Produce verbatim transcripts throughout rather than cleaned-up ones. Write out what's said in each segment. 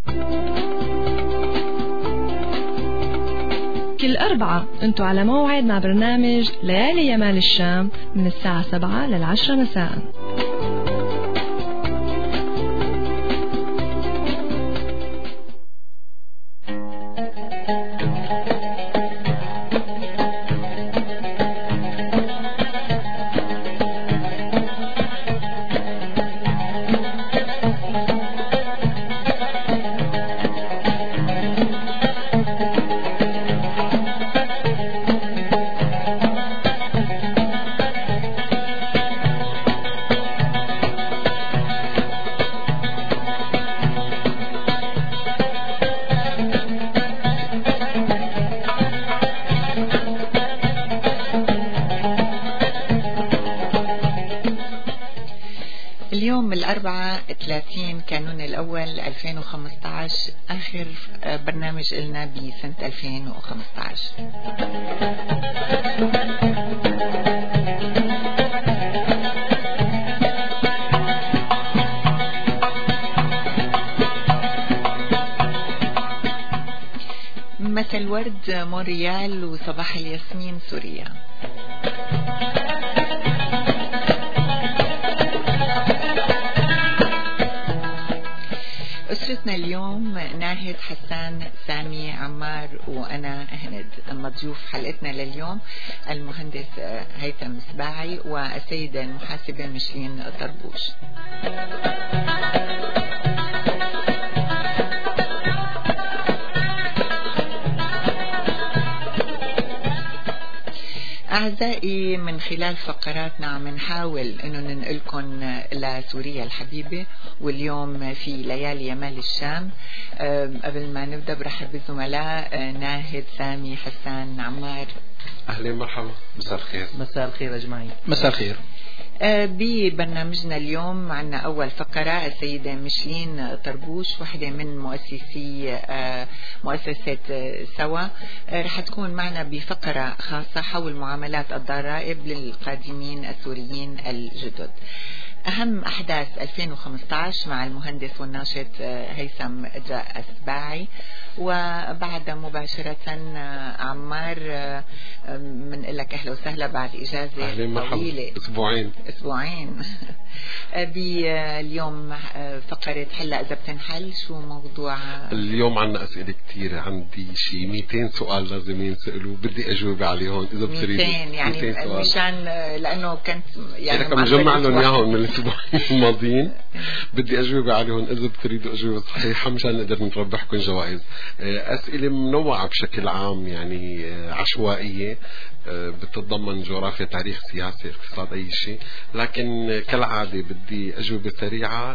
كل أربعة أنتوا على موعد مع برنامج ليالي يمال الشام من الساعة سبعة للعشرة مساء. اليوم الأربعاء ثلاثين كانون الأول ألفين وخمسة عشر، آخر برنامج إلنا بسنة ألفين وخمسة عشر. مساء الورد مونريال وصباح الياسمين سوريا. أسرتنا اليوم ناهد، حسان، سامي، عمار، وأنا هند. مضيوف حلقتنا لليوم المهندس هيثم سباعي والسيدة المحاسبة مشلين طربوش. أعزائي، من خلال فقراتنا عم نحاول أنه ننقلكم لسوريا الحبيبة، واليوم في ليالي يمال الشام. قبل ما نبدأ برحب بالزملاء ناهد، سامي، حسان، عمار. أهلا مرحبا. مساء الخير. مساء الخير أجمعين. مساء الخير. ببرنامجنا اليوم عنا أول فقرة السيدة مشلين طربوش، واحدة من مؤسسي مؤسسة سوا. رح تكون معنا بفقرة خاصة حول معاملات الضرائب للقادمين السوريين الجدد. أهم أحداث ألفين وخمسة عشر مع المهندس والناشط هيثم السباعي، وبعد مباشرة عمار من لك أهلا وسهلا بعد إجازة طويلة، أسبوعين أسبوعين باليوم فقرة هلا إذا بتنحل. شو موضوع اليوم؟ عنا أسئلة كتير، عندي شي مئتين سؤال لازم ينسألوا، بدي أجاوب عليهم إذا بتريدوا. مئتين يعني مشان لأنه كنت يعني كم جمع لهم إياهم من الأسبوعين الماضيين، بدي أجاوب عليهم إذا بتريدوا أجوبة صحيحة مشان نقدر نربحكم جوائز. أسئلة منوعة بشكل عام، يعني عشوائية، بتتضمن جغرافيا، تاريخ، سياسة، اقتصاد، أي شيء، لكن كالعادة بدي أجوبة سريعة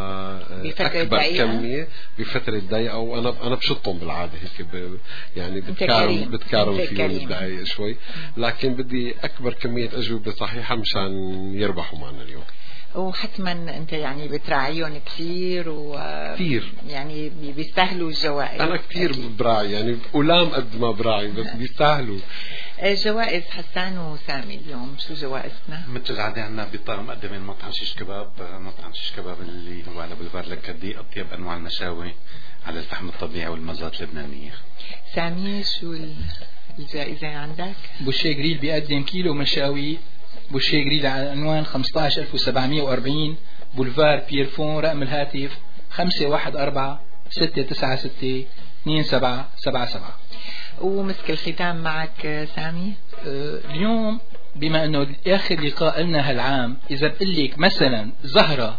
لأكبر كمية بفترة ضيقة، وأنا أنا بشطهم بالعادة هيك يعني بتكارم بتكارم فيهم الدقائق شوي، لكن بدي أكبر كمية أجوبة صحيحة مشان يربحوا معنا اليوم. وحتما انت يعني بتراعيهم كثير و كثير يعني بيستاهلوا الجوائز. انا كثير براعي يعني، ولام قد ما براعي، بس بيستاهلوا جوائز. حسان وسامي اليوم شو جوائزنا؟ مثل العادة عنا بطاقة مقدمة من مطعم شيش كباب. مطعم شيش كباب اللي هو على بلفار لكدي، أطيب أنواع المشاوي على الفحم الطبيعي والمزات اللبنانية. سامي شو الجائزة عندك؟ بوشيه جريل بيقدم كيلو مشاوي بوشيه جريل على عنوان خمسة عشر ألف وسبعمية وأربعين بولفار بيرفون. رقم الهاتف خمسة واحد أربعة ستة تسعة ستة اثنين سبعة سبعة سبعة. ومسك الختام معك سامي. أه اليوم بما أنه آخر لقاء لنا هالعام، إذا بقلك مثلا زهرة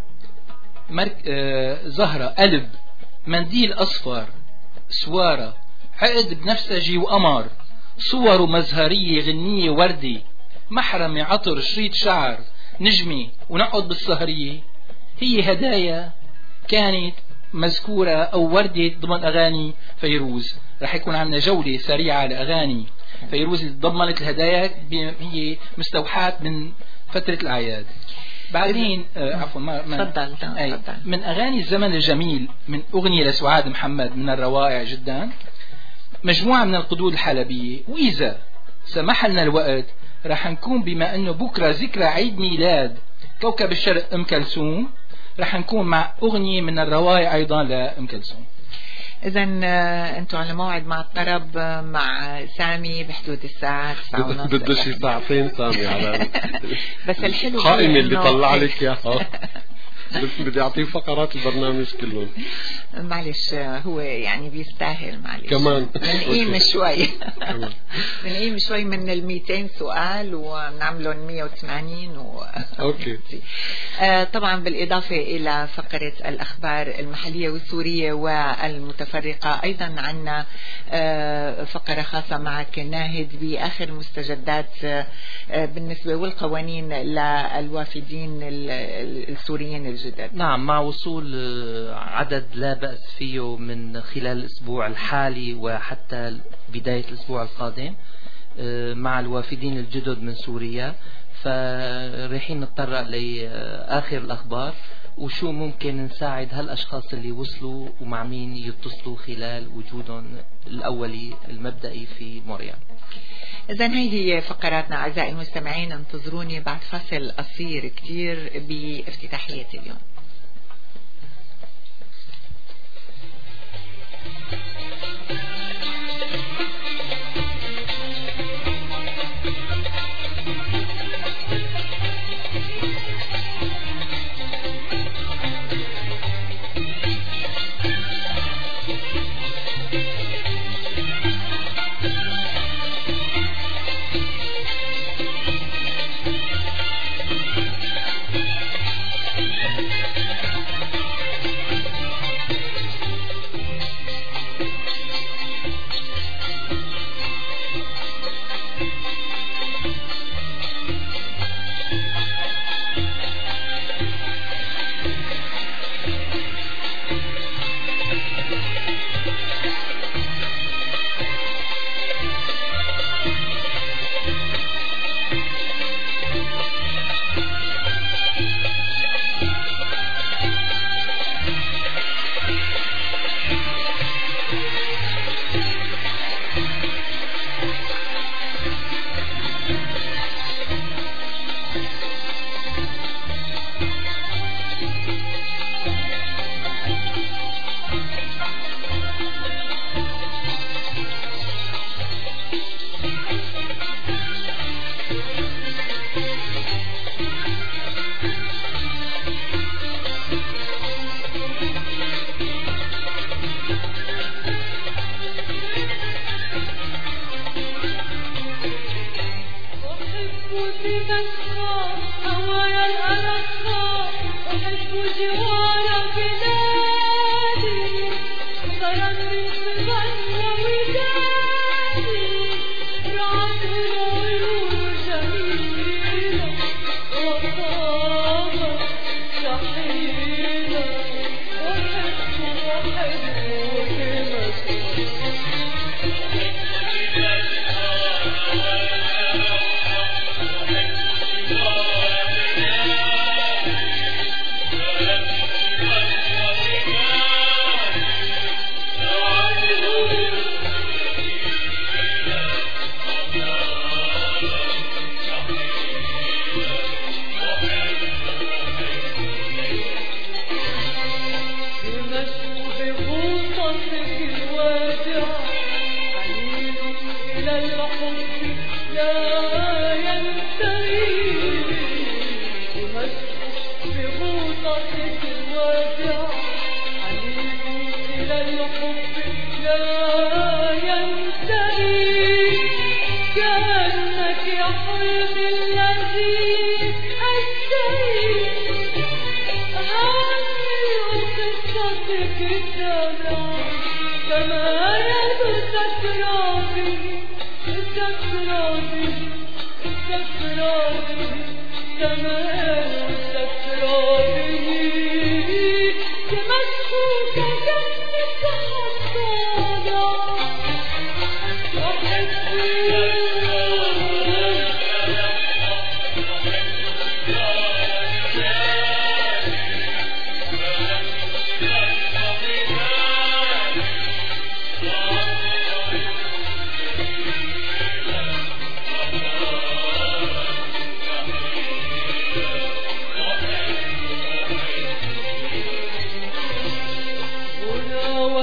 مرك... أه زهرة قلب منديل أصفر سوارة عقد بنفسجي وقمر صور مزهرية غنية وردي محرمة عطر شريط شعر نجمي ونقعد بالسهرية، هي هدايا كانت مذكورة أو وردة ضمن أغاني فيروز. رح يكون عندنا جولة سريعة لأغاني فيروز اللي ضمنت الهدايا، هي مستوحاة من فترة الأعياد. بعدين آه عفوا ما من, من أغاني الزمن الجميل، من أغنية لسعاد محمد من الروائع جدا، مجموعة من القدود الحلبية. وإذا سمح لنا الوقت رح نكون بما أنه بكرة ذكرى عيد ميلاد كوكب الشرق أم كلثوم، رح نكون مع أغنية من الرواية أيضا لأم كلثوم. إذا أنتم على موعد مع الطرب مع سامي بحدود الساعة تسعة ونص. بده شي ساعتين سامي على بس الحلو القائمة اللي طلع لك إياها بدي أعطيه فقرات البرنامج كلهم. معلش هو يعني بيستاهل. معلش كمان بنقيم شوي بنقيم شوي من ال مئتين سؤال ونعملهم مئة وثمانين و... أوكي. آه طبعا بالإضافة إلى فقرة الأخبار المحلية والسورية والمتفرقة، أيضا عنا آه فقرة خاصة معك ناهد بآخر مستجدات آه بالنسبة والقوانين للوافدين السوريين الجدد. نعم، مع وصول عدد لا بأس فيه من خلال الأسبوع الحالي وحتى بداية الأسبوع القادم مع الوافدين الجدد من سوريا، فريحين نتطرق لآخر الأخبار وشو ممكن نساعد هالأشخاص اللي وصلوا ومع مين يتصلوا خلال وجودهم الأولي المبدئي في موريال. إذن هي هي فقراتنا أعزائي المستمعين، انتظروني بعد فصل قصير كتير بافتتاحية اليوم.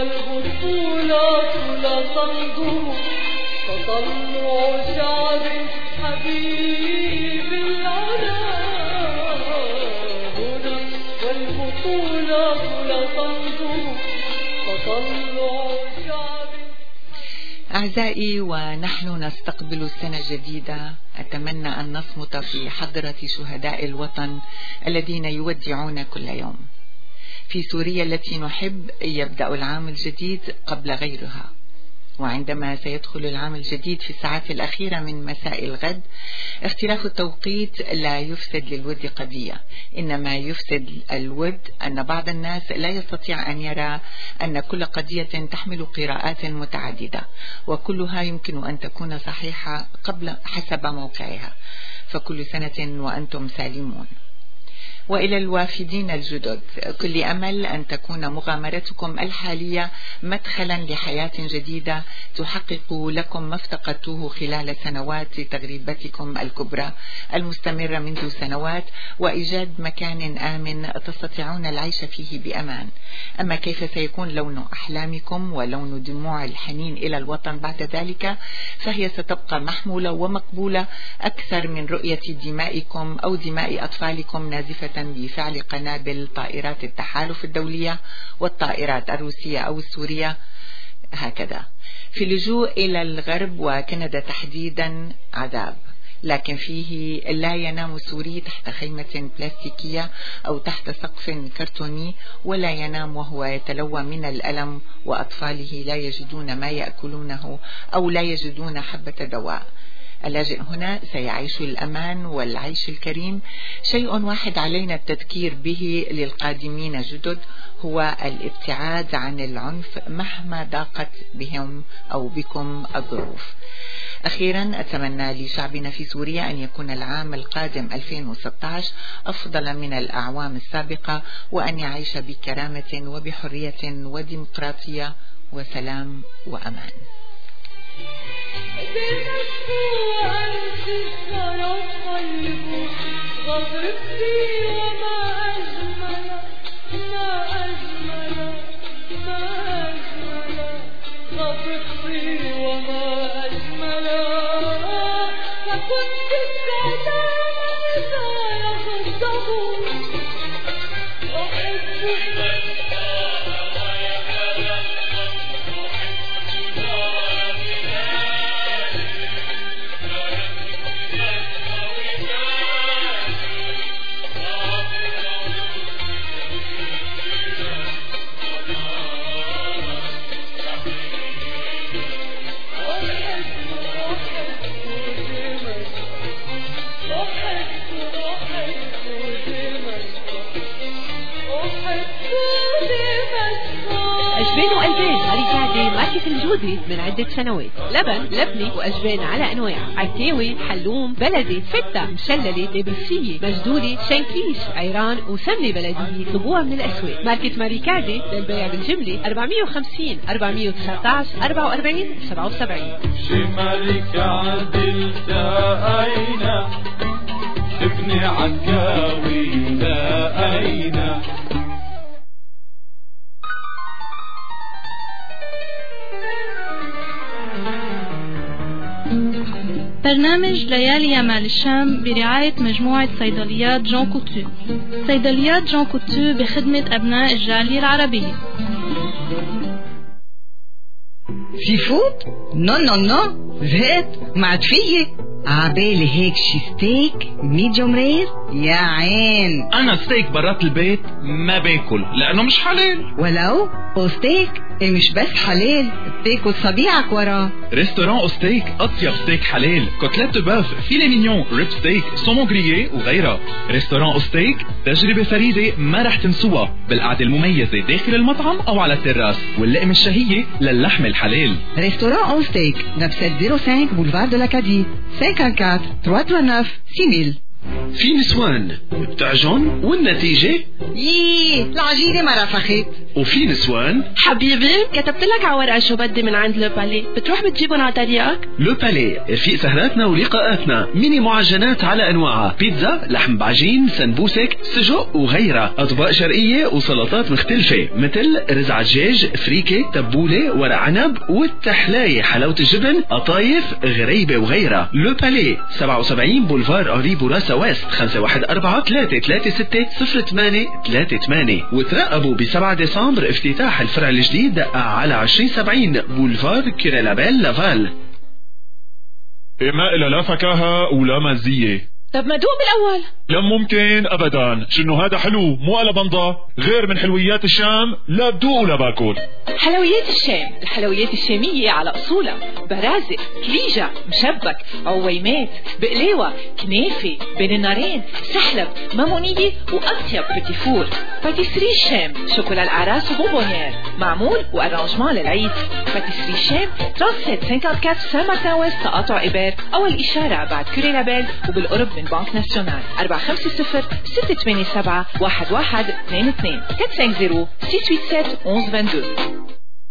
والبطولات لصندوق تطلع شعبي حبيب العلا هنا والبطولات لصندوق تطلع شعبي. أعزائي، ونحن نستقبل السنة الجديدة، أتمنى أن نصمت في حضرة شهداء الوطن الذين يودعون كل يوم. في سوريا التي نحب يبدأ العام الجديد قبل غيرها، وعندما سيدخل العام الجديد في الساعات الأخيرة من مساء الغد، اختلاف التوقيت لا يفسد للود قضية، إنما يفسد الود أن بعض الناس لا يستطيع أن يرى أن كل قضية تحمل قراءات متعددة وكلها يمكن أن تكون صحيحة قبل حسب موقعها، فكل سنة وأنتم سالمون. وإلى الوافدين الجدد، كل أمل أن تكون مغامرتكم الحالية مدخلا لحياة جديدة تحقق لكم ما افتقدتوه خلال سنوات تغريبتكم الكبرى المستمرة منذ سنوات، وإيجاد مكان آمن تستطيعون العيش فيه بأمان. أما كيف سيكون لون أحلامكم ولون دموع الحنين إلى الوطن بعد ذلك، فهي ستبقى محمولة ومقبولة أكثر من رؤية دمائكم أو دماء أطفالكم نازفة بفعل قنابل طائرات التحالف الدولية والطائرات الروسية أو السورية. هكذا في اللجوء إلى الغرب وكندا تحديدا عذاب، لكن فيه لا ينام سوري تحت خيمة بلاستيكية أو تحت سقف كرتوني، ولا ينام وهو يتلوى من الألم وأطفاله لا يجدون ما يأكلونه أو لا يجدون حبة دواء. اللاجئ هنا سيعيش الأمان والعيش الكريم. شيء واحد علينا التذكير به للقادمين جدد هو الابتعاد عن العنف مهما ضاقت بهم أو بكم الظروف. أخيرا، أتمنى لشعبنا في سوريا أن يكون العام القادم ألفين وستة عشر أفضل من الأعوام السابقة، وأن يعيش بكرامة وبحرية وديمقراطية وسلام وأمان. الجودي من عدة سنوات، لبن لبني وأجبان على أنواع، عكاوي، حلوم، بلدي، فتة، مشللة، نابلسية، مجدولة، شنكيش، عيران وسمنة بلدية. طلبوها من الأسواق. ماركة ماريكادي للبيع بالجملة أربعمية وخمسين أربعمية وتسعطعش أربعة وأربعين سبعة وسبعين. شمالك عدل ساقينا ابن عكاوي لاقينا. برنامج ليالي يمال الشام برعاية مجموعة صيدليات جون كوتو. صيدليات جون كوتو بخدمة أبناء الجالية العربية. سي فود؟ نو نو نو، زهقت ما عاد فيي. عبالي هيك شي ستيك ميديوم رير. يا عين، أنا ستيك برات البيت ما باكل لأنه مش حلال. ولو أوستيك مش بس حلال، بتاكل صبيعك وراه. ريستوران أوستيك أطيب ستيك حلال، كوتلات باف، فيلي مينيون، ريب ستيك، سومون غريي وغيرها. ريستوران أوستيك تجربة فريدة ما رح تنسوها، بالقعدة المميزة داخل المطعم أو على التراس، واللقمة الشهية للحم الحلال. ريستوران أوستيك، neuf sept zéro cinq boulevard de l'Acadie, cinq un quatre trois trois neuf six mille. في نسوان بتعجن والنتيجة ييه العجينة ما رفخت. وفي نسوان حبيبي كتبت لك على ورقة شو بدي من عند لو بالي، بتروح بتجيبهم على طريقك. لو بالي رفيق سهراتنا ولقاءاتنا، ميني معجنات على أنواعها، بيتزا، لحم بعجين، سنبوسك، سجق وغيرها، أطباق شرقية وسلطات مختلفة مثل رزع دجاج، فريكة، تبولة، ورق عنب والتحلاية، حلاوة الجبن، قطايف، غريبة وغيرها. لو بالي سبعة وسبعين بولفار قريب وراسا ويست، خمسة واحد أربعة ثلاثة ثلاثة ستة صفر ثمانية ثلاثة ثمانية. وترقبوا بسبعة ديسمبر افتتاح الفرع الجديد على عشرين سبعين بولفار كيريلابيل لافال. ما إلا لا فكاهة ولا مزية. طب ما دوق بالأول. لا ممكن أبدا، شنو هذا حلو مو على بنضة، غير من حلويات الشام لا بدوق ولا باكل. حلويات الشام، الحلويات الشامية على أصولها، برازق، كليجة، مشبك، عويمات، بقلاوة، كنافة، بين النارين، سحلب، مامونية وأطيب بتيفور. باتيسري الشام، شوكولا الأعراس وبونبونير، معمول وأرانجمان للعيد. باتيسري الشام ثلاثة سبعة أربعة أربعة سان مارتن ويست تقاطع إبر، أول إشارة بعد كوريلابيل وبالقرب من بنك ناسيونال. أربعة خمسة صفر ستة ثمانية سبعة واحد واحد اثنين اثنين أربعة خمسة صفر ستة ثمانية سبعة واحد واحد اثنين اثنين.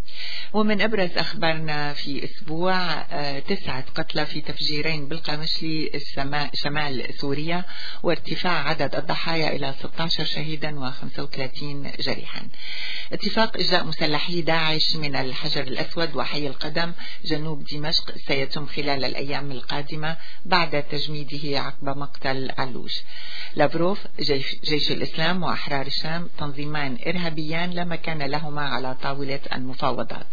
ومن أبرز أخبارنا في أسبوع تسعة قتلى في تفجيرين بالقامشلي شمال سوريا، وارتفاع عدد الضحايا إلى ستة عشر شهيدا وخمسة وثلاثين جريحا. اتفاق إجلاء مسلحي داعش من الحجر الأسود وحي القدم جنوب دمشق سيتم خلال الأيام القادمة بعد تجميده عقب مقتل علوش. لافروف جيش, جيش الإسلام وأحرار الشام تنظيمان إرهابيان لا مكان لهما على طاولة المفاوضات.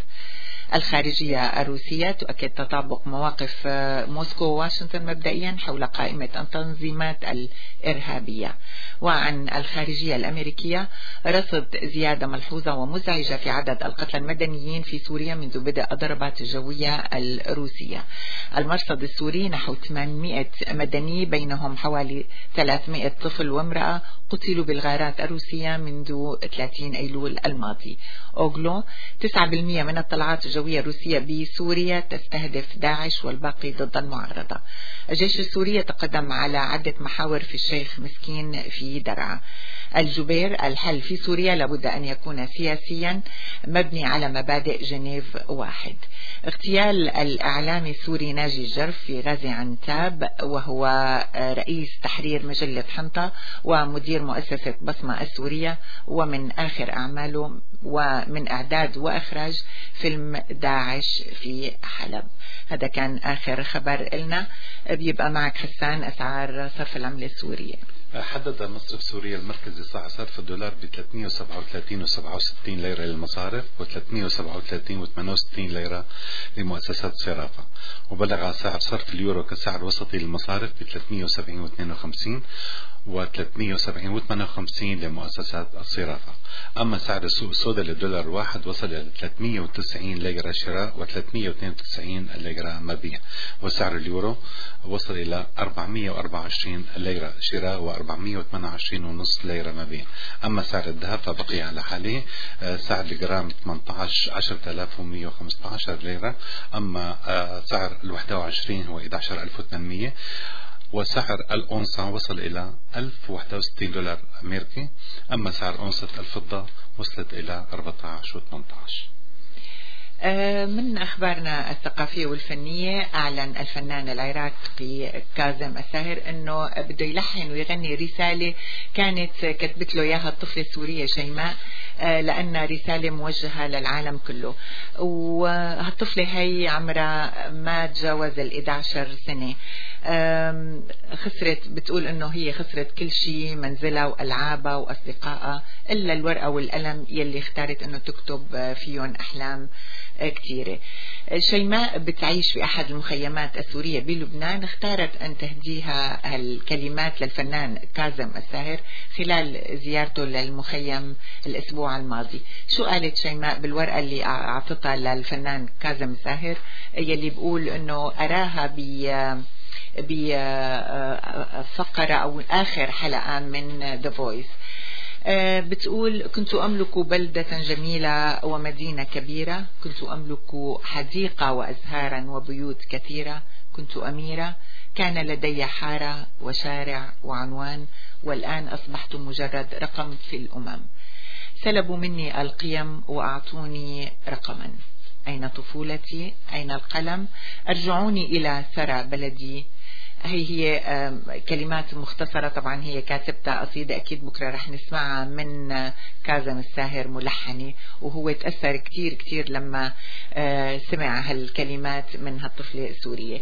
الخارجية الروسية تؤكد تطابق مواقف موسكو وواشنطن مبدئيا حول قائمة التنظيمات الإرهابية. وعن الخارجية الأمريكية رصد زيادة ملحوظة ومزعجة في عدد القتلى المدنيين في سوريا منذ بدء الضربات الجوية الروسية. المرصد السوري نحو ثمانمائة مدني بينهم حوالي ثلاثمائة طفل وامرأة قتلوا بالغارات الروسية منذ ثلاثين أيلول الماضي. أوغلو تسعة بالمئة من الطلعات الجوية الروسية بسوريا تستهدف داعش والباقي ضد المعارضة. الجيش السوري يتقدم على عدة محاور في الشيخ مسكين في درعا. الجبير الحل في سوريا لابد أن يكون سياسيا مبني على مبادئ جنيف واحد. اغتيال الإعلامي السوري ناجي الجرف في غازي عنتاب وهو رئيس تحرير مجلة حنطة ومدير مؤسسة بصمة السورية، ومن آخر أعماله ومن إعداد وإخراج فيلم داعش في حلب. هذا كان آخر خبر لنا. بيبقى معك حسان أسعار صرف العملة السورية. حدد مصرف سوريا المركزي سعر صرف الدولار ب ثلاثمائة وسبعة وثلاثين فاصلة سبعة وستين ليرة للمصارف و ثلاثمائة وسبعة وثلاثين فاصلة ثمانية وستين ليرة لمؤسسات الصرافة، وبلغ سعر صرف اليورو كسعر وسطي للمصارف ب ثلاثمائة وسبعين فاصلة اثنين وخمسين و ثلاثمائة وسبعين فاصلة ثمانية وخمسين لمؤسسات الصرافة. أما سعر السوق السوداء للدولار الواحد وصل إلى ثلاثمائة وتسعين ليرة شراء و ثلاثمائة واثنين وتسعين ليرة مبيع، وسعر اليورو وصل إلى أربعمائة وأربعة وعشرين ليرة شراء و أربعمائة وثمانية وعشرين ونصف ليرة مبيع. أما سعر الذهب فبقي على حاله، سعر الجرام ثمانية عشر عشرة آلاف ومائة وخمسة عشر ليرة، أما سعر الواحدة وعشرين هو أحد عشر ألف وثمانمائة، وسعر الأونصة وصل إلى ألف وواحد وستين دولار أمريكي. أما سعر أونصة الفضة وصلت إلى أربعة عشر وثمانية عشر. من أخبارنا الثقافية والفنية، أعلن الفنان العراقي كاظم الساهر أنه بده يلحن ويغني رسالة كانت كتبت له إياها الطفلة السورية شيماء، لأن رسالة موجهة للعالم كله. وهالطفلة هي عمرها ما تجاوز ال إحدى عشر سنة. خسرت، بتقول انه هي خسرت كل شيء، منزلها وألعابها وأصدقائها إلا الورقة والقلم يلي اختارت انه تكتب فيهم أحلام كثيرة. شيماء بتعيش في أحد المخيمات السورية بلبنان، اختارت أن تهديها هالكلمات للفنان كاظم الساهر خلال زيارته للمخيم الأسبوع الماضي. شو قالت شيماء بالورقة اللي أعطتها للفنان كاظم الساهر يلي بقول أنه أراها ب بفقرة أو آخر حلقة من The Voice؟ بتقول: كنت أملك بلدة جميلة ومدينة كبيرة، كنت أملك حديقة وأزهارا وبيوت كثيرة، كنت أميرة، كان لدي حارة وشارع وعنوان، والآن أصبحت مجرد رقم في الأمم. سلبوا مني القيم وأعطوني رقما. أين طفولتي؟ أين القلم؟ أرجعوني إلى ثرى بلدي. هي هي كلمات مختصرة، طبعا هي كاتبتها قصيدة، أكيد بكرة رح نسمعها من كاظم الساهر ملحنة، وهو تأثر كتير كتير لما سمع هالكلمات من هالطفلة السورية.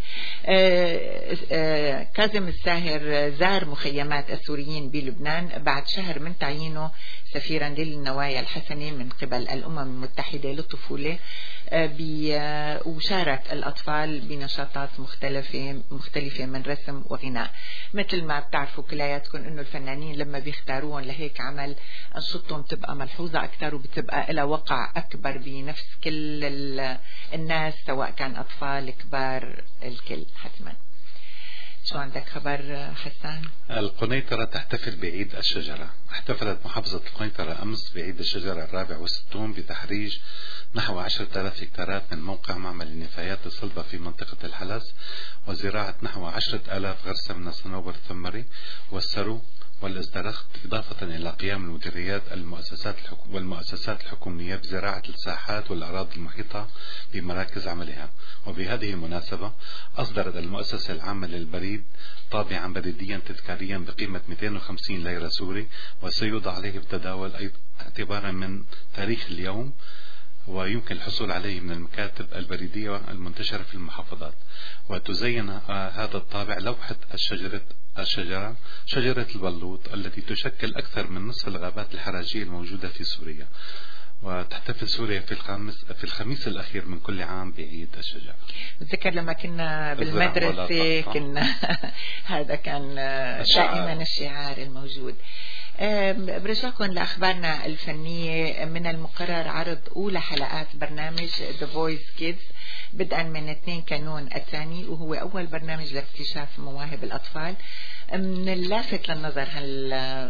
كاظم الساهر زار مخيمات السوريين بلبنان بعد شهر من تعيينه سفيرا للنوايا الحسنة من قبل الأمم المتحدة للطفولة، وشارك الأطفال بنشاطات مختلفة مختلفة من رسم وغناء. مثل ما بتعرفوا كلياتكم إنه الفنانين لما بيختاروهم لهيك عمل أنشطتهم تبقى ملحوظة أكثر، وبتبقى لها وقع أكبر بنفس كل الناس، سواء كان أطفال كبار الكل حتما. شو عندك خبر حسان؟ القنيطرة تحتفل بعيد الشجرة. احتفلت محافظة القنيطرة أمس بعيد الشجرة الرابع والستون بتحريج نحو عشرة آلاف هكتارات من موقع معمل النفايات الصلبة في منطقة الحلس، وزراعة نحو عشرة آلاف غرسة من الصنوبر الثمري والسرو والازدرخت، إضافة إلى قيام المديريات المؤسسات الحكو... والمؤسسات الحكومية بزراعة الساحات والأراضي المحيطة بمراكز عملها. وبهذه المناسبة أصدرت المؤسسة العامة للبريد طابعا بريديا تذكاريا بقيمة مئتين وخمسين ليرة سوري، وسيوضع عليه بالتداول أيضا اعتبارا من تاريخ اليوم، ويمكن الحصول عليه من المكاتب البريدية المنتشرة في المحافظات. وتزين هذا الطابع لوحة الشجرة الشجرة شجرة البلوط التي تشكل أكثر من نصف الغابات الحراجية الموجودة في سوريا. وتحتفل سوريا في الخامس في الخميس الأخير من كل عام بعيد الشجرة. بتذكر لما كنا بالمدرسة كنا هذا كان دائما الشعار الموجود. برجعكم لأخبارنا الفنية. من المقرر عرض أولى حلقات برنامج The Voice Kids بدءا من اثنين كانون الثاني، وهو أول برنامج لاكتشاف مواهب الأطفال. من اللافت للنظر هل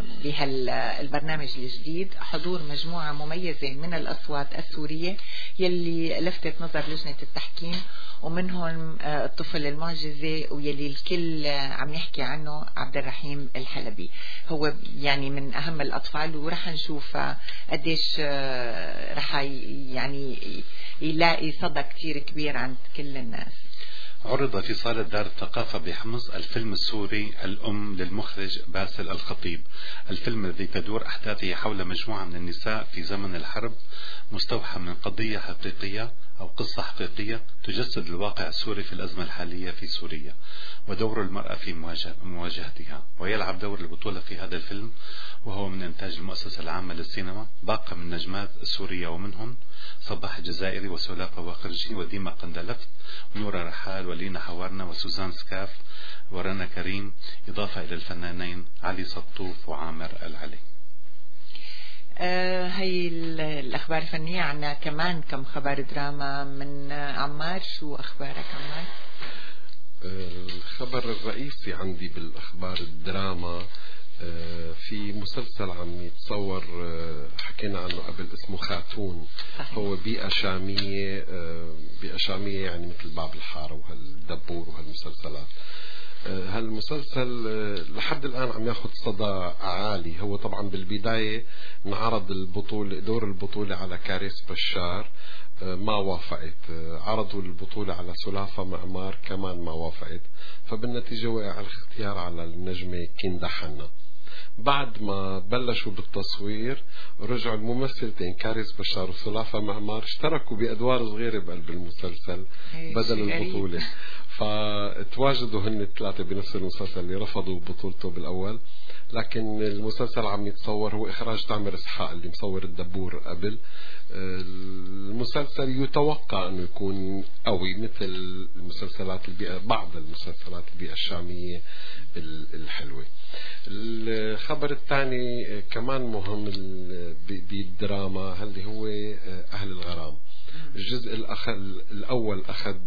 بهالبرنامج الجديد حضور مجموعة مميزة من الأصوات السورية يلي لفتت نظر لجنة التحكيم، ومنهم الطفل المعجزة ويلي الكل عم يحكي عنه عبد الرحيم الحلبي. هو يعني من أهم الأطفال، ورح نشوف قديش رح يعني يلاقي صدى كتير كبير عند كل الناس. عرض في صالة دار الثقافة بحمص الفيلم السوري الأم للمخرج باسل الخطيب. الفيلم الذي تدور أحداثه حول مجموعة من النساء في زمن الحرب، مستوحى من قضية حقيقية أو قصة حقيقية تجسد الواقع السوري في الأزمة الحالية في سوريا ودور المرأة في مواجهتها. ويلعب دور البطولة في هذا الفيلم، وهو من إنتاج المؤسسة العامة للسينما، باقة من نجمات سوريا ومنهم صباح الجزائري وسولافة وخرجي وديما قندلفت ونورا رحال ولينا حوارنا وسوزان سكاف ورنا كريم، إضافة إلى الفنانين علي سطوف وعامر العلي. آه هي الأخبار الفنية. عنا كمان كم خبر دراما من عمار. شو أخبارك عمار؟ الخبر الرئيسي عندي بالأخبار الدراما في مسلسل عم يتصور، حكينا عنه قبل، اسمه خاتون. هو بيئة شامية، بيئة شامية يعني مثل باب الحارة وهالدبور وهالمسلسلات. هالمسلسل لحد الآن عم ياخد صدى عالي. هو طبعا بالبداية انعرض البطولة، دور البطولة على كاريس بشار، ما وافقت. عرضوا البطولة على سلافة معمار، كمان ما وافقت. فبالنتيجة وقع الاختيار على النجمة كندا حنا. بعد ما بلشوا بالتصوير رجعوا الممثلتين كاريس بشار وسلافة معمار اشتركوا بأدوار صغيرة بقلب المسلسل بدل البطولة. فتواجدوا هن الثلاثة بنفس المسلسل اللي رفضوا بطولته بالأول. لكن المسلسل عم يتصور، هو إخراج تامر إسحاق اللي مصور الدبور قبل. المسلسل يتوقع أنه يكون قوي مثل المسلسلات البيئة، بعض المسلسلات البيئة الشامية الحلوة. الخبر الثاني كمان مهم بالدراما اللي هو أهل الغرام. الجزء الأول أخذ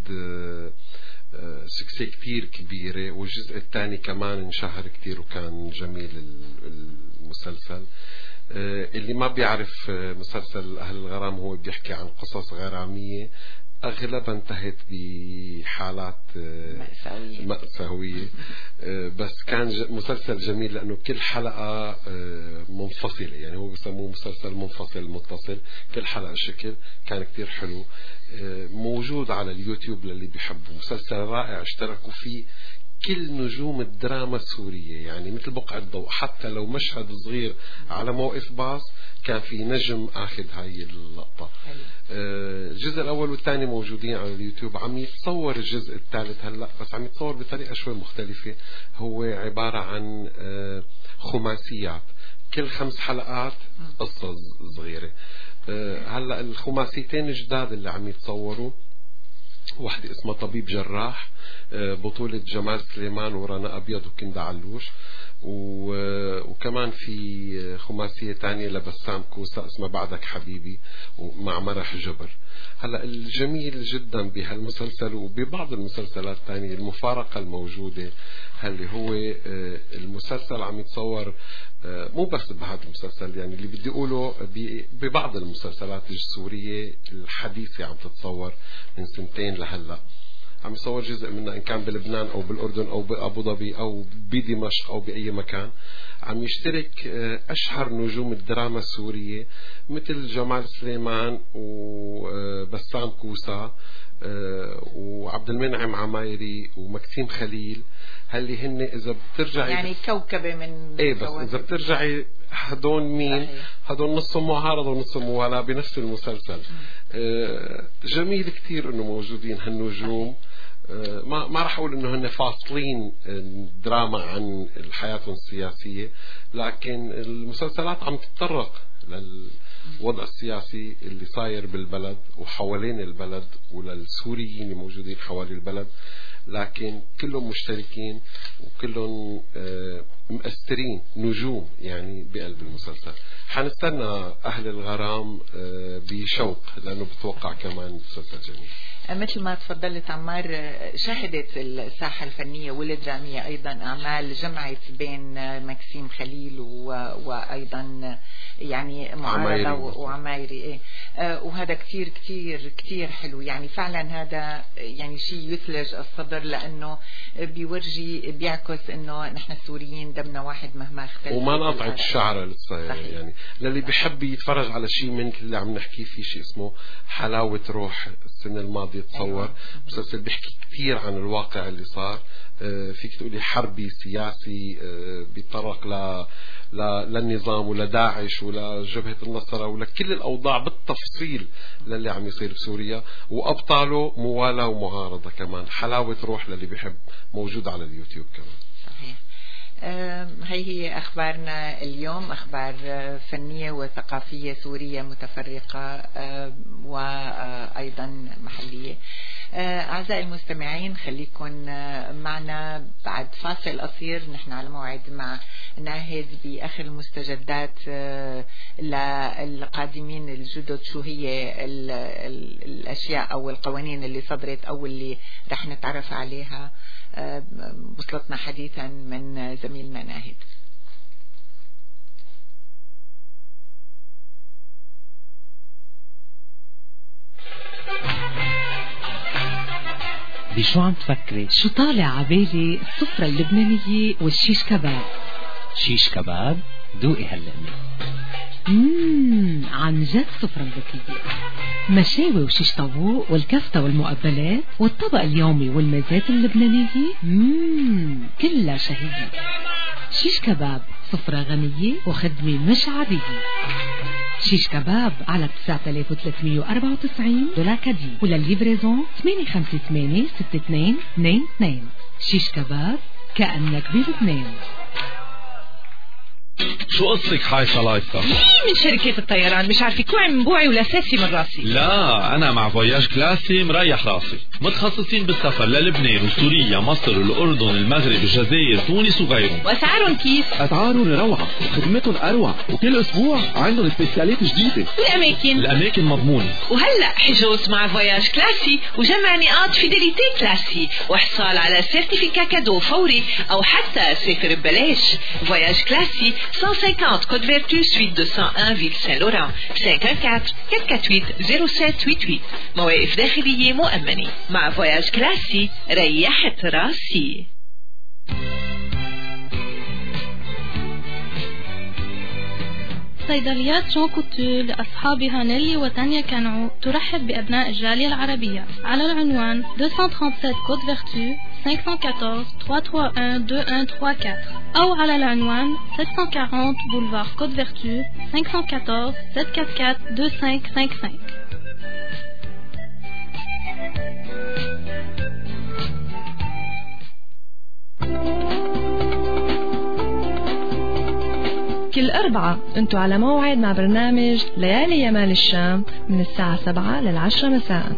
سكسي كتير كبيرة، والجزء الثاني كمان انشهر كتير وكان جميل المسلسل. اللي ما بيعرف مسلسل أهل الغرام، هو بيحكي عن قصص غرامية أغلبها انتهت بحالات مأساوية, مأساوية. بس كان مسلسل جميل لأنه كل حلقة منفصلة، يعني هو بسموه مسلسل منفصل متصل، كل حلقة شكل كان كتير حلو. موجود على اليوتيوب للي بيحبوا، مسلسل رائع اشتركوا فيه كل نجوم الدراما السورية، يعني مثل بقعة ضوء، حتى لو مشهد صغير على موقف باص كان في نجم اخذ هاي اللقطة. الجزء الاول والثاني موجودين على اليوتيوب. عم يتصور الجزء الثالث هلا، بس عم يتصور بطريقة شوي مختلفة. هو عبارة عن خماسيات، كل خمس حلقات قصة صغيرة. هلا الخماسيتين الجداد اللي عم يتصوروا، واحدة اسمها طبيب جراح، بطولة جمال سليمان ورنا أبيض وكندا علوش، وكمان في خماسية تانية لبسام كوسا اسمها بعدك حبيبي ومع مرح جبر. هلا الجميل جدا بهالمسلسل وببعض المسلسلات الثانية المفارقة الموجودة، اللي هو المسلسل عم يتصور مو بس بهذا المسلسل، يعني اللي بدي أقوله ببعض المسلسلات السورية الحديثة عم تتصور من سنتين لهلا. عم يصور جزء منها إن كان بلبنان أو بالأردن أو بأبو ظبي أو بدمشق أو بأي مكان. عم يشترك أشهر نجوم الدراما السورية مثل جمال سليمان وبسام كوسا وعبد المنعم عمايري ومكتيم خليل، هاللي هن إذا بترجعي يعني كوكبة من إيه، بس إذا بترجعي هدول مين؟ هدول نصهم معارضة ونصهم موالاة بنفس المسلسل. آه جميل كتير إنه موجودين هالنجوم. آه ما ما راح أقول إنه هن فاصلين الدراما عن حياتهم السياسية، لكن المسلسلات عم تتطرق للوضع السياسي اللي صاير بالبلد وحوالين البلد وللسوريين الموجودين حوالين البلد، لكن كلهم مشتركين وكلهم مؤثرين نجوم يعني بقلب المسلسل. حنستنى أهل الغرام بشوق لأنه بتوقع كمان مسلسل جميل. مثل ما تفضلت عمار، شهدت الساحة الفنية والدرامية أيضا أعمال جمعت بين مكسيم خليل وأيضا يعني معارضة وعمايري. إيه آه وهذا كتير كتير كتير حلو، يعني فعلا هذا يعني شيء يثلج الصدر، لأنه بيورجي بيعكس إنه نحن السوريين دمنا واحد مهما اختلف، وما نقطعت الشعرة لسه. يعني للي بيحب يتفرج على شيء من اللي عم نحكي فيه، شيء اسمه حلاوة روح السنة الماضية تصور مسلسل بيحكي كتير عن الواقع اللي صار. آه فيك تقولي حربي سياسي، آه بيتطرق ل للنظام ولداعش ولجبهة النصرة ولكل الأوضاع بالتفصيل للي عم يصير بسوريا، وأبطاله موالة ومعارضة كمان. حلاوة روح للي بيحب، موجود على اليوتيوب كمان. صحيح. هي هي أخبارنا اليوم، أخبار فنية وثقافية سورية متفرقة وأيضا محلية. أعزائي المستمعين، خليكن معنا بعد فاصل قصير. نحن على موعد مع ناهد بآخر المستجدات للقادمين الجدد، شو هي ال ال الأشياء أو القوانين اللي صدرت أو اللي رح نتعرف عليها. وصلتنا حديثا من زميلنا ناهد. بشو عم تفكري؟ شو طالع عبالي السفرة اللبنانية والشيش كباب. شيش كباب؟ دوقي هاللقمة. مم عن جد سفرة ذكية، مشاوي وشيش طاووق والكفتة والمقبلات والطبق اليومي والمزات اللبنانية. مم كلها شهية. شيش كباب سفرة غنية وخدمة مش عادية. شيش كباب على تسعة آلاف وثلاثمية وأربعة وتسعين دولار كادي، وللليفريزون ثمانية خمسة ثمانية ستة اثنين اثنين اثنين. شيش كباب كأنك بلبنان. شو قصتك حايصة لايصة؟ مين من شركة الطيران مش عارفة كوعي من بوعي ولا ساسي من راسي؟ لا أنا مع فواياج كلاسي مريح راسي، متخصصين بالسفر للبنان وسوريا مصر والأردن المغرب الجزائر تونس وغيرهم. وأسعارهم كيف؟ أسعارهم روعة وخدمتهم أروع، وكل أسبوع عندهم سبيسيالات جديدة. والأماكن؟ الأماكن مضمونة. وهلا حجوز مع فواياج كلاسي وجمع نقاط فيديليتي كلاسي وحصال على سيرتيفيكا كادو فوري أو حتى سافر ببلاش. فواياج كلاسي مية cinquante Côte Vertu, suite deux cent un, Ville Saint-Laurent. cinq un quatre quatre quatre huit zéro sept huit huit. مواقف داخلية مؤمنة. مع فواياج كلاسي ريحت راسي. صيدليات جون كوتو لأصحابها نيلي وتانيا كانعو ترحب بأبناء الجالية العربية على العنوان deux cent trente-sept Côte Vertu cinq cent quatorze trois cent trente et un deux un trois quatre أو على العنوان sept cent quarante Boulevard Côte Vertu cinq cent quatorze sept cent quarante-quatre deux cinq cinq cinq. كل أربعة أنتو على موعد مع برنامج ليالي يمال الشام من الساعة سبعة للعشرة مساء.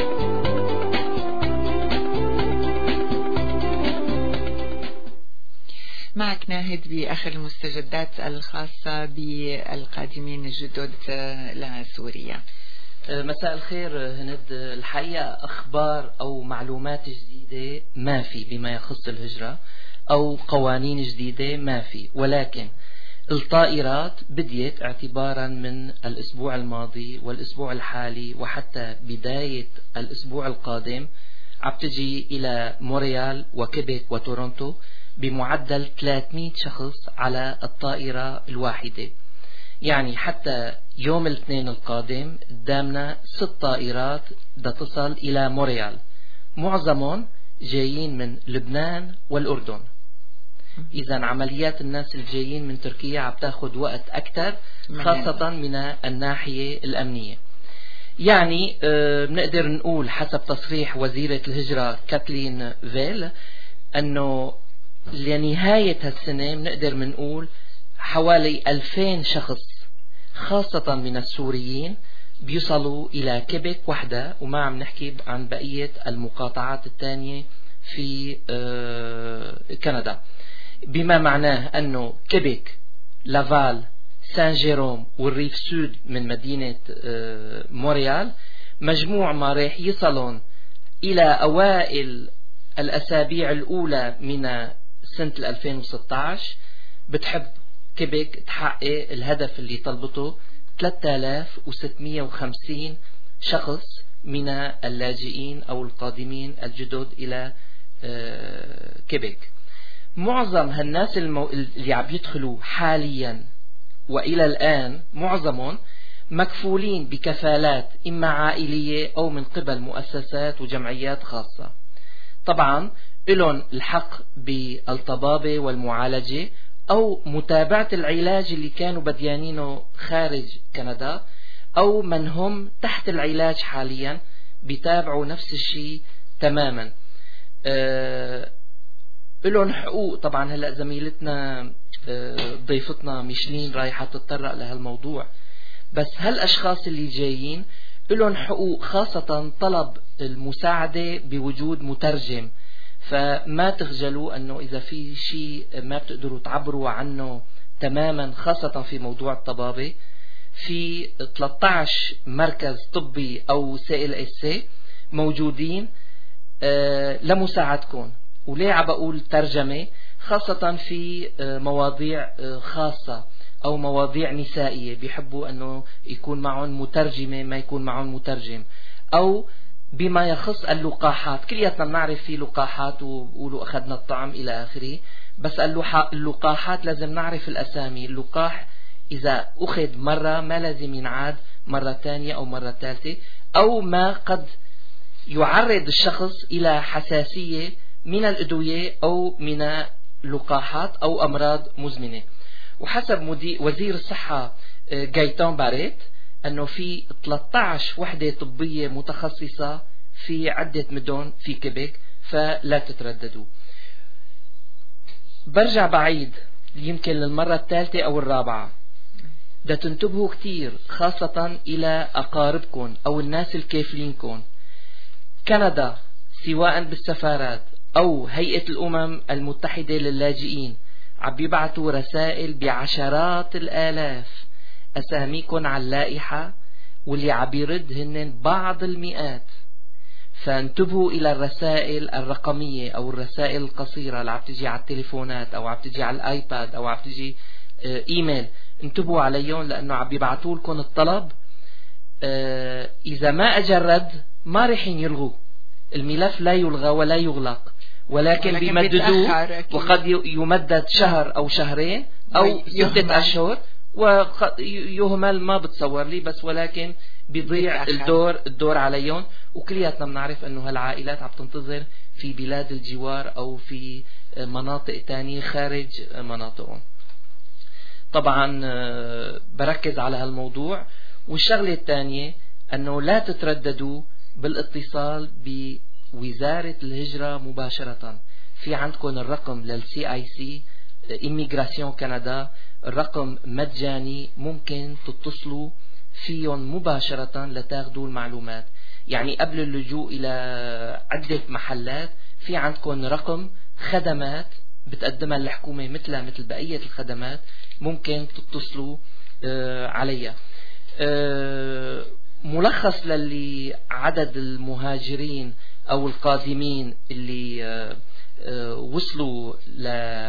معك ناهد بآخر المستجدات الخاصة بالقادمين الجدد لسوريا. مساء الخير هند. الحقيقة أخبار أو معلومات جديدة ما في بما يخص الهجرة أو قوانين جديدة ما في، ولكن الطائرات بديت اعتبارا من الأسبوع الماضي والأسبوع الحالي وحتى بداية الأسبوع القادم عم تجي إلى مونريال وكيبيك وتورونتو بمعدل ثلاثمئة شخص على الطائرة الواحدة. يعني حتى يوم الاثنين القادم قدامنا ست طائرات بدها تصل إلى مونريال، معظمهم جايين من لبنان والأردن. إذا عمليات الناس الجايين من تركيا عم تاخذ وقت أكثر، خاصة من الناحية الأمنية. يعني بنقدر نقول حسب تصريح وزيرة الهجرة كاتلين فيل أنه لنهاية هالسنة بنقدر نقول حوالي ألفين شخص خاصة من السوريين بيصلوا إلى كيبيك وحدة، وما عم نحكي عن بقية المقاطعات الثانية في كندا، بما معناه أنه كيبيك، لافال، سان جيروم والريف سود من مدينة مونريال مجموع ما راح يصلون إلى أوائل الأسابيع الأولى من سنة ألفين وستة عشر. بتحب كيبيك تحقق الهدف اللي طلبته ثلاثة آلاف وستمئة وخمسين شخص من اللاجئين أو القادمين الجدد إلى كيبيك. معظم هالناس المو... اللي عم يدخلوا حاليا وإلى الآن معظمهم مكفولين بكفالات إما عائلية أو من قبل مؤسسات وجمعيات خاصة. طبعا لهم الحق بالطبابة والمعالجة أو متابعة العلاج اللي كانوا بديانينه خارج كندا، أو من هم تحت العلاج حاليا بيتابعوا نفس الشيء تماما. أه لهم حقوق. طبعا هلأ زميلتنا أه ضيفتنا ميشلين رايحة تتطرق لهالموضوع، بس هالأشخاص اللي جايين لهم حقوق، خاصة طلب المساعدة بوجود مترجم. فما تخجلوا أنه إذا في شيء ما بتقدروا تعبروا عنه تماما، خاصة في موضوع الطبابة، في ثلاثة عشر مركز طبي أو سي ال اس موجودين أه لمساعدكم. وليه عم بقول ترجمة؟ خاصة في مواضيع خاصة أو مواضيع نسائية بيحبوا أنه يكون معهم مترجمة، ما يكون معهم مترجم. أو بما يخص اللقاحات، كلياتنا بنعرف في لقاحات وبقولوا أخذنا الطعم إلى آخره، بس اللقاحات لازم نعرف الأسامي. اللقاح إذا أخذ مرة ما لازم ينعاد مرة ثانية أو مرة ثالثة، أو ما قد يعرض الشخص إلى حساسية من الأدوية أو من لقاحات أو أمراض مزمنة. وحسب وزير الصحة غايتان باريت أنه في ثلاثة عشر وحدة طبية متخصصة في عدة مدن في كيبيك، فلا تترددوا. برجع بعيد يمكن للمرة الثالثة أو الرابعة، بدها تنتبهوا كتير خاصة إلى أقاربكم أو الناس الكافلينكم. كندا سواء بالسفارات أو هيئة الأمم المتحدة للاجئين عم بيبعتوا رسائل بعشرات الآلاف، أساميكم على اللائحة، واللي عم بيرد هن بعض المئات. فانتبهوا إلى الرسائل الرقمية أو الرسائل القصيرة اللي عم تجي على التليفونات أو عم تجي على الآيباد أو عم تجي ايميل انتبهوا عليهم لانه عم بيبعتوا لكم الطلب. اذا ما اجى الرد ما رح يلغوا الملف، لا يلغى ولا يغلق، ولكن, ولكن بيمددوه، وقد يمدد شهر او شهرين او ستة اشهر، ويهمل ما بتصور لي بس، ولكن بيضيع الدور الدور عليهم. وكلياتنا بنعرف انه هالعائلات عم تنتظر في بلاد الجوار او في مناطق تانية خارج مناطقهم. طبعا بركز على هالموضوع. والشغلة الثانية انه لا تترددوا بالاتصال بوزارة الهجرة مباشرة. في عندكم الرقم للسي اي سي إيميغراسيون كندا، الرقم مجاني، ممكن تتصلوا فيهم مباشرة لتاخذوا المعلومات. يعني قبل اللجوء إلى عدة محلات في عندكم رقم خدمات بتقدمها الحكومة مثلها مثل بقية الخدمات، ممكن تتصلوا عليها. ملخص للي عدد المهاجرين أو القادمين اللي وصلوا ل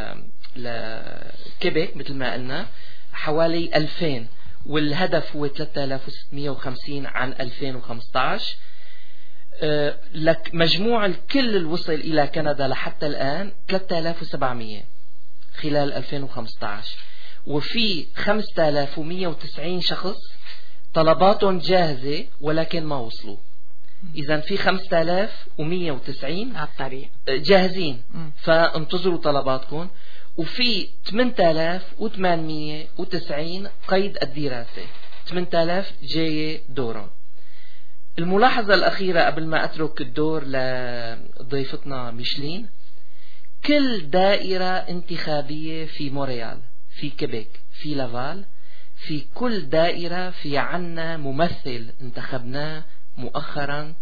لكيبيك مثل ما قلنا حوالي ألفين، والهدف هو ثلاثة آلاف وستمئة وخمسين عن ألفين وخمسة عشر. أه لك مجموع الكل الوصل إلى كندا لحتى الآن ثلاثة آلاف وسبعمئة خلال ألفين وخمسة عشر، وفي خمسة آلاف ومئة وتسعين شخص طلباتهم جاهزة ولكن ما وصلوا. إذا في خمسة آلاف ومئة وتسعين على الطريق جاهزين، فانتظروا طلباتكم. وفي ثمانية آلاف وثمانمئة وتسعين قيد الدراسة، ثمانية آلاف جاي دورهم. الملاحظة الأخيرة قبل ما أترك الدور لضيفتنا ميشلين، كل دائرة انتخابية في مونريال، في كيبيك، في لافال، في كل دائرة في عنا ممثل انتخبناه مؤخرا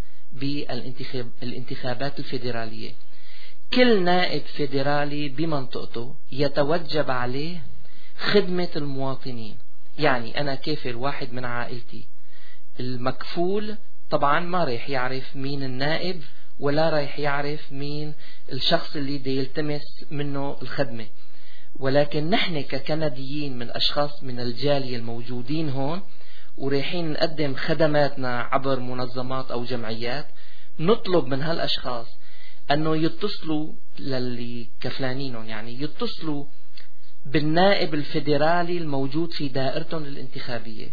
بالانتخابات الفيدرالية. كل نائب فيدرالي بمنطقته يتوجب عليه خدمة المواطنين. يعني أنا كافل واحد من عائلتي، المكفول طبعا ما رح يعرف مين النائب ولا رح يعرف مين الشخص اللي دي يلتمس منه الخدمة، ولكن نحن ككنديين من أشخاص من الجالية الموجودين هون وريحين نقدم خدماتنا عبر منظمات أو جمعيات، نطلب من هالأشخاص أنه يتصلوا للي كفلانينهم، يعني يتصلوا بالنائب الفيدرالي الموجود في دائرتهم الانتخابية.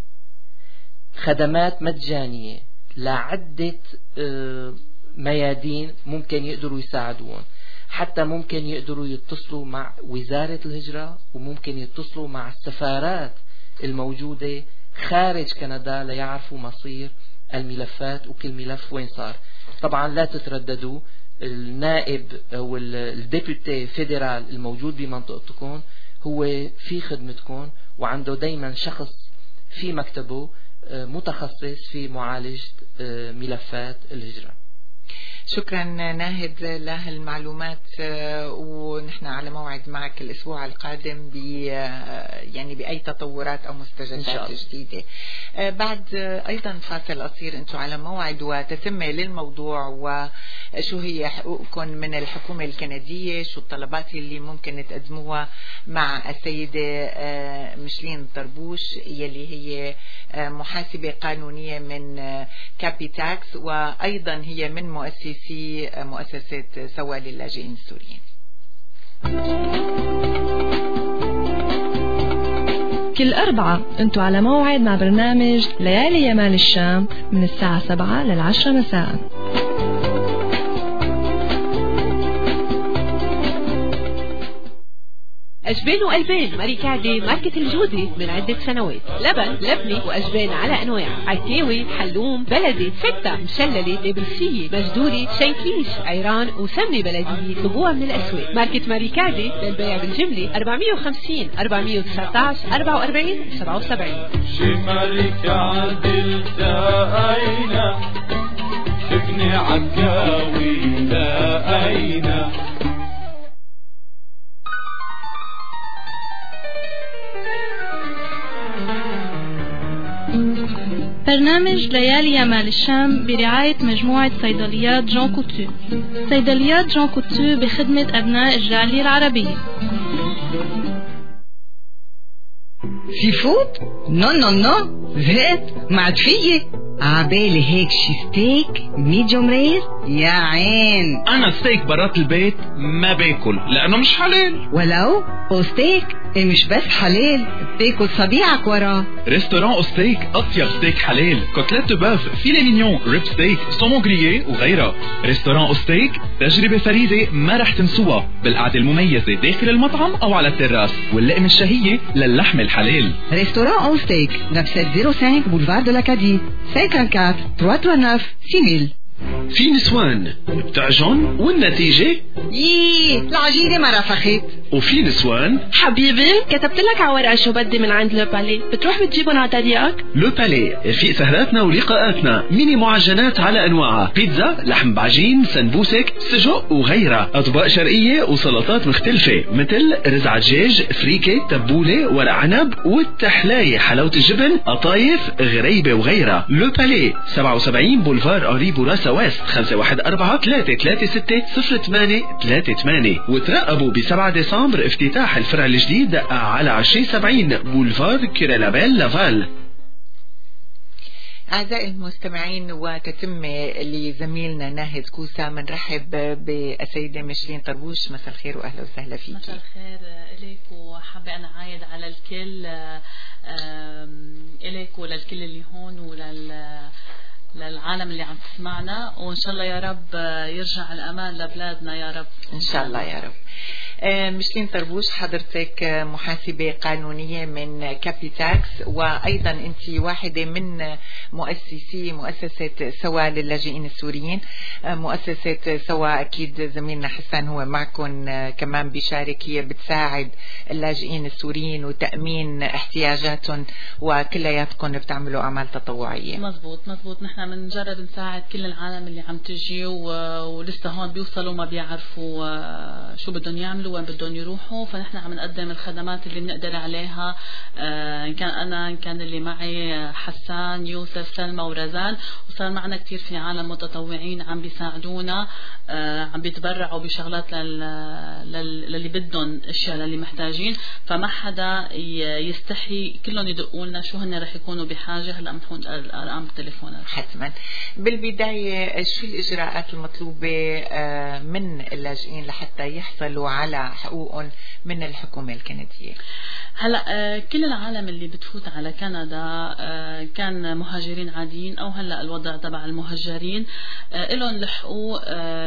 خدمات مجانية لعدة ميادين ممكن يقدروا يساعدون، حتى ممكن يقدروا يتصلوا مع وزارة الهجرة، وممكن يتصلوا مع السفارات الموجودة خارج كندا ليعرفوا مصير الملفات وكل ملف وين صار. طبعا لا تترددوا، النائب أو الديبوتي فيدرال الموجود بمنطقتكم هو في خدمتكم، وعنده دايما شخص في مكتبه متخصص في معالجة ملفات الهجرة. شكرا ناهد لهالمعلومات، ونحن على موعد معك الأسبوع القادم ب يعني بأي تطورات أو مستجدات جديدة. بعد أيضا فاصل قصير، أنتم على موعد وتتمة للموضوع، وشو هي حقوقكم من الحكومة الكندية، شو الطلبات اللي ممكن تقدموها مع السيدة ميشلين طربوش يلي هي محاسبة قانونية من كابيتاكس، وأيضا هي من مؤسسي مؤسسة سوا للاجئين السوريين. كل أربعة أنتوا على موعد مع برنامج ليالي يمال الشام من الساعة سبعة للعشرة مساء. أجبان وألبان ماريكاردي ماركة الجودة من عدة سنوات. لبن، لبنة وأجبان على أنواع، عكاوي، حلوم، بلدي، فتة، مشللة، نابلسية، مجدوري، شنكيش، عيران وسمنة بلدية. طلبوها من الأسواق. ماركة ماريكاردي للبيع بالجملة أربعمئة وخمسين أربعمئة وتسعة عشر أربعة وأربعين سبعة وسبعين. شي ماريكاردي التقينا، شفني عكاوي لقينا. برنامج ليالي يمال الشام برعاية مجموعة صيدليات جون كوتو. صيدليات جون كوتو بخدمة أبناء الجالية العربية. سي فود؟ نو نو نو زهقت ما عاد فيي. عبالي هيك شي ستيك ميديوم رير. يا عين انا ستيك برات البيت ما باكل لانه مش حلال. ولو وستيك مش بس حلال، بتاكل صبيعك وراه. ريستوران اوستيك اطيب ستيك حلال، كوتلات باف، فيلي مينيون، ريب ستيك، سومون غرييه وغيرها. ريستوران اوستيك تجربه فريده ما رح تنسوها، بالقعده المميزه داخل المطعم او على التراس، واللقمه الشهيه للحم الحلال. ريستوران اوستيك نفس صفر خمسة بولفار دو لاكادي أربعة أربعة ثلاثة ثلاثة تسعة ستة مية. في نسوان بتعجن والنتيجة ييه العجينة ما رفخت. وفي نسوان حبيبي كتبت لك على ورقة شو بدي من عند لو بالي، بتروح بتجيبهم على طريقك. لو بالي في سهراتنا ولقاءاتنا ميني معجنات على أنواعها، بيتزا، لحم بعجين، سنبوسك، سجق وغيرها، أطباق شرقية وسلطات مختلفة مثل رزعة دجاج، فريكة، تبولة، ورق عنب والتحلاية، حلاوة الجبن، قطايف، غريبة وغيرها. لو بالي سبعة وسبعين بولفار قريب وراسا ويست خمسة واحد أربعة ثلاثة ثلاثة ستة صفر ثمانية ثلاثة ثمانية. وترقبوا بسبعة ديسمبر افتتاح الفرع الجديد على عشرين سبعين بولفار كيرالابيل لافال. أعزائي المستمعين، وتتم لزميلنا ناهد كوسا منرحب بالسيدة مشلين طربوش. مساء الخير وأهلا وسهلا فيك. مساء الخير إليك، وحابة أنا عايد على الكل إليك وللكل اللي هون ولل للعالم اللي عم تسمعنا، وإن شاء الله يا رب يرجع الأمان لبلادنا يا رب إن شاء الله يا رب. مشلين طربوش، حضرتك محاسبة قانونية من كابيتاكس، وأيضا أنت واحدة من مؤسسي مؤسسة سوا للاجئين السوريين. مؤسسة سوا أكيد زميلنا حسان هو معكم كمان بيشارك، هي بتساعد اللاجئين السوريين وتأمين احتياجاتهم، وكلياتكم بتعملوا أعمال تطوعية. مزبوط مزبوط، نحن بنجرب نساعد كل العالم اللي عم تجي ولسه هون بيوصلوا ما بيعرفوا شو بدهم يعملوا وين بدهم يروحوا، فنحن عم نقدم الخدمات اللي بنقدر عليها. آه إن كان أنا إن كان اللي معي حسان، يوسف، سلمى ورزان، وصار معنا كتير في عالم متطوعين عم بيساعدونا، آه عم بيتبرعوا بشغلات لل... للي بدهم اشياء للي محتاجين، فما حدا يستحي، كلهم يدقوا لنا شو هن رح يكونوا بحاجة. هلا بنحون ارقام التليفونات. حتما. بالبداية شو الإجراءات المطلوبة من اللاجئين لحتى يحصلوا على حقوقهم من الحكومة الكندية؟ هلا كل العالم اللي بتفوت على كندا كان مهاجرين عاديين او هلا الوضع تبع المهاجرين لهم الحقوق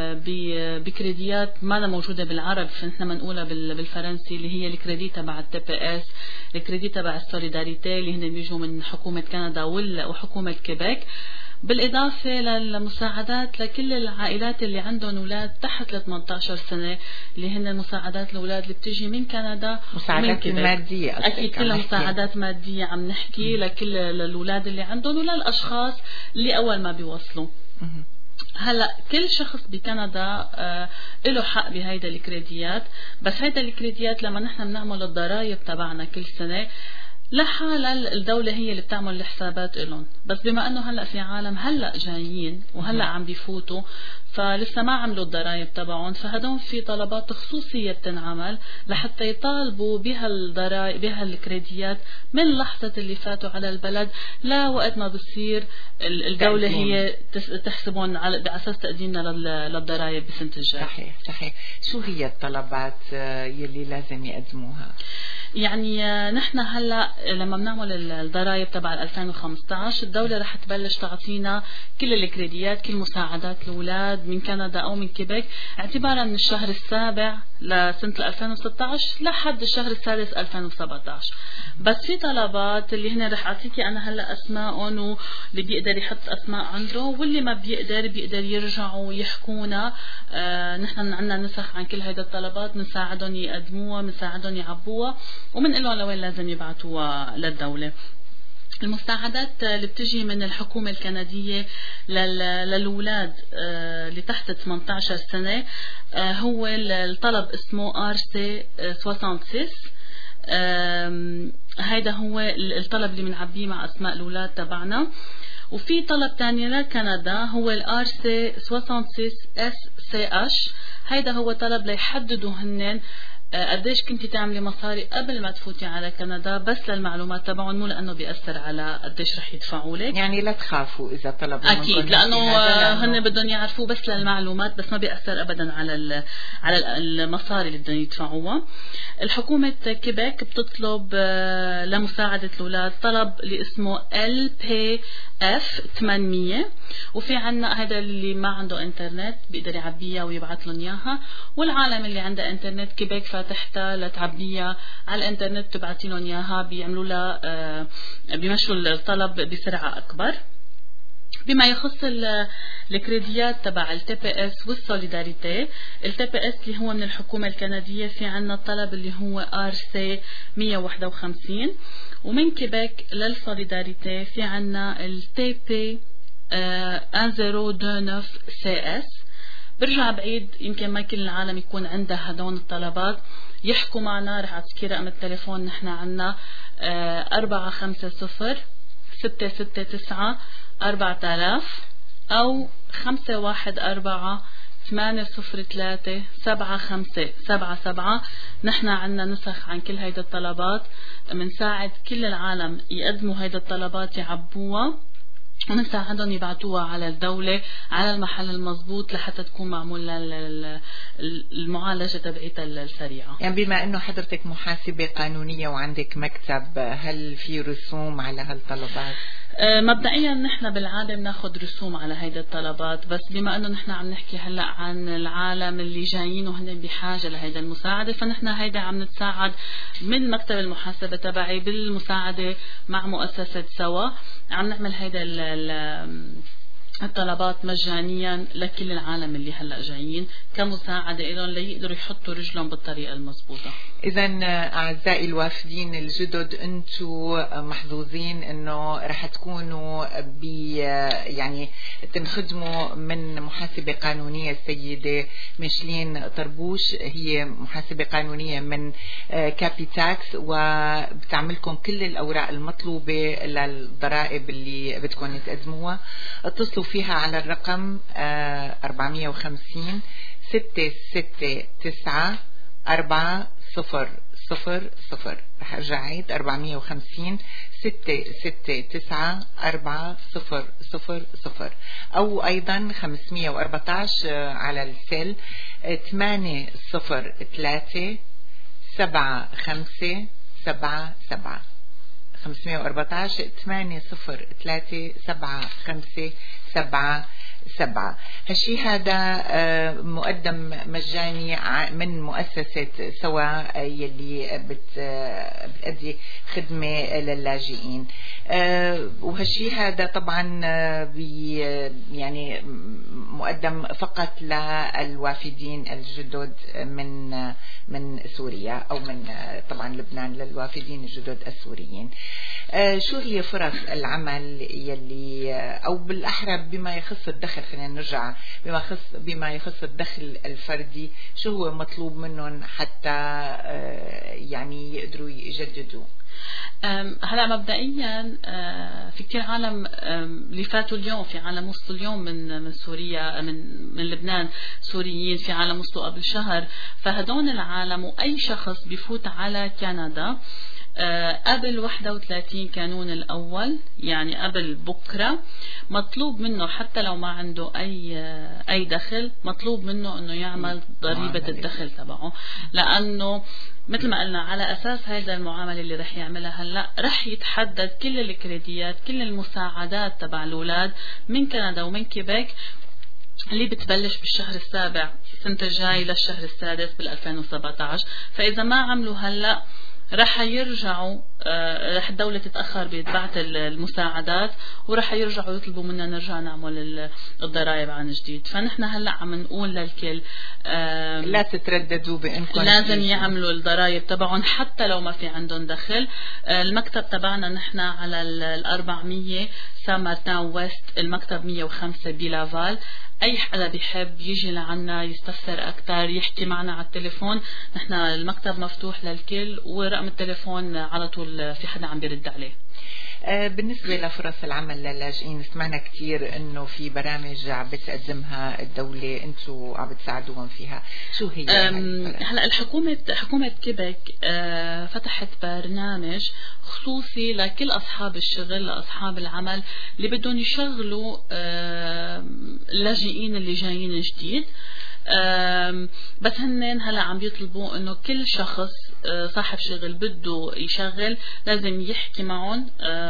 بكريديات ما موجوده بالعربي، فنحن بنقولها بالفرنسي اللي هي الكريدي تبع التي بي اس، الكريدي تبع السوليداريتي اللي هن بيجوا من حكومه كندا وحكومه كيبيك، بالإضافة للمساعدات لكل العائلات اللي عندهم أولاد تحت ل ثمانية عشر سنة، اللي هن المساعدات الأولاد اللي بتجي من كندا. مساعدات مادية أكيد كلها مساعدات مادية عم نحكي لكل الأولاد اللي عندهم وللأشخاص اللي أول ما بيوصلوا. هلا كل شخص بكندا آه له حق بهيدا الكريديات، بس هيدا الكريديات لما نحن بنعمل الضرائب تبعنا كل سنة لحالها الدولة هي اللي بتعمل الحسابات إلهم، بس بما أنه هلأ في عالم هلأ جايين وهلأ عم بيفوتوا فلسه ما عملوا الضرائب تبعهم، فهدون في طلبات خصوصية بتنعمل لحتى يطالبوا بهالضرائب بهالكريديات من لحظة اللي فاتوا على البلد لا وقت ما بصير الدولة هي تحسبهم على أساس تقديمنا للضرائب بسنة الجاي. صحيح صحيح. شو هي الطلبات يلي لازم يقدموها؟ يعني نحن هلا لما بنعمل الضرائب تبع ألفين وخمسة عشر الدولة رح تبلش تعطينا كل الكريديات، كل مساعدات الأولاد من كندا أو من كيبيك اعتبارا من الشهر السابع لسنة ألفين وستة عشر لحد الشهر السادس ألفين وسبعة عشر. بس في طلبات اللي هنا رح أعطيكي أنا هلا أسماءهم، واللي بيقدر يحط أسماء عنده واللي ما بيقدر بيقدر يرجعوا يحكونا. آه نحن عندنا نسخ عن كل هيدا الطلبات، بنساعدهم يقدموها، بنساعدهم يعبوها، ومن لهم لوين لازم يبعتوها للدولة. المساعدات اللي بتجي من الحكومة الكندية للأولاد اللي تحت ثمانية عشر سنة هو الطلب اسمه آر سي ستة وستين. هيدا هو الطلب اللي بنعبيه مع أسماء الأولاد تبعنا. وفي طلب تاني لكندا هو الآر سي ستة وستين إس سي إتش، هيدا هو طلب ليحددوا هنن قديش كنتي تعملي مصاري قبل ما تفوتي على كندا، بس للمعلومات تبعهم، مو لانه بيأثر على قديش رح يدفعوا لك. يعني لا تخافوا اذا طلبوا اكيد، لانه هن بدهم يعرفوا بس للمعلومات، بس ما بيأثر ابدا على على المصاري اللي بدهم يدفعوها. الحكومه كيبيك بتطلب لمساعده الاولاد طلب اللي اسمه إل بي إف ثمانمية، وفي عنا هذا اللي ما عنده انترنت بيقدر يعبيها ويبعث لهم اياها، والعالم اللي عندها انترنت كيبيك فاتحتها لتعبيها على الانترنت تبعتي لهم اياها، بيعملوا لها آه بيمشوا الطلب بسرعه اكبر. بما يخص الكريديات تبع التي بي اس والسوليداريتي، التي بي اس اللي هو من الحكومه الكنديه في عنا الطلب اللي هو ار سي مية وواحد وخمسين، ومن كيبيك للسوليداريتي في عنا التي بي واحد صفر اثنين تسعة سي اس. برجع بعيد، يمكن ما كل العالم يكون عندها هدول الطلبات، يحكوا معنا، رح اعطيكي رقم التليفون نحن عنا أربعة خمسة صفر ستة ستة تسعة أربعة آلاف أو خمسة واحد أربعة ثمانية صفر ثلاثة سبعة خمسة سبعة سبعة. نحن عنا نسخ عن كل هيدا الطلبات، منساعد كل العالم يقدموا هيدا الطلبات يعبوها، ونساعدهم يبعتوها على الدولة على المحل المضبوط لحتى تكون معمول المعالجة تبعيتها السريعة. يعني بما انه حضرتك محاسبة قانونية وعندك مكتب، هل في رسوم على هالطلبات؟ مبدئيا نحن بالعاده بناخذ رسوم على هيدا الطلبات، بس بما انه نحن عم نحكي هلا عن العالم اللي جايين وهن بحاجه لهيدا المساعده، فنحن هيدا عم نتساعد من مكتب المحاسبه تبعي بالمساعده مع مؤسسه سوا، عم نعمل هيدا الطلبات مجانيا لكل العالم اللي هلا جايين كمساعده لهم ليقدروا يحطوا رجلهم بالطريقه المضبوطه. اذا اعزائي الوافدين الجدد، انتم محظوظين انه رح تكونوا بي يعني تنخدموا من محاسبه قانونيه السيده ميشلين طربوش. هي محاسبه قانونيه من كابيتاكس، وبتعملكم كل الاوراق المطلوبه للضرائب اللي بدكم تقدموها. اتصلوا فيها على الرقم أربعمية وخمسين ستة ستة تسعة أربعة صفر صفر صفر. رح ارجع عيد أربعمية وخمسين ستة ستة تسعة أربعة صفر صفر صفر، او ايضا خمسمية وأربعتاشر على السيل ثمانية صفر ثلاثة سبعة خمسة سبعة سبعة. خمسمية وأربعتاشر ثمانية صفر ثلاثة سبعة خمسة سبعة سبعة. هالشي هذا مقدم مجاني من مؤسسة سوا يلي بتأدي خدمة للاجئين، وهالشي هذا طبعا يعني مقدم فقط للوافدين الجدد من من سوريا او من طبعا لبنان للوافدين الجدد السوريين. شو هي فرص العمل يلي او بالاحرى بما يخص الدخل، خلينا نرجع بما يخص بما يخص الدخل الفردي، شو هو مطلوب منهم حتى يعني يقدروا يجددوا؟ هلا مبدئيا في كثير عالم اللي فاتوا اليوم، في عالم وصلوا اليوم من من سوريا من من لبنان سوريين، في عالم وصلوا قبل شهر، فهدون العالم واي شخص بيفوت على كندا قبل واحد وثلاثين كانون الأول، يعني قبل بكرة، مطلوب منه حتى لو ما عنده أي أي دخل، مطلوب منه إنه يعمل ضريبة الدخل تبعه، لأنه مثل ما قلنا على أساس هذا المعاملة اللي رح يعملها هلا رح يتحدد كل الكريديات كل المساعدات تبع الأولاد من كندا ومن كيبيك اللي بتبلش بالشهر السابع السنة الجاي للشهر السادس بال ألفين وسبعة عشر. فإذا ما عملوا هلا رح يرجعوا، رح الدولة تتأخر بإتباع المساعدات ورح يرجعوا يطلبوا منا نرجع نعمل الضرائب عن جديد. فنحن هلا عم نقول للكل لا تترددوا بإنكم لازم يعملوا الضرائب تبعهم حتى لو ما في عندهم دخل. المكتب تبعنا نحن على الأربعمية سان مارتان ويست، المكتب مية وخمسة بلافال. أي حدا بيحب يجي لعنا يستفسر أكتر يحكي معنا على التليفون، نحن المكتب مفتوح للكل ورقم التليفون على طول في حدا عم بيرد عليه. بالنسبة لفرص العمل للاجئين، سمعنا كتير انه في برامج عم بتقدمها الدولة، انتم عم بتساعدوهم فيها، شو هي؟ هلا الحكومة حكومة كيبك فتحت برنامج خصوصي لكل اصحاب الشغل، لاصحاب العمل اللي بدهم يشغلوا اللاجئين اللي جايين جديد. بس هنن هلا عم بيطلبوا انه كل شخص صاحب شغل بده يشغل لازم يحكي معهم،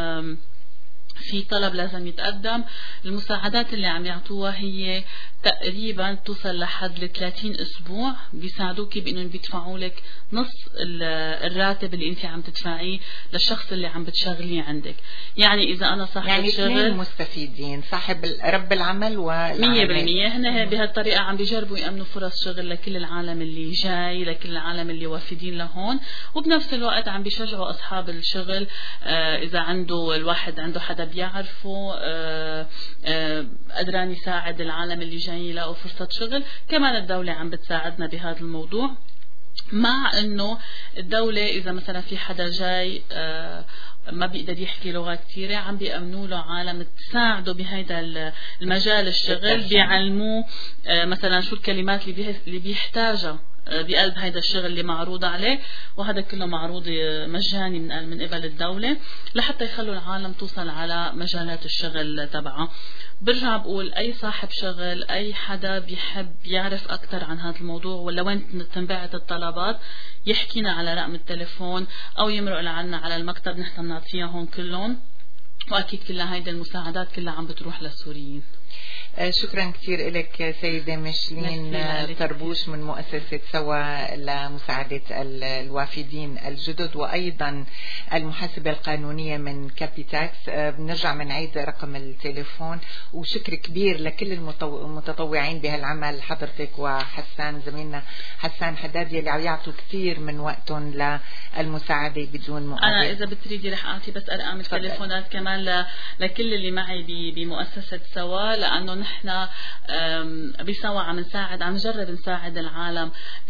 في طلب لازم يتقدم. المساعدات اللي عم يعطوها هي تقريبا توصل لحد ل ثلاثين اسبوع، بيساعدوك بانهم بيدفعوا لك نص الراتب اللي انت عم تدفعيه للشخص اللي عم بتشغليه عندك. يعني اذا انا صاحب يعني شغل، يعني اثنين مستفيدين، صاحب رب العمل والعامل. مية بالمية هن بهالطريقة عم بيجربوا يأمنوا فرص شغل لكل العالم اللي جاي، لكل العالم اللي وافدين لهون، وبنفس الوقت عم بيشجعوا أصحاب الشغل آه إذا عنده الواحد عنده حدا بيعرفه آه آه قدران يساعد العالم اللي جايين يلاقوا فرصة شغل. كمان الدولة عم بتساعدنا بهذا الموضوع، مع انه الدولة اذا مثلا في حدا جاي آه ما بيقدر يحكي لغة كثيرة، عم بيأمنوا له عالم تساعده بهيدا المجال الشغل، بيعلموه آه مثلا شو الكلمات اللي بيحتاجها بقلب هذا الشغل اللي معروض عليه، وهذا كله معروض مجاني من من قبل الدولة لحتى يخلوا العالم توصل على مجالات الشغل تبعها. برجع بقول أي صاحب شغل، أي حدا بيحب يعرف أكثر عن هذا الموضوع ولا وين تنبعت الطلبات، يحكينا على رقم التليفون أو يمرق لعنا على المكتب، نحن بنعطيها هون كلهم، وأكيد كلها هيدا المساعدات كلها عم بتروح للسوريين. شكرا كثير لك سيدة ميشلين طربوش من مؤسسة سوا لمساعدة الوافدين الجدد، وأيضا المحاسبة القانونية من كابيتاكس. بنرجع بنعيد رقم التليفون، وشكر كبير لكل المتطوعين بهالعمل، حضرتك وحسان زميلنا حسان حداد يلي عم يعطوا كثير من وقتهم للمساعدة بدون مقابل. أنا إذا بتريدي رح أعطي بس أرقام التليفونات كمان لكل اللي معي بمؤسسة سوا، لأنه نحن بسوا عم نساعد، عم نجرب نساعد العالم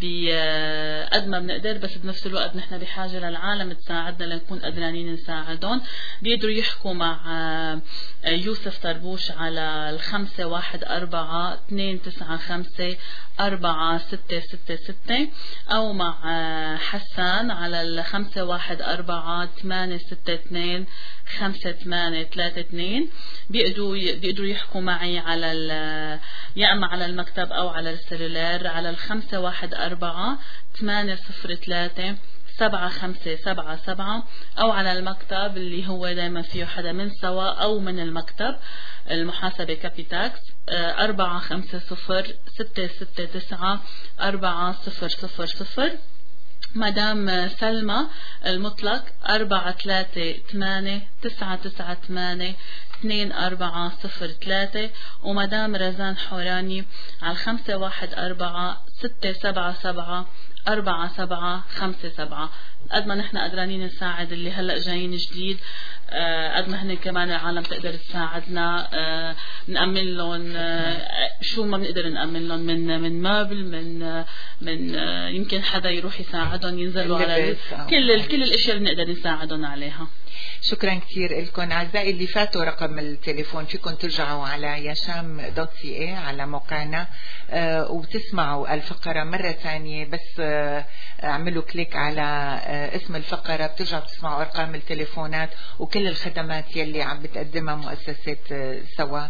بقد ما بنقدر، بس بنفس الوقت نحن بحاجة للعالم تساعدنا لنكون قدرانين نساعدهم. بيقدروا يحكوا مع يوسف طربوش على الخمسة واحد أربعة اثنين تسعة خمسة أربعة ستة ستة ستة، أو مع حسان على الخمسة واحد أربعة ثمانية ستة اثنين خمسة ثمانية ثلاثة اثنين. بيقدروا بيقدروا يحكوا معي على يا اما على المكتب او على السلولار على الخمسة واحد أربعة ثمانية صفر ثلاثة سبعة خمسة سبعة سبعة، أو على المكتب اللي هو دائما فيه حدا من سوا أو من المكتب المحاسبة كابيتاكس أربعة خمسة صفر ستة ستة تسعة أربعة صفر صفر صفر. مدام سلمى المطلق أربعة ثلاثة ثمانية تسعة تسعة ثمانية اثنين أربعة صفر ثلاثة، ومدام رزان حوراني على الخمسة واحد أربعة ستة سبعة سبعة أربعة سبعة خمسة سبعة. قد ما نحن قدرانين نساعد اللي هلأ جايين جديد، قد ما هن كمان العالم تقدر تساعدنا، نأمن لهم شو ما بنقدر نأمن لهم من من مابل، من من يمكن حدا يروح يساعدهم ينزلوا على كل كل الاشياء اللي بنقدر نساعدهم عليها. شكرا كثير لكم أعزائي اللي فاتوا رقم التليفون، فيكم ترجعوا على يشام دوت سي اي على موقعنا آه وتسمعوا الفقرة مرة ثانية. بس آه اعملوا كليك على آه اسم الفقرة، بترجعوا تسمعوا أرقام التليفونات وكل الخدمات يلي عم بتقدمها مؤسسة آه سوا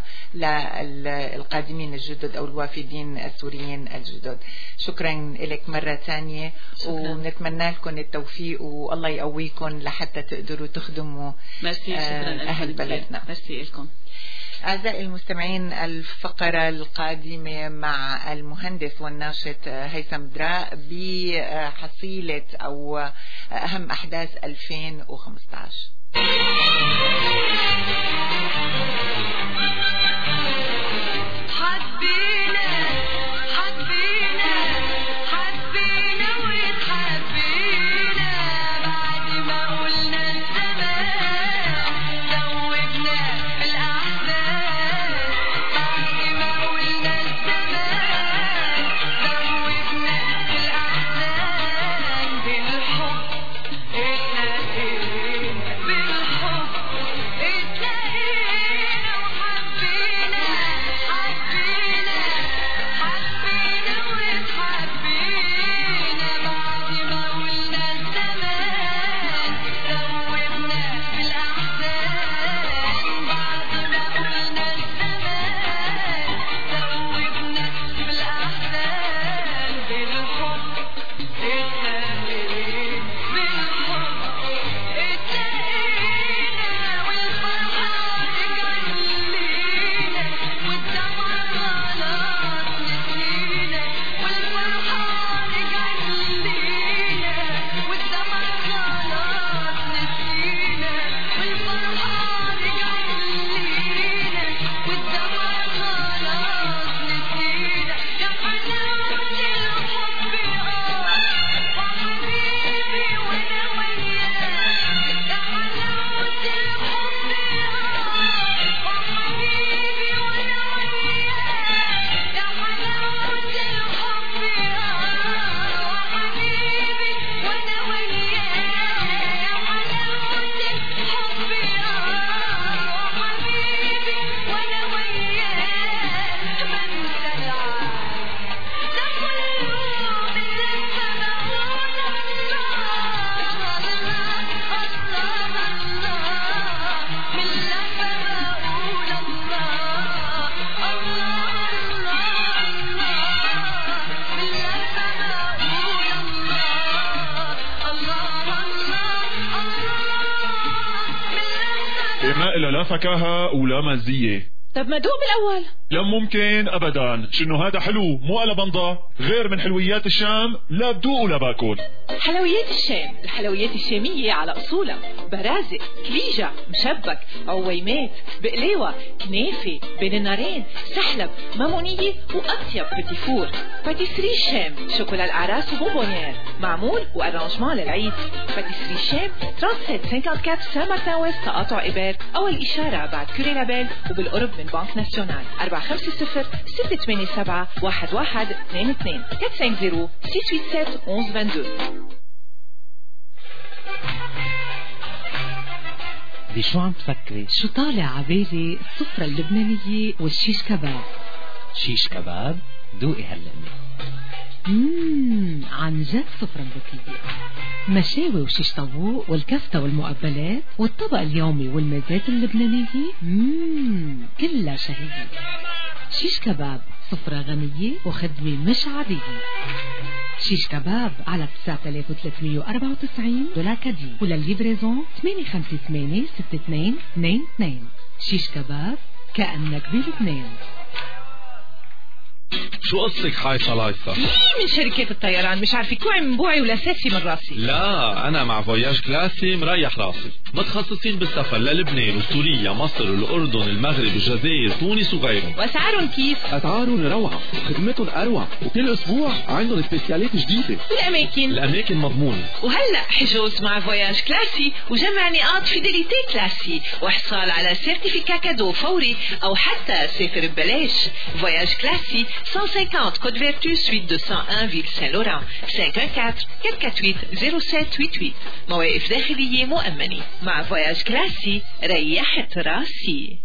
للقادمين الجدد أو الوافدين السوريين الجدد. شكرا لك مرة ثانية، ونتمنى لكم التوفيق والله يقويكم لحتى تقدروا تخدموا ميرسي. شكرا أهل بلدنا. ميرسي لكم. أعزائي المستمعين، الفقرة القادمة مع المهندس والناشط هيثم دراء بحصيلة أو أهم أحداث ألفين وخمسة عشر. بالحب ما إلا لا فكاهة ولا مزية. طب ما دوق بالأول. لا ممكن أبدا، شنو هذا حلو مو على بنضة، غير من حلويات الشام لا بدوق ولا باكل. حلويات الشام، الحلويات الشامية على أصولها، برازق، كليجة، مشبك، عويمات، بقلاوة، كنافة، بين النارين، سحلب، مامونية وأطيب بتيفور. باتيسري الشام، شوكولا الأعراس وبونبونير، معمول وأرانجمان للعيد. باتيسري الشام سبعة سبعة أربعة سان مارتن ويست تقاطع إبر، أول إشارة بعد كوري لابيل وبالقرب من بنك ناسيونال. أربعة خمسة صفر ستة ثمانية سبعة واحد واحد اثنين اثنين أربعة خمسة صفر ستة ثمانية سبعة واحد واحد اثنين اثنين. بشو عم تفكري؟ شو طالع عبالي السفرة اللبنانية والشيش كباب. شيش كباب؟ دوقي هاللقمة. مم عن جد سفرة ذكية، مشاوي وشيش طاووق والكفتة والمقبلات والطبق اليومي والمزات اللبنانية. مم كلها شهية. شيش كباب سفرة غنية وخدمة مش عادية. شيش كباب على تسعة آلاف وثلاثمية وأربعة وتسعين دولار كادي، وللليفريزون ثمانية خمسة ثمانية ستة اثنين اثنين اثنين. شيش كباب كأنك بلبنان. شو قصتك حايصة لايصة؟ مين من شركات الطيران مش عارفة كوعي من بوعي ولا ساسي من راسي. لا أنا مع فواياج كلاسي مريح راسي، متخصصين بالسفر للبنان وسوريا مصر والأردن المغرب الجزائر تونس وغيرهم. وأسعارهم كيف؟ أسعارهم روعة، خدمتهم أروع، وكل أسبوع عندهم سبيسيالات جديدة. والأماكن؟ الأماكن مضمونة. وهلأ حجوز مع فواياج كلاسي وجمع نقاط فيداليتي كلاسي وحصال على سيرتيفيكا كادو فوري أو حتى سافر ببلاش. فواياج كلاسي cent cinquante Côte Vertu, suite deux cent un, Ville Saint-Laurent. cinq un quatre quatre quatre huit zéro sept huit huit. مواقف داخلية مؤمنة. مع فواياج كلاسي ريحت راسي.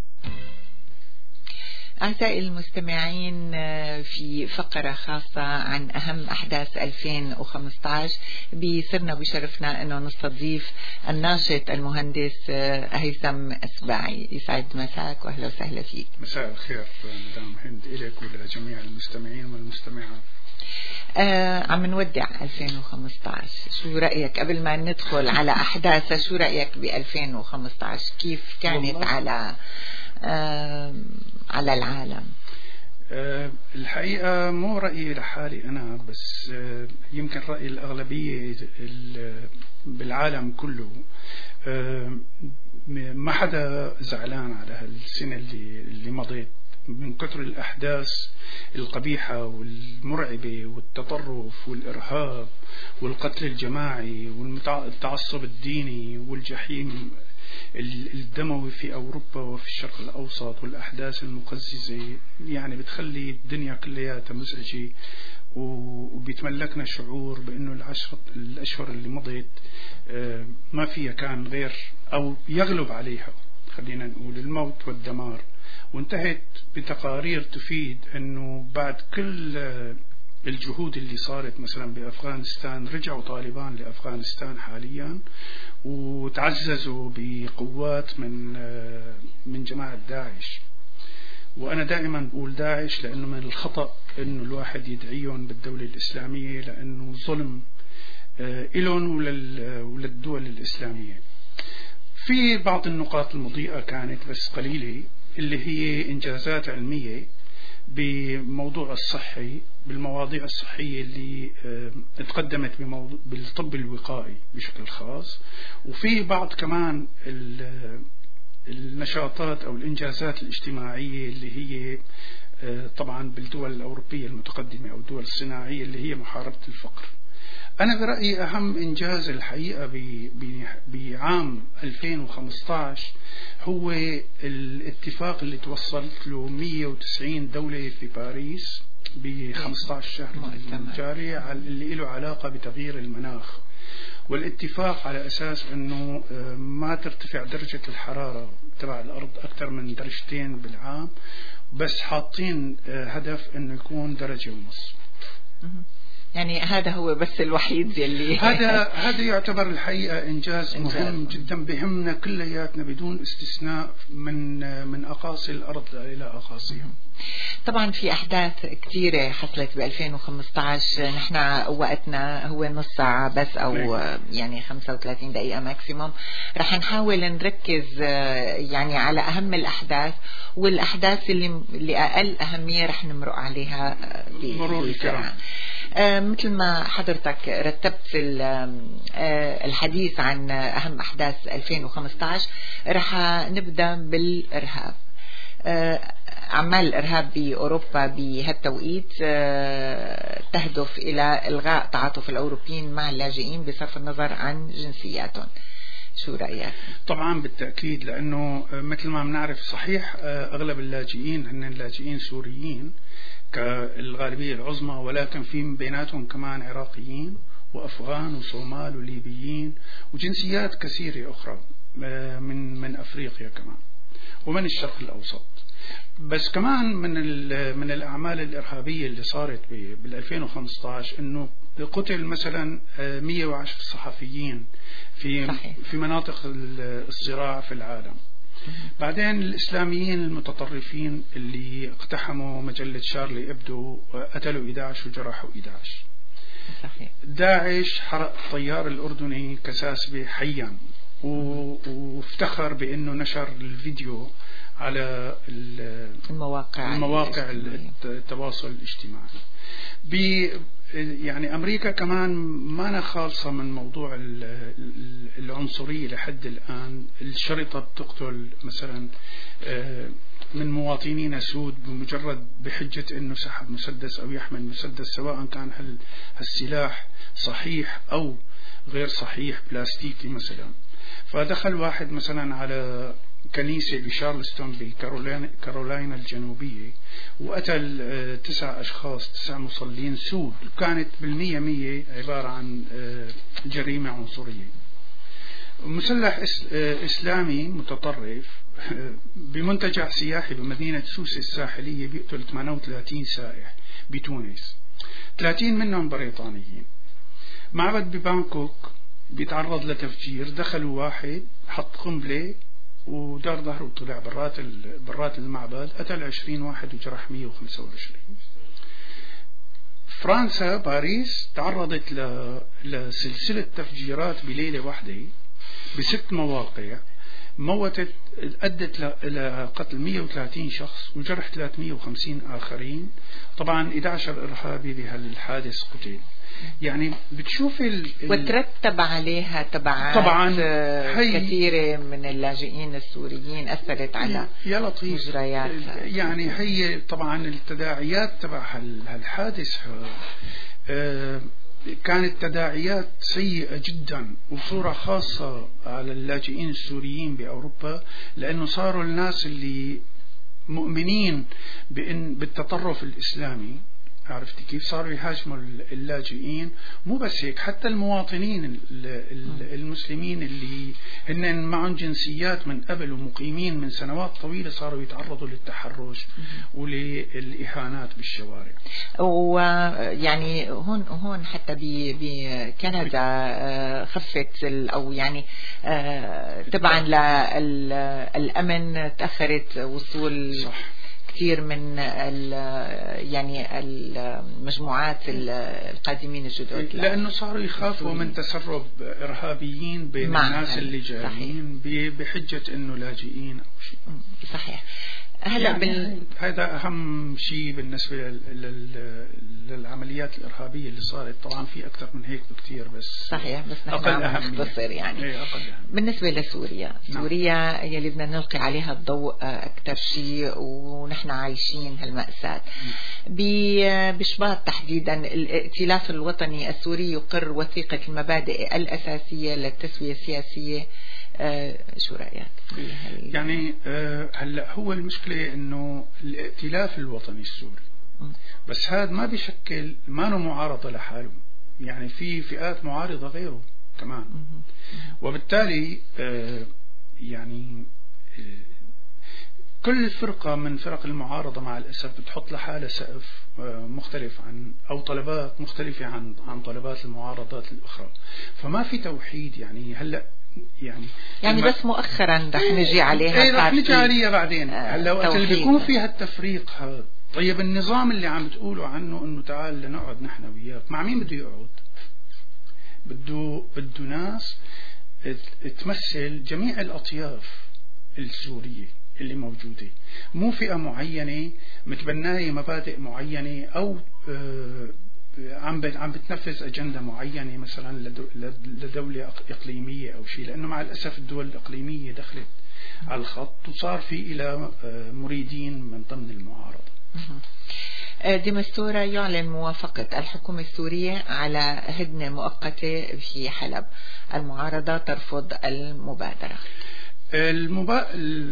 أعزائي المستمعين، في فقرة خاصة عن أهم أحداث ألفين وخمسة عشر بيسرنا بشرفنا أنه نستضيف الناشط المهندس هيثم أسباعي. يسعد مساك وأهلا وسهلا فيك. مساء الخير مدام هند إليك ولجميع المستمعين والمستمعات. آه عم نودع ألفين وخمسة عشر، شو رأيك قبل ما ندخل على أحداثها؟ شو رأيك ب ألفين وخمسة عشر كيف كانت على آه على العالم؟ أه الحقيقة مو رأيي لحالي أنا بس، أه يمكن رأي الأغلبية بالعالم كله. أه ما حدا زعلان على هالسنة اللي, اللي مضيت من كثر الأحداث القبيحة والمرعبة والتطرف والإرهاب والقتل الجماعي والتعصب الديني والجحيم الدموي في أوروبا وفي الشرق الأوسط والأحداث المقززة. يعني بتخلي الدنيا كلها مزعجة وبيتملكنا شعور بأنه العشرة الأشهر اللي مضيت ما فيها كان غير أو يغلب عليها خلينا نقول الموت والدمار. وانتهت بتقارير تفيد أنه بعد كل الجهود اللي صارت مثلا بأفغانستان رجعوا طالبان لأفغانستان حاليا وتعززوا بقوات من من جماعة داعش. وأنا دائما بقول داعش لأنه من الخطأ أنه الواحد يدعيهم بالدولة الإسلامية، لأنه ظلم إلهم وللدول الإسلامية. في بعض النقاط المضيئة كانت بس قليلة، اللي هي إنجازات علمية بموضوع الصحي بالمواضيع الصحية اللي اتقدمت بالطب الوقائي بشكل خاص. وفي بعض كمان النشاطات أو الإنجازات الاجتماعية اللي هي طبعا بالدول الأوروبية المتقدمة أو الدول الصناعية اللي هي محاربة الفقر. أنا برأيي أهم إنجاز الحقيقة بعام ألفين وخمسة عشر هو الاتفاق اللي توصلت له مئة وتسعين دولة في باريس ب خمسة عشر شهر الجاري اللي له علاقة بتغيير المناخ، والاتفاق على أساس أنه ما ترتفع درجة الحرارة تبع الأرض أكثر من درجتين بالعام، بس حاطين هدف أنه يكون درجة ونص. يعني هذا هو بس الوحيد يلي هذا هذا يعتبر الحقيقة إنجاز, إنجاز مهم جدا بهمنا كلياتنا بدون استثناء من من أقاصي الأرض إلى أقاصيها. طبعا في أحداث كثيرة حصلت ب ألفين وخمسة عشر، نحن وقتنا هو نص ساعة بس أو يعني خمسة وثلاثين دقيقة ماكسيموم، رح نحاول نركز يعني على أهم الأحداث، والأحداث اللي, اللي أقل أهمية رح نمرق عليها مرور الكرام. آه مثل ما حضرتك رتبت الحديث عن أهم أحداث ألفين وخمسة عشر، رح نبدأ بالإرهاب. آه أعمال الإرهاب بأوروبا بهالتوقيت آه تهدف إلى إلغاء تعاطف الأوروبيين مع اللاجئين بصرف النظر عن جنسياتهم. شو رأيك؟ طبعا بالتأكيد، لأنه مثل ما بنعرف صحيح أغلب اللاجئين هن لاجئين سوريين كالغالبية العظمى، ولكن في من بيناتهم كمان عراقيين وأفغان وصومال وليبيين وجنسيات كثيرة أخرى من من أفريقيا كمان ومن الشرق الأوسط. بس كمان من من الأعمال الإرهابية اللي صارت بال ألفين وخمسة عشر إنه قتل مثلا مئة وعشرة صحفيين في صحيح. في مناطق الصراع في العالم. بعدين الإسلاميين المتطرفين اللي اقتحموا مجلة شارلي إبدو قتلوا إحدى عشر وجرحوا إحدى عشر. صحيح. داعش حرق الطيار الأردني كساسبة حيا وافتخر بأنه نشر الفيديو على المواقع المواقع التواصل الاجتماعي. يعني أمريكا كمان ما خالصة من موضوع العنصرية لحد الآن. الشرطة بتقتل مثلا من مواطنين سود بمجرد بحجة أنه سحب مسدس أو يحمل مسدس، سواء كان هالسلاح صحيح أو غير صحيح بلاستيكي مثلا. فدخل واحد مثلا على كنيسة بشارلستون بكارولاينا الجنوبية وقتل تسع أشخاص، تسع مصلين سود، كانت بالمية مية عبارة عن جريمة عنصرية. مسلح إسلامي متطرف بمنتجع سياحي بمدينة سوسة الساحلية بيقتل ثمانية وثلاثين سائح بتونس، ثلاثين منهم بريطانيين. معبد ببانكوك بيتعرض لتفجير، دخلوا واحد حط قنبلة ودار ظهره وطلع برات برات المعبد، قتل عشرين واحد وجرح مئة وخمسة وعشرين. فرنسا باريس تعرضت لسلسلة تفجيرات بليلة واحدة بست مواقع، موتت أدت إلى قتل مئة وثلاثين شخص وجرح ثلاثمئة وخمسين آخرين. طبعا إحدى عشر إرهابي بهالحادث قتل. يعني بتشوف ال... وترتب عليها تبعات طبعا كثيرة من اللاجئين السوريين أثرت على يا لطيف مجريات. يعني هي طبعا التداعيات تبع هالحادث كانت تداعيات سيئة جدا، وصورة خاصة على اللاجئين السوريين بأوروبا، لأنه صاروا الناس اللي مؤمنين بأن بالتطرف الإسلامي، عرفت كيف صاروا يهاجموا اللاجئين. مو بس هيك، حتى المواطنين المسلمين اللي هن معهم جنسيات من قبل ومقيمين من سنوات طويلة صاروا يتعرضوا للتحرش وللإهانات بالشوارع. ويعني هون هون حتى بكندا خفت او يعني طبعا للأمن تأخرت وصول صح. كثير من ال يعني المجموعات القادمين الجدد، لأنه صاروا يخافوا من تسرب إرهابيين بين الناس اللي جايين بحجة إنه لاجئين أو شيء. صحيح. هلا يعني بال... هذا أهم شيء بالنسبة لل... للعمليات الإرهابية اللي صارت. طبعا في أكثر من هيك بكثير، بس صحيح، بس نحن أقل عم نختصر يعني. إيه أقل أهم. بالنسبة لسوريا، نعم. سوريا هي اللي بدنا نلقي عليها الضوء أكثر شيء، ونحن عايشين هالمأساة. بشباط تحديدا الائتلاف الوطني السوري يقر وثيقة المبادئ الأساسية للتسوية السياسية. آه شو رأيك؟ يعني آه هلا هو المشكلة إنه الائتلاف الوطني السوري م. بس هذا ما بيشكل ما له معارضة لحاله، يعني في فئات معارضة غيره كمان. م. وبالتالي آه يعني آه كل فرقة من فرق المعارضة مع الأسف بتحط لحالها سقف مختلف عن أو طلبات مختلفة عن عن طلبات المعارضات الأخرى، فما في توحيد. يعني هلا يعني يعني بس مؤخرا رح نجي عليها، ايه رح نجي عليها بعدين. هلا وقت اللي بيكون فيها التفريق هذا، طيب النظام اللي عم تقولوا عنه انه تعال لنقعد نحن وياك، مع مين بده يقعد؟ بده بده ناس تمثل جميع الأطياف السورية اللي موجودة، مو فئة معينة متبناية مبادئ معينة أو عم عم بتنفذ أجندة معينة مثلا لدولة إقليمية أو شيء، لأنه مع الأسف الدول الإقليمية دخلت على الخط وصار في إلى مريدين من ضمن المعارضة. دي مستورة يعلن موافقة الحكومة السورية على هدنة مؤقتة في حلب، المعارضة ترفض المبادرة. المبا...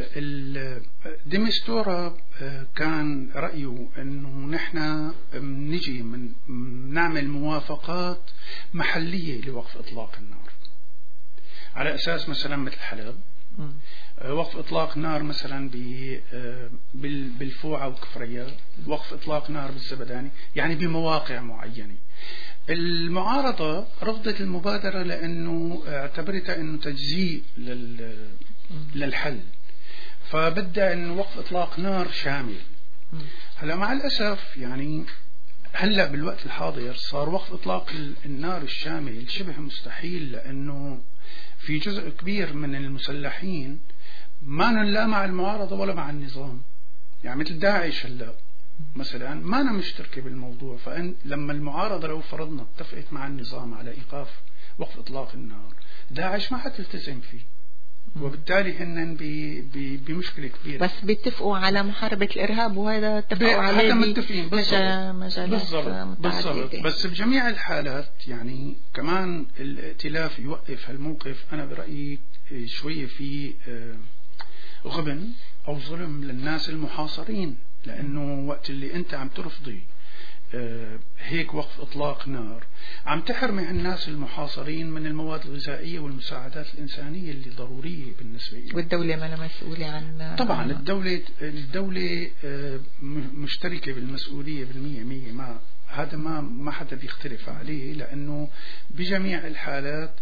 ديمستورا كان رأيه أنه نحن نجي من نعمل موافقات محلية لوقف إطلاق النار، على أساس مثلا مثل حلب وقف إطلاق نار مثلا بالفوعة وكفرية، وقف إطلاق نار بالزبداني، يعني بمواقع معينة. المعارضة رفضت المبادرة لأنه اعتبرتها أنه تجزيء للحل، فبدأ أنه وقف إطلاق نار شامل. هلا مع الأسف يعني هلا بالوقت الحاضر صار وقف إطلاق النار الشامل شبه مستحيل، لأنه في جزء كبير من المسلحين ما لا مع المعارضة ولا مع النظام، يعني مثل داعش هلا مثلا ما أنا مشتركة بالموضوع. فإن لما المعارضة لو فرضنا اتفقت مع النظام على إيقاف وقف إطلاق النار، داعش ما حتلتزم فيه، وبالتالي هن بمشكلة كبيرة. بس بيتفقوا على محاربة الإرهاب، وهذا اتفقوا عليه. هذا متفقين بالضبط بالضبط. بس بجميع الحالات يعني كمان الائتلاف يوقف هالموقف. أنا برأيي شوية في غبن أو ظلم للناس المحاصرين، لأنه وقت اللي أنت عم ترفضي هيك وقف إطلاق نار عم تحرمي الناس المحاصرين من المواد الغذائية والمساعدات الإنسانية اللي ضرورية بالنسبة لهم. والدولة ما لها مسؤولة عن طبعا الدولة الدولة مشتركة بالمسؤولية بالمية مية، ما هذا ما ما حدا بيختلف عليه، لأنه بجميع الحالات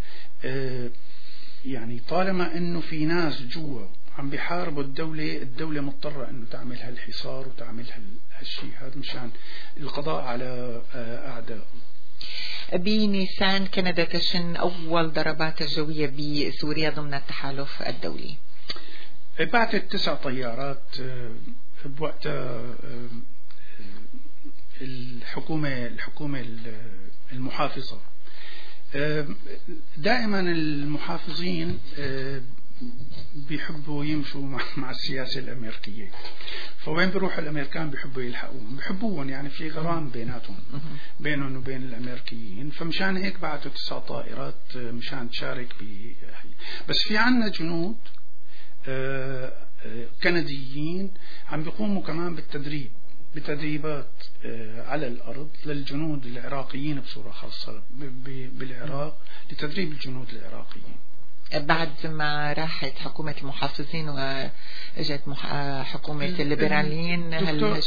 يعني طالما إنه في ناس جوا عم بيحاربوا الدولة، الدولة مضطرة إنه تعمل هالحصار وتعمل هالشيء هذا مشان القضاء على أعداء. بنيسان كندا تشن أول ضربات الجوية بسوريا ضمن التحالف الدولي. بعثت تسع طيارات بوقتها الحكومة الحكومة المحافظة. دائما المحافظين بيحبوا يمشوا مع, مع السياسة الأمريكية، فوين بيروح الأمريكان بيحبوا يلحقوهم بيحبوهم، يعني في غرام بيناتهم بينهم وبين الأمريكيين. فمشان هيك بعثوا تسع طائرات مشان تشارك ب. بس في عنا جنود كنديين عم بيقوموا كمان بالتدريب بتدريبات على الأرض للجنود العراقيين بصورة خاصة بالعراق، لتدريب الجنود العراقيين. بعد ما راحت حكومة المحافظين وجت حكومة الليبراليين، هل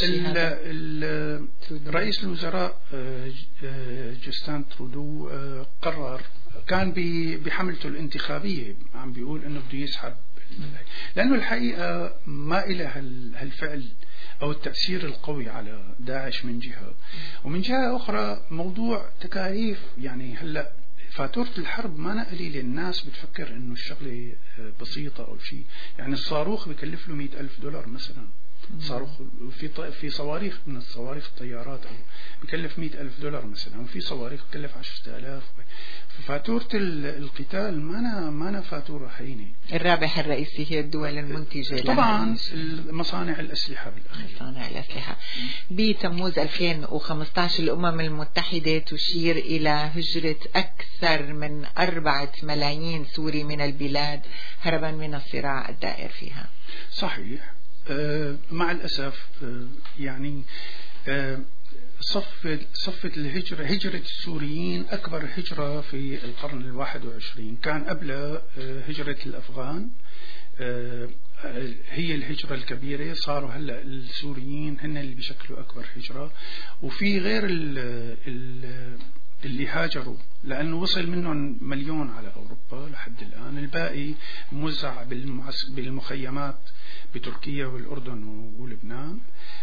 رئيس الوزراء جاستن ترودو قرر كان بحملته الانتخابية عم بيقول انه بده يسحب، لانه الحقيقة ما إلى هالفعل أو التأثير القوي على داعش من جهة، ومن جهة أخرى موضوع تكاليف. يعني هلأ فاتورة الحرب ما قليلة، الناس بتفكر إنه الشغلة بسيطة أو شيء. يعني الصاروخ بكلف له مئة ألف دولار مثلا، صاروخ في في صواريخ من الصواريخ الطيارات أو بكلف مئة ألف دولار مثلا، وفي صواريخ بكلف عشرة آلاف. ففاتورة القتال ما أنا ما أنا فاتورة هينة. الرابح الرئيسي هي الدول المنتجة طبعا مصانع الأسلحة بالأخير. مصانع الأسلحة. بتموز ألفين وخمسة عشر الأمم المتحدة تشير إلى هجرة أكثر من أربعة ملايين سوري من البلاد هربا من الصراع الدائر فيها. صحيح. أه مع الأسف أه يعني أه صفة صفة الهجرة، هجرة السوريين أكبر هجرة في القرن الواحد وعشرين. كان قبل هجرة الأفغان هي الهجرة الكبيرة. صاروا هلا السوريين هن اللي بيشكلوا أكبر هجرة، وفي غير ال ال اللي هاجروا، لأنه وصل منهم مليون على أوروبا لحد الآن. الباقي موزع بالمخيمات بتركيا والأردن ولبنان.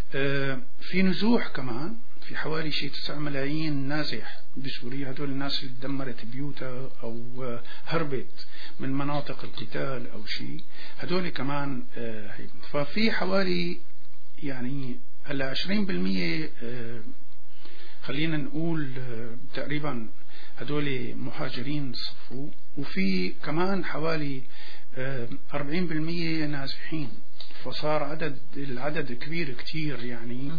في نزوح كمان، في حوالي شيء تسعة ملايين نازح بسوريا. هدول الناس اللي دمرت بيوتها أو هربت من مناطق القتال أو شيء، هدول كمان. ففي حوالي يعني هلا عشرين بالمية خلينا نقول تقريبا هدول مهاجرين صفوا، وفي كمان حوالي أربعين بالمية نازحين. فصار عدد العدد كبير كتير يعني.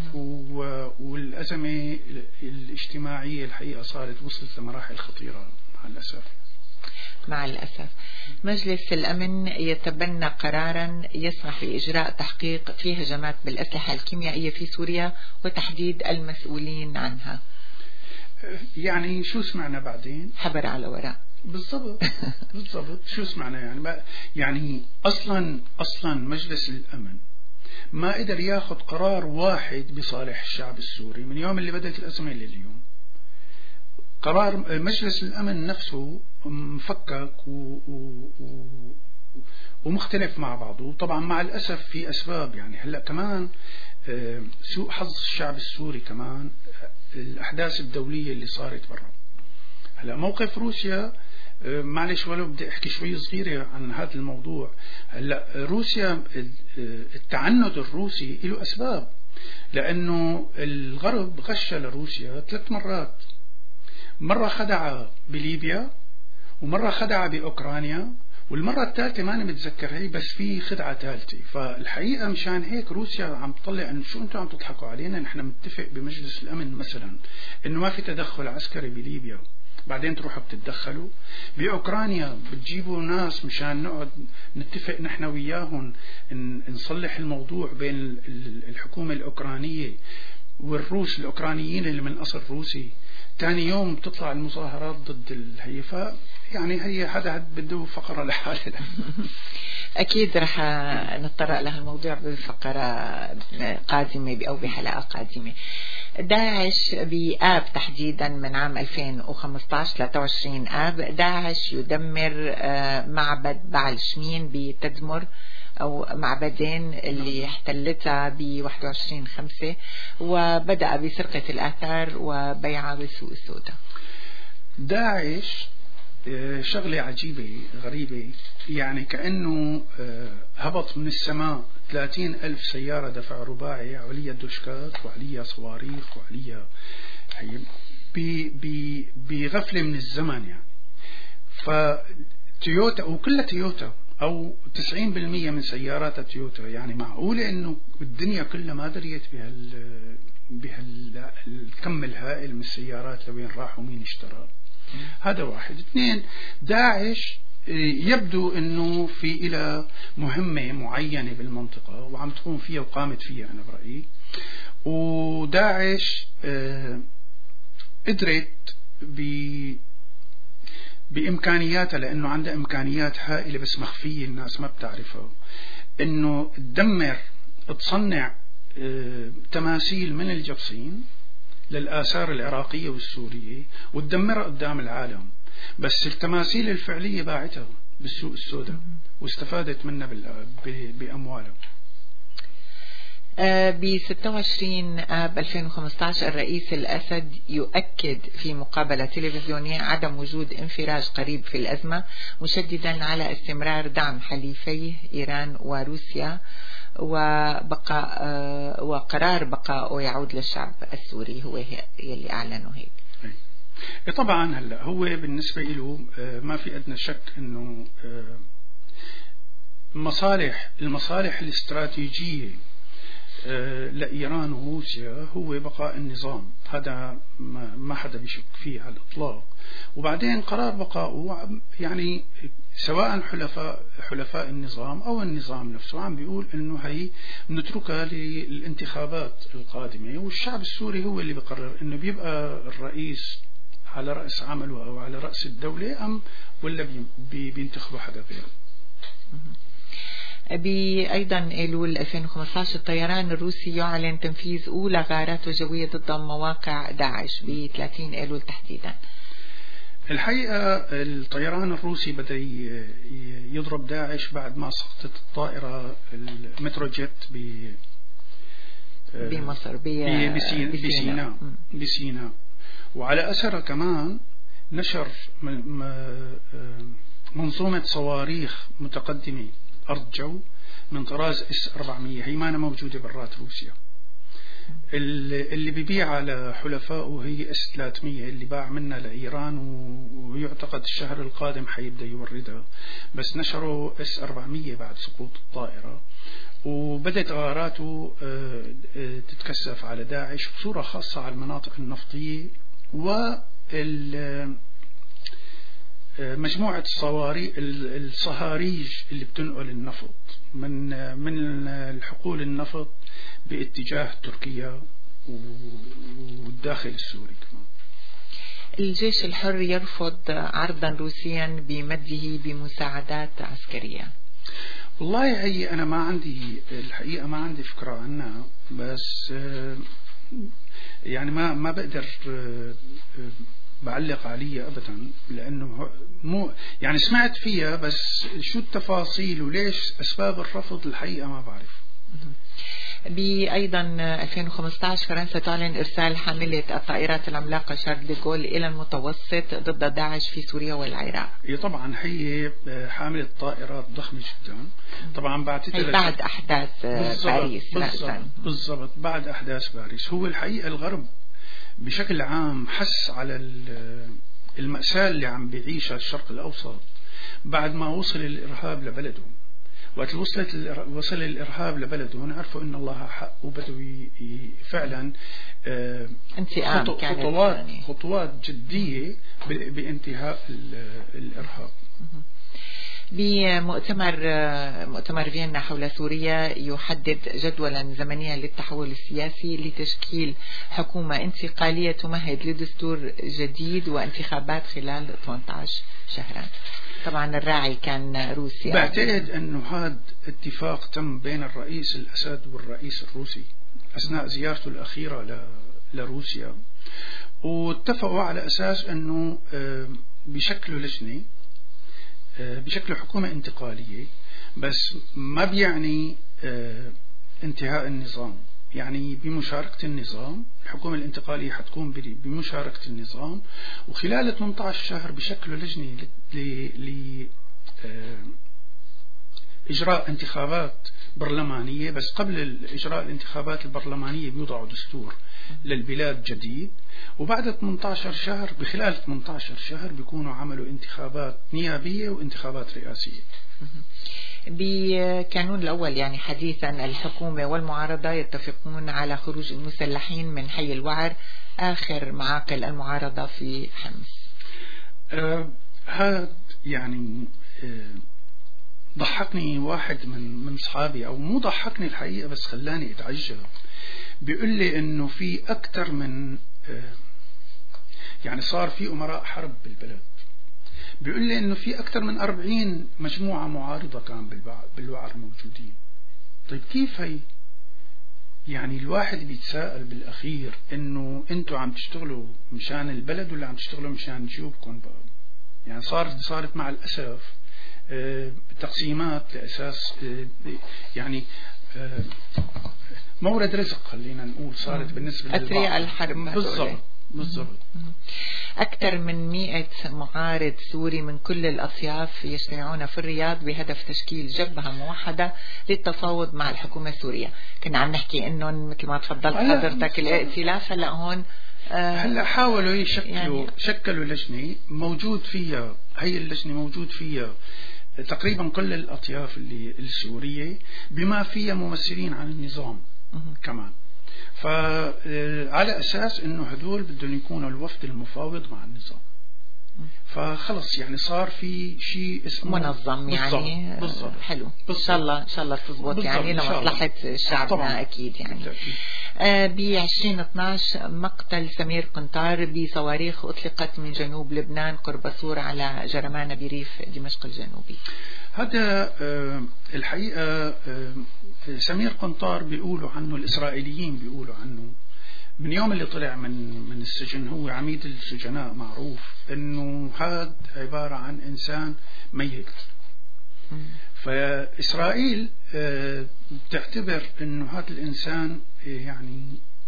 والأزمة الاجتماعية الحقيقة صارت وصلت لمراحل خطيرة مع الأسف. مع الأسف مجلس الأمن يتبنى قرارا يسمح بإجراء تحقيق في هجمات بالأسلحة الكيميائية في سوريا وتحديد المسؤولين عنها. يعني شو سمعنا بعدين؟ حبر على ورق. بالضبط بالضبط. شو سمعنا يعني؟ ما يعني أصلا أصلا مجلس الأمن ما قدر ياخذ قرار واحد بصالح الشعب السوري من يوم اللي بدأت الأزمة لليوم. قرار مجلس الأمن نفسه مفكك و... و... ومختلف مع بعضه. طبعا مع الأسف في أسباب يعني. هلأ كمان سوء حظ الشعب السوري كمان الأحداث الدولية اللي صارت برا. هلأ موقف روسيا، معلش ولو بدي أحكي شوي صغيرة عن هذا الموضوع. هلأ روسيا التعنت الروسي له أسباب، لأنه الغرب غش لروسيا ثلاث مرات. مرة خدع بليبيا، ومرة خدع بأوكرانيا، والمرة الثالثة ما أنا متذكر هي، بس في خدعة ثالثة. فالحقيقة مشان هيك روسيا عم تطلع إنه شو أنتم عم تضحكوا علينا، نحن متفق بمجلس الأمن مثلا إنه ما في تدخل عسكري بليبيا، بعدين تروحوا بتتدخلوا بأوكرانيا، بتجيبوا ناس مشان نقعد نتفق نحن وياهم نصلح الموضوع بين الحكومة الأوكرانية والروس الأوكرانيين اللي من أصل روسي. تاني يوم تطلع المظاهرات ضد الهيفاء. يعني هي هذا بده فقرة لحالها. أكيد رح نتطرق لهالموضوع بفقرة قادمة أو بحلقة قادمة. داعش بآب تحديدا من عام ألفين وخمسة عشر ثلاثة وعشرين آب، داعش يدمر معبد بعل شمين بتدمر أو معبدين اللي احتلتها ب واحد وعشرين خمسة، وبدأ بسرقة الآثار وبيعها بالسوق السوداء. داعش شغلة عجيبة غريبة، يعني كأنه هبط من السماء ثلاثين ألف سيارة دفع رباعي عليها دوشكات وعليها صواريخ وعليها بغفلة من الزمن يعني. فتويوتا وكلها تويوتا أو تسعين بالمية من سيارات تويوتا. يعني معقولة إنه الدنيا كلها ما دريت بهال بهالكم الهائل من السيارات لوين راحوا مين اشترى. هذا واحد. اثنين، داعش يبدو انه في إلى مهمة معينة بالمنطقة وعم تقوم فيها وقامت فيها أنا برأيي. وداعش قدرت ب بإمكانياتها، لأنه عندها إمكانيات هائلة بس مخفية الناس ما بتعرفها، إنه تدمر تصنع تماثيل من الجبصين للآثار العراقية والسورية وتدمرها قدام العالم. بس التماثيل الفعلية باعتها بالسوق السوداء واستفادت منها بأموالها. ب ستة وعشرين آب ألفين وخمسة عشر الرئيس الأسد يؤكد في مقابلة تلفزيونية عدم وجود انفراج قريب في الأزمة، مشددا على استمرار دعم حليفيه إيران وروسيا وبقاء وقرار بقائه يعود للشعب السوري. هو يلي أعلنه هيك. طبعا هلا هو بالنسبة له ما في أدنى شك إنه مصالح المصالح الاستراتيجية لإيران وروسيا هو بقاء النظام. هذا ما حدا بيشك فيه على الإطلاق. وبعدين قرار بقائه يعني سواء حلفاء حلفاء النظام أو النظام نفسه عم بيقول إنه هي نتركها للانتخابات القادمة، والشعب السوري هو اللي بيقرر إنه بيبقى الرئيس على رأس عمله أو على رأس الدولة أم ولا بينتخبوا حدا غيره. بأيضا أيلول ألفين وخمسة عشر الطيران الروسي يعلن تنفيذ أولى غاراته الجوية ضد مواقع داعش ب ثلاثين أيلول تحديدا. الحقيقة الطيران الروسي بدأ يضرب داعش بعد ما سقطت الطائرة المتروجيت ب بمصر بسيناء بسيناء وعلى أثرها كمان نشر منظومة صواريخ متقدمة أرض جو من طراز اس أربعمية، هي ما موجودة برات روسيا. اللي بيبيع على حلفائه هي اس ثلاثمية اللي باع منها لإيران، ويعتقد الشهر القادم حيبدأ يوردها، بس نشروا اس أربعمية بعد سقوط الطائرة. وبدأت غاراته تتكثف على داعش بصورة خاصة على المناطق النفطية وال مجموعة الصواريخ الصهاريج اللي بتنقل النفط من من الحقول النفط باتجاه تركيا والداخل السوري كمان. الجيش الحر يرفض عرضا روسيا بمده بمساعدات عسكرية. والله هي أنا ما عندي الحقيقة ما عندي فكرة عنها، بس يعني ما ما بقدر بعلق عليها أبدا، لأنه مو يعني سمعت فيها بس شو التفاصيل وليش أسباب الرفض الحقيقة ما بعرف. بأيضا ألفين وخمسة عشر فرنسا تعلن إرسال حاملة الطائرات العملاقة شارل دي غول إلى المتوسط ضد داعش في سوريا والعراق. هي طبعا هي حاملة طائرات ضخمة جدا، طبعا بعد بعد أحداث باريس. بالضبط, بالضبط بعد أحداث باريس. هو الحقيقة الغرب بشكل عام حس على المأساة اللي عم بيعيشها الشرق الأوسط بعد ما وصل الإرهاب لبلده. وقت وصلت وصل الإرهاب لبلده عرفوا إن الله حق وبدوا فعلا خطوات خطوات جدية بانتهاء الإرهاب. بمؤتمر مؤتمر فيينا حول سوريا يحدد جدولا زمنيا للتحول السياسي لتشكيل حكومة انتقالية تمهد لدستور جديد وانتخابات خلال ثمانية عشر شهرا. طبعا الراعي كان روسيا. بعتقد أنه هذا اتفاق تم بين الرئيس الأسد والرئيس الروسي أثناء زيارته الأخيرة لروسيا، واتفقوا على أساس أنه بشكل لجنة بشكل حكومة انتقالية، بس ما بيعني انتهاء النظام، يعني بمشاركة النظام. الحكومة الانتقالية حتكون بمشاركة النظام، وخلال ثمانية عشر شهر بشكل لجنة لإجراء انتخابات برلمانية. بس قبل إجراء الانتخابات البرلمانية بيوضعوا دستور للبلاد جديد، وبعد ثمانية عشر شهر بخلال ثمانية عشر شهر بيكونوا عملوا انتخابات نيابية وانتخابات رئاسية. بكانون الأول يعني حديثا الحكومة والمعارضة يتفقون على خروج المسلحين من حي الوعر آخر معاقل المعارضة في حمص. آه هذا يعني آه ضحكني واحد من من أصحابي، أو مو ضحكني الحقيقة بس خلاني أتعجب. بيقول لي إنه في أكثر من آه يعني صار في أمراء حرب بالبلد. بيقول لي إنه في أكثر من أربعين مجموعة معارضة كان بالوعر موجودين. طيب كيف هي؟ يعني الواحد بيتساءل بالأخير إنه أنتوا عم تشتغلوا مشان البلد ولا عم تشتغلوا مشان جيوبكم بقى؟ يعني صارت صارت مع الأسف تقسيمات لأساس يعني مورد رزق خلينا نقول صارت بالنسبة أثرياء الحرب. بالضبط بالضبط. أكثر من مئة معارض سوري من كل الأطياف يجتمعون في الرياض بهدف تشكيل جبهة موحدة للتفاوض مع الحكومة السورية. كنا عم نحكي إنه مثل ما تفضلت حضرتك الائتلاف هلا هون آه هلا حاولوا يشكلوا يعني شكلوا لجنة موجود فيها، هي اللجنة موجود فيها تقريبا كل الأطياف اللي السورية بما فيها ممثلين عن النظام كمان. فعلى أساس إنه هدول بدهم يكونوا الوفد المفاوض مع النظام. فخلص يعني صار في شيء اسمه منظم يعني. بالضبط. حلو. إن شاء الله إن شاء الله تزبط يعني لمصلحة شعبنا طبعاً. أكيد يعني. آه ب ألفين واثناشر مقتل سمير قنطار بصواريخ أطلقت من جنوب لبنان قرب سور على جرمانة بريف دمشق الجنوبي. هذا الحقيقة سمير قنطار بيقولوا عنه، الإسرائيليين بيقولوا عنه من يوم اللي طلع من من السجن، هو عميد السجناء معروف انه هذا عبارة عن انسان ميت. فإسرائيل بتعتبر انه هذا الانسان يعني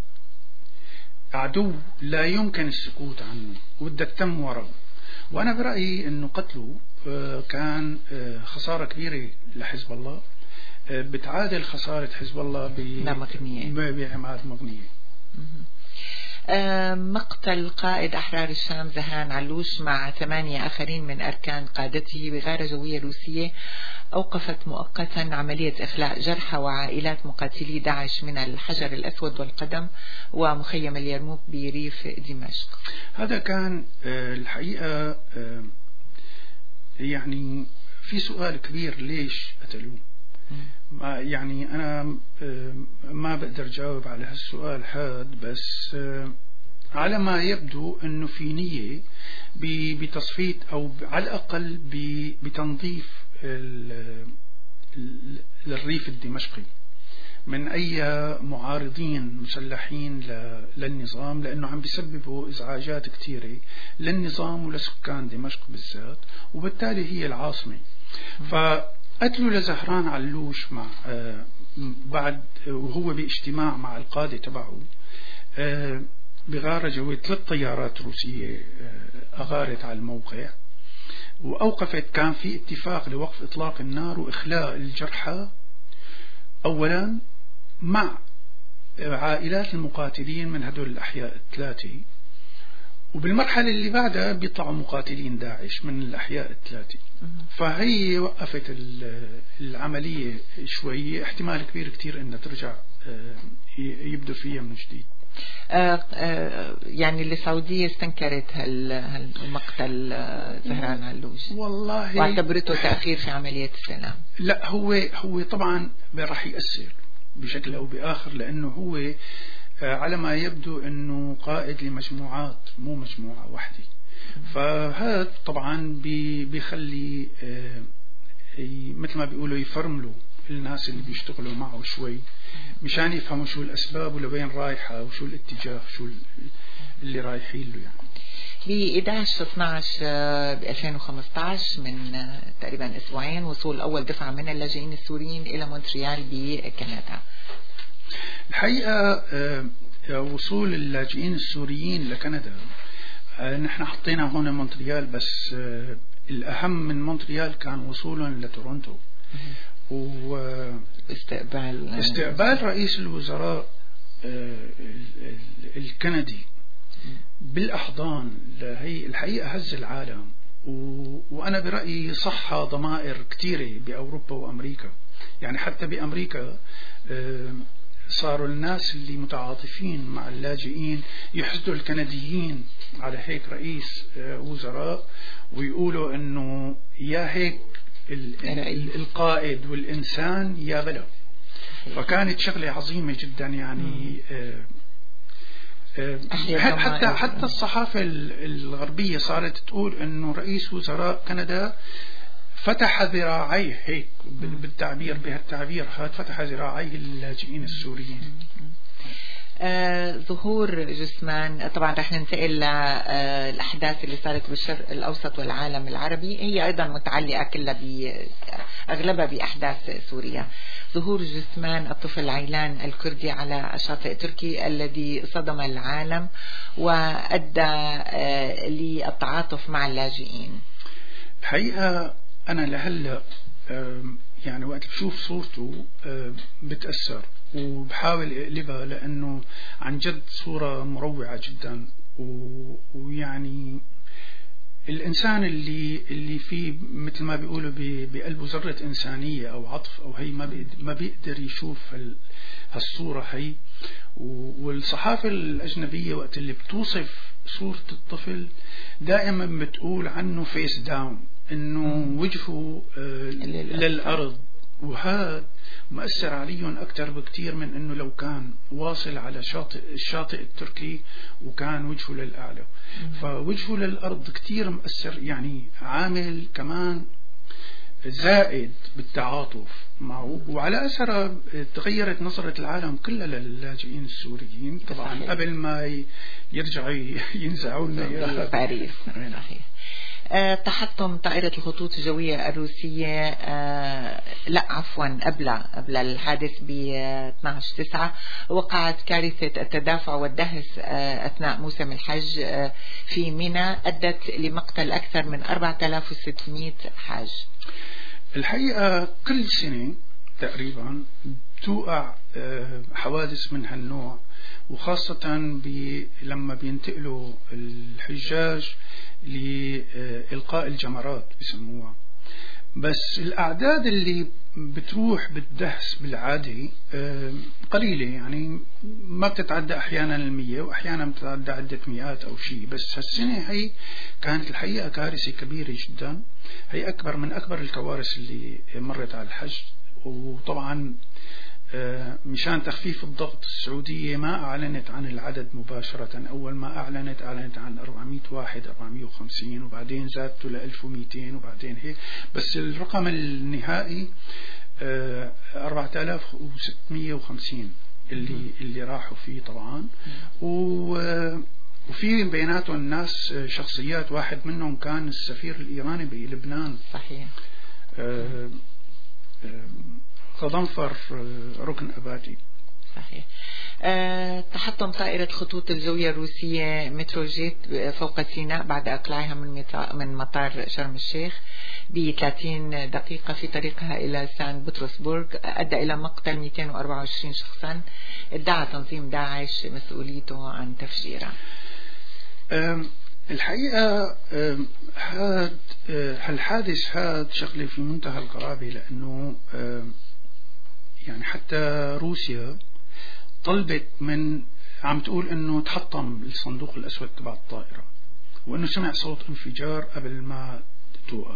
عدو لا يمكن السكوت عنه وبدها تتم وراه. وانا برأيي انه قتله كان خسارة كبيرة لحزب الله، بتعادل خسارة حزب الله بعماد مغنية. مقتل قائد أحرار الشام زهران علوش مع ثمانية آخرين من أركان قادته بغارة جوية روسية أوقفت مؤقتا عملية إخلاء جرحى وعائلات مقاتلي داعش من الحجر الأسود والقدم ومخيم اليرموك بريف دمشق. هذا كان الحقيقة يعني في سؤال كبير، ليش قتلوه؟ ما يعني أنا ما بقدر جاوب على هالسؤال هذا، بس على ما يبدو أنه في نية بتصفية أو على الأقل بتنظيف للريف الدمشقي من أي معارضين مسلحين للنظام، لأنه عم بيسببوا إزعاجات كثيرة للنظام ولسكان دمشق بالذات، وبالتالي هي العاصمة. فقتلوا لزهران علوش مع بعد وهو باجتماع مع القادة تبعه بغارة جوية، ثلاث طيارات روسية أغارت على الموقع وأوقفت. كان في اتفاق لوقف إطلاق النار وإخلاء الجرحى أولا مع عائلات المقاتلين من هدول الأحياء الثلاثة، وبالمرحلة اللي بعدها بيطلعوا مقاتلين داعش من الأحياء الثلاثة. فهي وقفت العملية شوية، احتمال كبير كتير إنها ترجع يبدو فيها من جديد. آه آه يعني السعودية استنكرت هالمقتل زهران علوش والله، واعتبرته تأخير في عملية السلام. لا، هو هو طبعا راح يأثر بشكل أو بآخر، لأنه هو على ما يبدو أنه قائد لمجموعات مو مجموعة واحدة. فهذا طبعا بيخلي مثل ما بيقولوا يفرملوا الناس اللي بيشتغلوا معه شوي مشان يفهموا شو الأسباب ولوين رايحة وشو الاتجاه شو اللي رايحين له. يعني ب إحدى عشر اثناشر ب ألفين وخمسة عشر من تقريبا أسبوعين وصول أول دفعة من اللاجئين السوريين إلى مونتريال بكندا. الحقيقة وصول اللاجئين السوريين لكندا نحن حطينا هون مونتريال، بس الأهم من مونتريال كان وصولهم لتورونتو واستقبال استقبال رئيس الوزراء الكندي بالأحضان. هي الحقيقة هز العالم، وأنا برأيي صح ضمائر كثيرة بأوروبا وأمريكا. يعني حتى بأمريكا صاروا الناس اللي متعاطفين مع اللاجئين يحسدوا الكنديين على هيك رئيس وزراء، ويقولوا انه يا هيك القائد والإنسان يا بلا. فكانت شغلة عظيمة جدا. يعني حتى حتى الصحافة الغربية صارت تقول انه رئيس وزراء كندا فتح ذراعيه، هيك بالتعبير بهالتعبير هذا، فتح ذراعيه للاجئين السوريين. آه ظهور جثمان، طبعا رح ننتقل للأحداث اللي صارت بالشرق الأوسط والعالم العربي، هي أيضا متعلقة كلها أغلبها بأحداث سوريا. ظهور جثمان الطفل عيلان الكردي على شاطئ تركي الذي صدم العالم وأدى آه للتعاطف مع اللاجئين. الحقيقة أنا لهلأ يعني وقت بشوف صورته بتأثر وبحاول اقلبها، لأنه عن جد صورة مروعة جدا. ويعني الإنسان اللي اللي فيه مثل ما بيقولوا بقلبه ذرة إنسانية أو عطف أو هي ما ما بيقدر يشوف هالصورة هي. والصحافة الأجنبية وقت اللي بتوصف صورة الطفل دائما بتقول عنه فيس داون، إنه وجهه للأرض، وهذا مؤثر عليهم أكثر بكتير من إنه لو كان واصل على شاطئ الشاطئ التركي وكان وجهه للأعلى. فوجهه للأرض كتير مؤثر، يعني عامل كمان زائد بالتعاطف معه، وعلى أثره تغيرت نظرة العالم كلها للاجئين السوريين طبعا صحيح. قبل ما يرجعوا ينزعوا لنا باريس. صحيح. أه تحطم طائرة الخطوط الجوية الروسية أه لا عفوا قبل قبل الحادث ب اثنعش تسعة وقعت كارثة التدافع والدهس أه أثناء موسم الحج أه في منى أدت لمقتل أكثر من أربعة آلاف وستمئة حاج. الحقيقة كل سنة تقريبا توقع أه حوادث من هالنوع، وخاصة بي لما بينتقلوا الحجاج لإلقاء الجمرات بسموها. بس الأعداد اللي بتروح بالدهس بالعادة قليلة، يعني ما بتتعدى أحيانا المية وأحيانا بتتعدى عدة مئات أو شيء. بس هالسنة هي كانت الحقيقة كارثة كبيرة جدا، هي أكبر من أكبر الكوارث اللي مرت على الحج. وطبعا مشان تخفيف الضغط السعودية ما أعلنت عن العدد مباشرة. أول ما أعلنت أعلنت عن أربعمئة واحد أربعمئة وخمسين وبعدين زادته ل ألف ومئتين وبعدين هيك، بس الرقم النهائي أربعة آلاف وستمئة وخمسين اللي اللي راحوا فيه طبعا. وفي بيناتهم ناس شخصيات، واحد منهم كان السفير الإيراني بلبنان صحيح غضنفر ركن أباتي. صحيح. أه تحطم طائرة خطوط الجوية الروسية متروجيت فوق سيناء بعد إقلاعها من من مطار شرم الشيخ ب ثلاثين دقيقة في طريقها إلى سان بطرسبورغ، أدى إلى مقتل مئتين وأربعة وعشرين شخصا. ادعى تنظيم داعش مسؤوليته عن تفجيرها. الحقيقة هاد هالحادث هاد شغلة في منتهى الغرابة، لأنه يعني حتى روسيا طلبت من عم تقول انه تحطم الصندوق الاسود تبع الطائرة، وانه سمع صوت انفجار قبل ما توقع،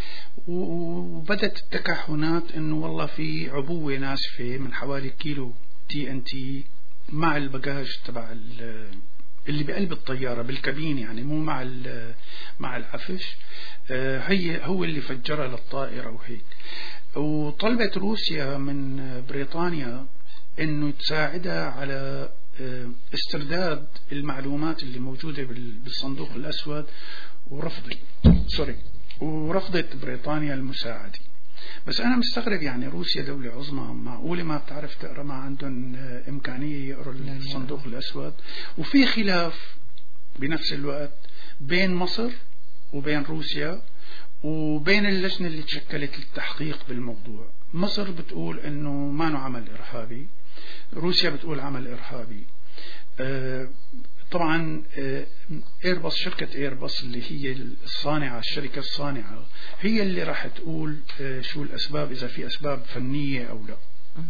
وبدت التكهنات انه والله في عبوة ناسفة من حوالي كيلو تي ان تي مع البجاج تبع اللي بقلب الطيارة بالكابين، يعني مو مع مع العفش، هي هو اللي فجرها للطائرة وهيك. وطلبت روسيا من بريطانيا انه تساعدها على استرداد المعلومات اللي موجودة بالصندوق الاسود، ورفضت سوري ورفضت بريطانيا المساعدة. بس انا مستغرب، يعني روسيا دولة عظمى، معقولة ما بتعرف تقرا؟ ما عندهم امكانية يقروا الصندوق الاسود؟ وفي خلاف بنفس الوقت بين مصر وبين روسيا وبين اللجنة اللي تشكلت للتحقيق بالموضوع. مصر بتقول انه ما نوع عمل ارهابي، روسيا بتقول عمل ارهابي. آه طبعا آه ايرباص، شركة ايرباص اللي هي الصانعة، الشركة الصانعة هي اللي راح تقول آه شو الاسباب، اذا في اسباب فنية او لا.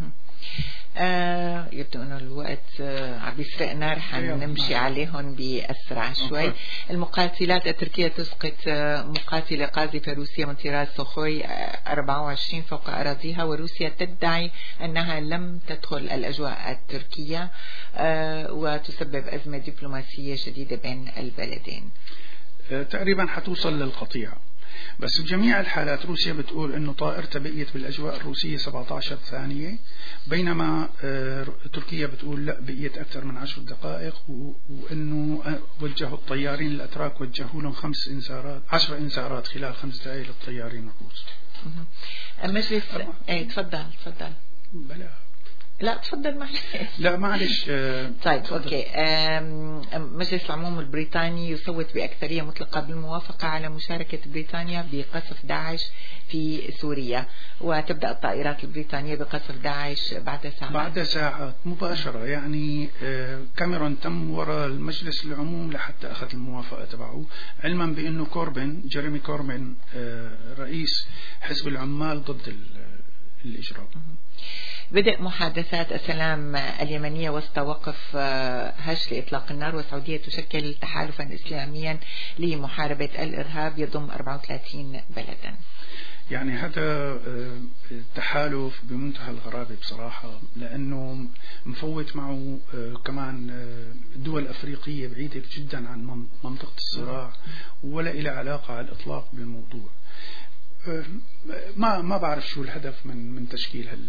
آه يبدو أنه الوقت آه عم بيسرقنا، رح نمشي عليهم بأسرع شوي. المقاتلات التركية تسقط آه مقاتلة قاذفة روسية من طيران سوخوي آه أربعة وعشرين فوق أراضيها، وروسيا تدعي أنها لم تدخل الأجواء التركية آه وتسبب أزمة دبلوماسية شديدة بين البلدين. آه تقريبا حتوصل للقطيعة. بس بجميع الحالات روسيا بتقول انه طائرتها بقيت بالاجواء الروسية سبعة عشر ثانية، بينما تركيا بتقول لا، بقيت اكثر من عشر دقائق، وانه وجهوا الطيارين الاتراك وجهوا لهم خمس انذارات عشر انذارات خلال خمس دقائق للطيارين الروس. مجلس ايه تفضل تفضل بلا لا تفضل معلش. لا معلش. طيب اوكي. مجلس العموم البريطاني يصوت بأكثرية مطلقة بالموافقة على مشاركة بريطانيا بقصف داعش في سوريا، وتبدأ الطائرات البريطانية بقصف داعش بعد ساعات بعد ساعات مباشرة. يعني كاميرون تم وراء المجلس العموم لحتى أخذ الموافقة تبعه، علما بأنه كوربين جيريمي كوربين رئيس حزب العمال ضد الإجراء. بدء محادثات السلام اليمنية وسط وقف هش لإطلاق النار، والسعودية تشكل تحالفا إسلاميا لمحاربة الإرهاب يضم أربعة وثلاثين بلدا. يعني هذا تحالف بمنتهى الغرابة بصراحة، لأنه مفوت معه كمان دول أفريقية بعيدة جدا عن منطقة الصراع ولا إلى علاقة على الإطلاق بالموضوع. ما ما بعرف شو الهدف من من تشكيل هال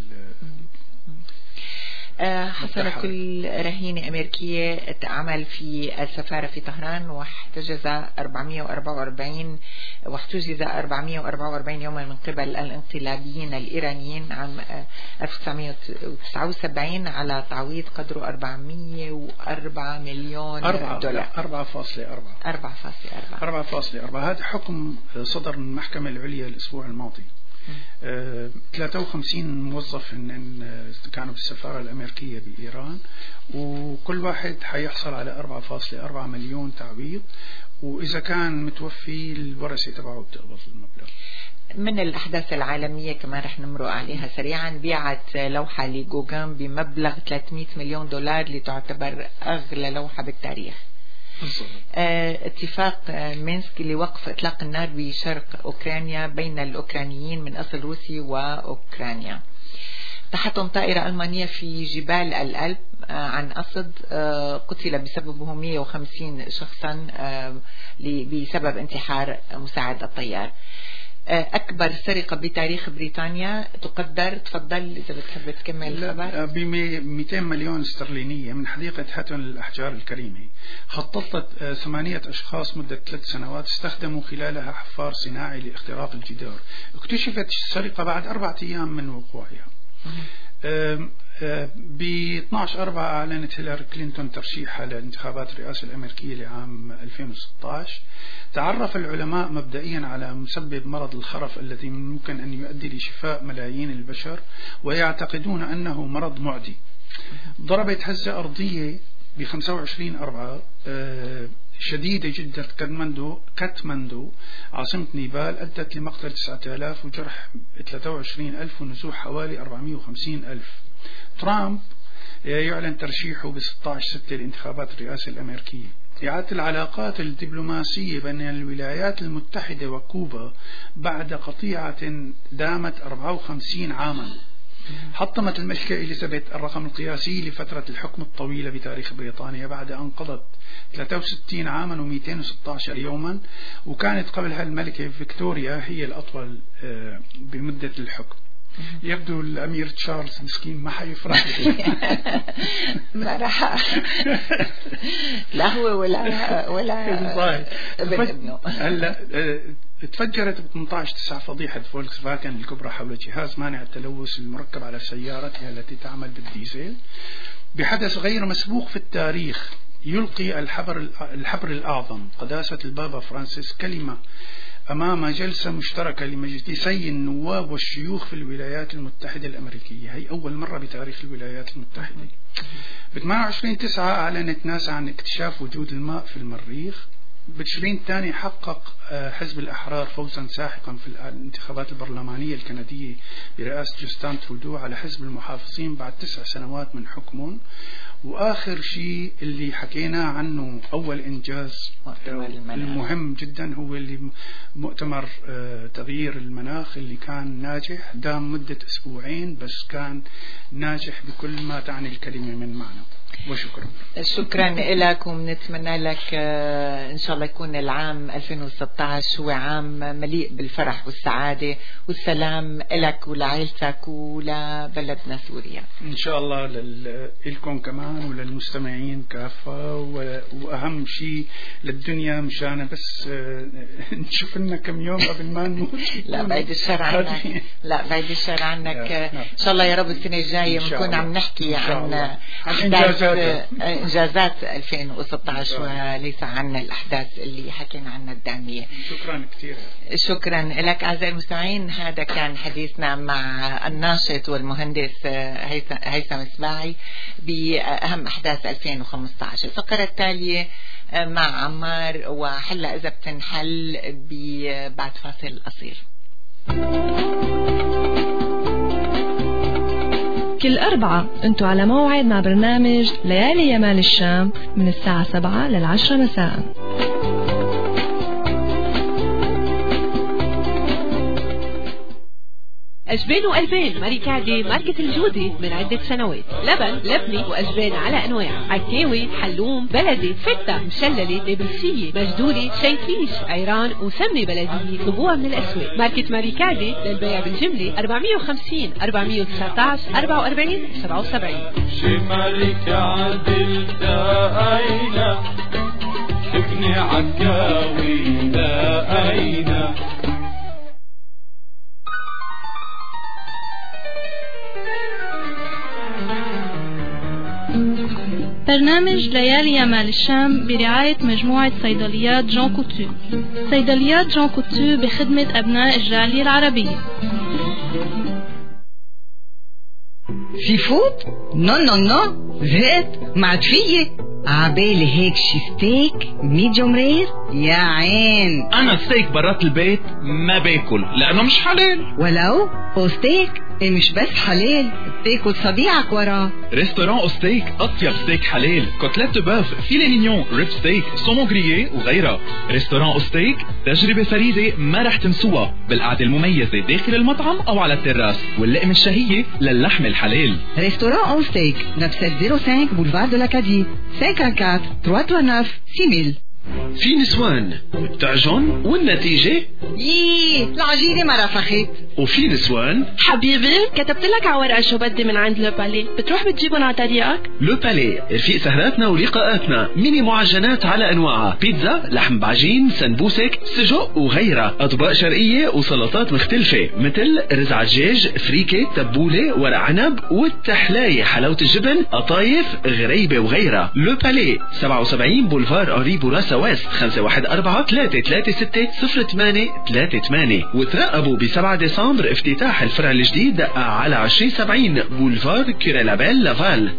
حصل كل رهينة أمريكية تعمل في السفارة في طهران واحتجز أربعمائة وأربعة وأربعين واحتجز أربعمائة وأربعة وأربعين يوما من قبل الانقلابيين الإيرانيين عام ألف وتسعمائة وتسعة وسبعين على تعويض قدره أربعمائة وأربعة مليون دولار. أربعة فاصلة أربعة أربعة فاصلة أربعة أربعة فاصلة أربعة. هذا حكم صدر من المحكمة العليا الأسبوع الماضي. آه، ثلاثة وخمسين موظف كانوا بالسفارة الأمريكية بإيران، وكل واحد حيحصل على أربعة فاصلة أربعة مليون تعويض، وإذا كان متوفي الورثة تبعه بتقبض المبلغ. من الأحداث العالمية كمان رح نمرق عليها سريعا. بيعت لوحة لجوجان بمبلغ ثلاثمائة مليون دولار لتعتبر أغلى لوحة بالتاريخ. آه، اتفاق آه، مينسك لوقف إطلاق النار بشرق أوكرانيا بين الأوكرانيين من أصل روسي وأوكرانيا. تحطم طائرة ألمانية في جبال الألب آه، عن قصد، آه، قتل بسببه مئة وخمسين شخصا آه، بسبب انتحار مساعد الطيار. أكبر سرقة بتاريخ بريطانيا تقدر، تفضل إذا بتحب تكمل الخبر، ب مئتين مليون استرلينية من حديقة هاتون للأحجار الكريمة. خططت ثمانية أشخاص مدة ثلاث سنوات استخدموا خلالها حفار صناعي لاختراق الجدار. اكتشفت السرقة بعد أربعة أيام من وقوعها. ب اثني عشر أربعة أعلنت هيلاري كلينتون ترشيحها لانتخابات الرئاسة الأمريكية لعام ألفين وستة عشر. تعرف العلماء مبدئيا على مسبب مرض الخرف الذي ممكن أن يؤدي لشفاء ملايين البشر، ويعتقدون أنه مرض معدي. ضربت هزة أرضية ب خمسة وعشرين أربعة شديدة جدا كاتماندو كاتماندو عاصمة نيبال، أدت لمقتل تسعة آلاف وجرح ثلاثة وعشرين ألف ونزوح حوالي أربعمائة وخمسين ألف. ترامب يعلن ترشيحه ب ستة عشر ستة لانتخابات الرئاسة الأمريكية. إعادة العلاقات الدبلوماسية بين الولايات المتحدة وكوبا بعد قطيعة دامت أربعة وخمسين عاما. حطمت الملكة إليزابيث الرقم القياسي لفترة الحكم الطويلة بتاريخ بريطانيا بعد أن قضت ثلاثة وستين عاما ومئتين وستة عشر يوما، وكانت قبلها الملكة فيكتوريا هي الأطول بمدة الحكم. يبدو الأمير تشارلز مسكين ما حيفرح ما راح لا هو ولا ولا ابنه. هلا تفجرت ب ثمانية عشر تسعة فضيحة فولكس فاجن الكبرى حول جهاز مانع التلوث المركب على سيارتها التي تعمل بالديزل بحدث غير مسبوق في التاريخ. يلقي الحبر الحبر الأعظم قداسة البابا فرانسيس كلمة أمام جلسة مشتركة لمجلسي النواب والشيوخ في الولايات المتحدة الأمريكية. هي أول مرة بتاريخ الولايات المتحدة. ب ثمانية وعشرين تسعة أعلنت ناسا عن اكتشاف وجود الماء في المريخ. بتشرين الثاني حقق حزب الأحرار فوزا ساحقا في الانتخابات البرلمانية الكندية برئاسة جوستان ترودو على حزب المحافظين بعد تسع سنوات من حكمهم. وآخر شيء اللي حكينا عنه أول إنجاز المهم جدا هو اللي مؤتمر تغيير المناخ اللي كان ناجح، دام مدة أسبوعين بس كان ناجح بكل ما تعني الكلمة من معنى. وشكرا. شكرا لك، ونتمنى لك إن شاء الله يكون العام ألفين وستة عشر هو عام مليء بالفرح والسعادة والسلام لك ولعائلتك ولبلدنا سوريا إن شاء الله. لكم كمان وللمستمعين كافة، وأهم شيء للدنيا مشان بس نشوف لنا كم يوم قبل ما نموت. لا بعيد الشر عنك، لا بعيد الشر عنك. إن شاء الله يا رب السنة الجاية بنكون عم نحكي عن أحداث إنجازات ألفين وستة عشر وليس عن الأحداث اللي حكينا عنها الدامية. شكرا كثير. شكرا لك أعزائي المستمعين. هذا كان حديثنا مع الناشط والمهندس هيثم سباعي بأهم أحداث ألفين وخمسة عشر. الفقرة التالية مع عمار وحلا إذا بتنحل بعد فاصل قصير. كل أربعة أنتوا على موعد مع برنامج ليالي يمال الشام من الساعة سبعة للعشرة مساء. أجبان وألبان ماريكاردي ماركة الجودة من عدة سنوات. لبن لبني وأجبان على أنواع، عكاوي حلوم بلدي فتة مشللة نابلسية مجدولة شنكيش عيران وسمنة بلدية. طلبوها من الأسواق. ماركة ماريكاردي للبيع بالجملة أربعمية وخمسين أربعمية وتسعطعش أربعة وأربعين سبعة وسبعين. شمالك عدل داينا ابني عكاوي داينا. برنامج ليالي يمال الشام برعاية مجموعة صيدليات جون كوتو. صيدليات جون كوتو بخدمة أبناء الجالية العربية. سي فود؟ نو نو نو زهقت ما عاد فيي. عبالي هيك شي ستيك ميديوم رير. يا عين انا ستيك برات البيت ما باكل لانه مش حلال. ولو وستيك مش بس حلال، بتاكل صبيعك وراه. ريستوران اوستيك اطيب ستيك حلال، كوتلات باف، فيلي مينيون، ريب ستيك، سومون غرييه وغيرها. ريستوران اوستيك تجربه فريده ما رح تنسوها، بالقعده المميزه داخل المطعم او على التراس، واللقمه الشهيه للحم الحلال. ريستوران اوستيك نفس صفر خمسة بولفار دو لاكادي خمسة أربعة ثلاثة تسعة ستة مية. في نسوان بتعجن والنتيجة ييه العجينة ما رفخت. وفي نسوان حبيبي كتبت لك على ورقة شو بدي من عند لو بالي، بتروح بتجيبهم على طريقك؟ لو بالي رفيق سهراتنا ولقاءاتنا، ميني معجنات على أنواعها، بيتزا، لحم بعجين، سنبوسك، سجق وغيرها، أطباق شرقية وسلطات مختلفة مثل رز دجاج، فريكة، تبولة، ورق عنب والتحلاية، حلاوة الجبن، قطايف، غريبة وغيرها. لو بالي سبعة وسبعين بولفار أوري بوراسا ويست خمسة واحد أربعة ثلاثة ثلاثة ستة صفر ثمانية ثلاثة ثمانية. وترقبوا بسبعة ديسمبر افتتاح الفرع الجديد على عشرين سبعين بولفار كيريلابيل لافال.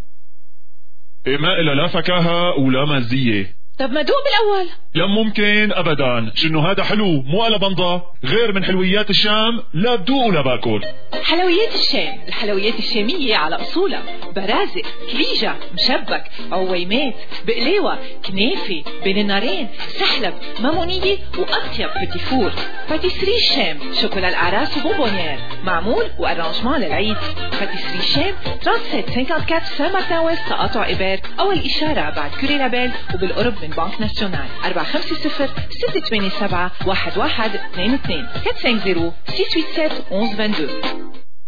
ما إلا لا فكاهة ولا مزية. طب ما دوق بالأول. لا ممكن أبدا، شنو هذا حلو مو على بنضة، غير من حلويات الشام لا بدوق ولا باكل. حلويات الشام، الحلويات الشامية على أصولها، برازق، كليجة، مشبك، عويمات، بقليوة، كنافة، بين النارين، سحلب، مامونية وأطيب بتيفور. باتيسري الشام، شوكولا الأعراس وبونبونيير، معمول وأرانجمان للعيد. باتيسري الشام ثلاثة سبعة أربعة سان مارتن ويست تقاطع إبار، أول إشارة بعد كوري لابيل وبالقرب من بنك ناسيونال. أربعة خمسة صفر ستة ثمانية سبعة واحد واحد اثنين اثنين أربعة خمسة صفر ستة ثمانية سبعة واحد واحد اثنين اثنين.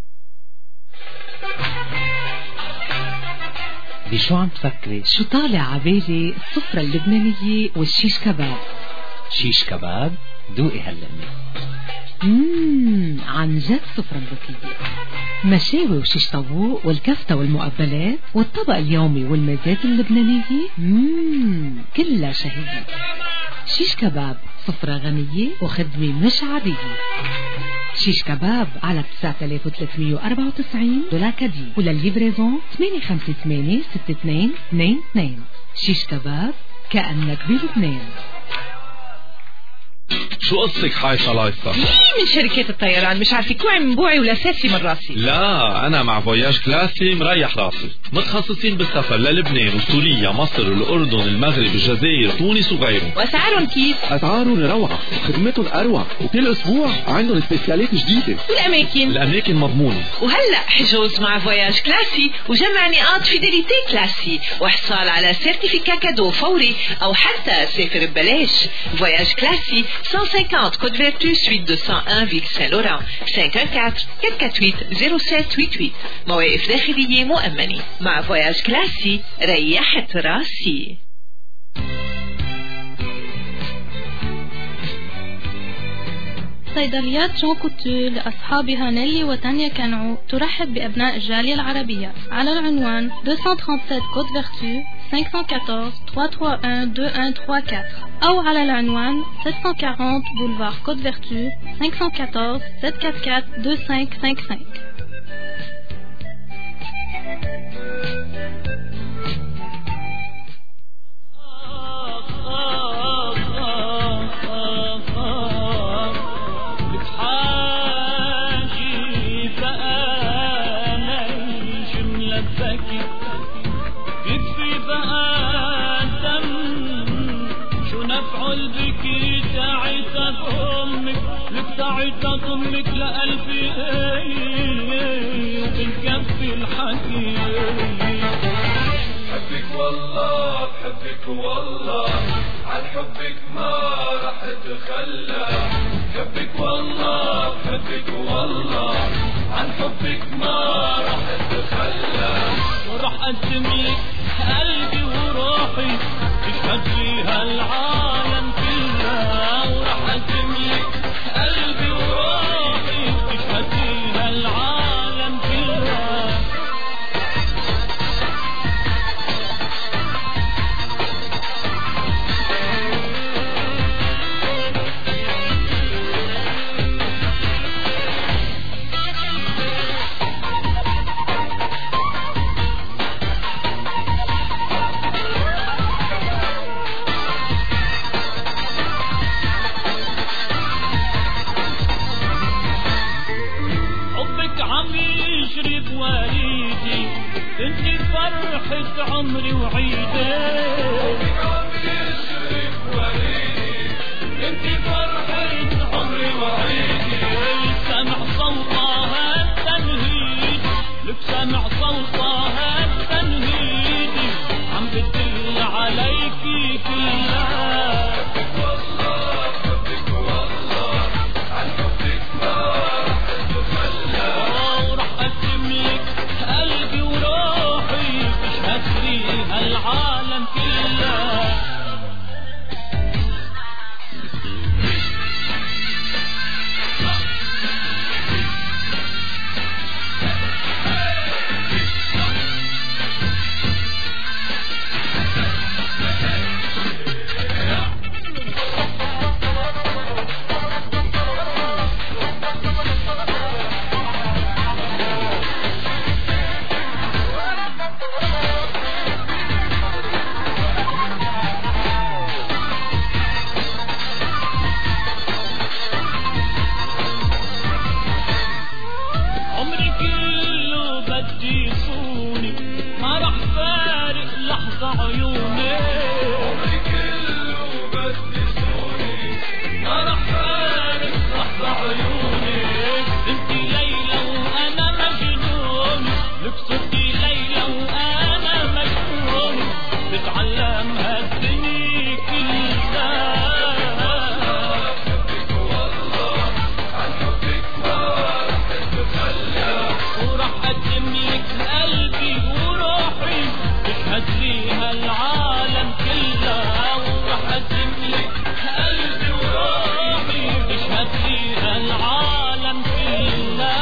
بشو عم تفكري؟ شو طالع عبالي السفرة اللبنانية والشيش كباب. شيش كباب؟ دوقي هاللقمة. مم عن جد سفرة ذكية، مشاوي وشيش طاووق والكفتة والمقبلات والطبق اليومي والمزات اللبنانية. مم كلها شهية. شيش كباب سفرة غنية وخدمة مش عادية. شيش كباب على تسعة آلاف وثلاثمية وأربعة وتسعين دولار كدي، وللليفريزون ثمانية خمسة ثمانية ستة اثنين اثنين اثنين. شيش كباب كأنك بلبنان. شو قصتك حايصة لايصة؟ مين من شركات الطيران مش عارفة كوعي من بوعي ولا ساسي من راسي؟ لا أنا مع فواياج كلاسي مريح راسي، متخصصين بالسفر للبنان وسوريا مصر والأردن المغرب الجزائر تونس وغيرهم. وأسعارهم كيف؟ أسعارهم روعة وخدمتهم أروع، وكل أسبوع عندهم سبيسيالات جديدة. والأماكن؟ الأماكن مضمونة. وهلأ حجوز مع فواياج كلاسي وجمع نقاط فيديليتي كلاسي وحصال على سيرتيفيكا كادو فوري أو حتى سافر ببلاش. فواياج كلاسي cent cinquante Côte Vertu, suite deux cent un, Ville Saint-Laurent. cinq un quatre quatre quatre huit zéro sept huit huit. مواقف داخلية مؤمنة. مع فواياج كلاسي ريحت راسي. صيدليات جون كوتو لأصحابها نيلي وتانيا كانعو ترحب بأبناء الجالية العربية على العنوان deux cent trente-sept Côte Vertu cinq cent quatorze trois cent trente et un deux un trois quatre أو على العنوان sept cent quarante Boulevard Côte Vertu cinq cent quatorze sept cent quarante-quatre deux cinq cinq cinq. شو نفع قلبك تعيتك أمك لك تعيتك أمك لقلبي وبالكف الحكي بحبك والله بحبك والله عن حبك ما رح اتخلى بحبك والله بحبك والله عن حبك ما رح اتخلى ورح أقدم لك قلبي وروحي تشهد فيها العالم كلها ورح أقدم لك قلبي وروحي تشهد فيها العالم كلها يشرب وريدي انت فرحة عمري وعيدي حبك عم يشرب وريدي انت فرحة عمري وعيدي سمع صوتها التنهيد لك سمع صوتها التنهيد عم بتدل عليكي كلها حبك والله حبك والله عن حبك ما قلبي وروحي تشهد فيها العالم كله عيوني عمري كله بدسوني ما رح فارق لحظة عيوني انت ليلى وانا مجنون لك صرتي ليلى وانا مجنون بتعلم هالدنيا كلها حبك والله عن حبك ما رح اتخلى ورح اقدم لك قلبي وروحي تشهد فيها العالم كلها ورح أقدم لك قلبي وروحي تشهد فيها العالم كلها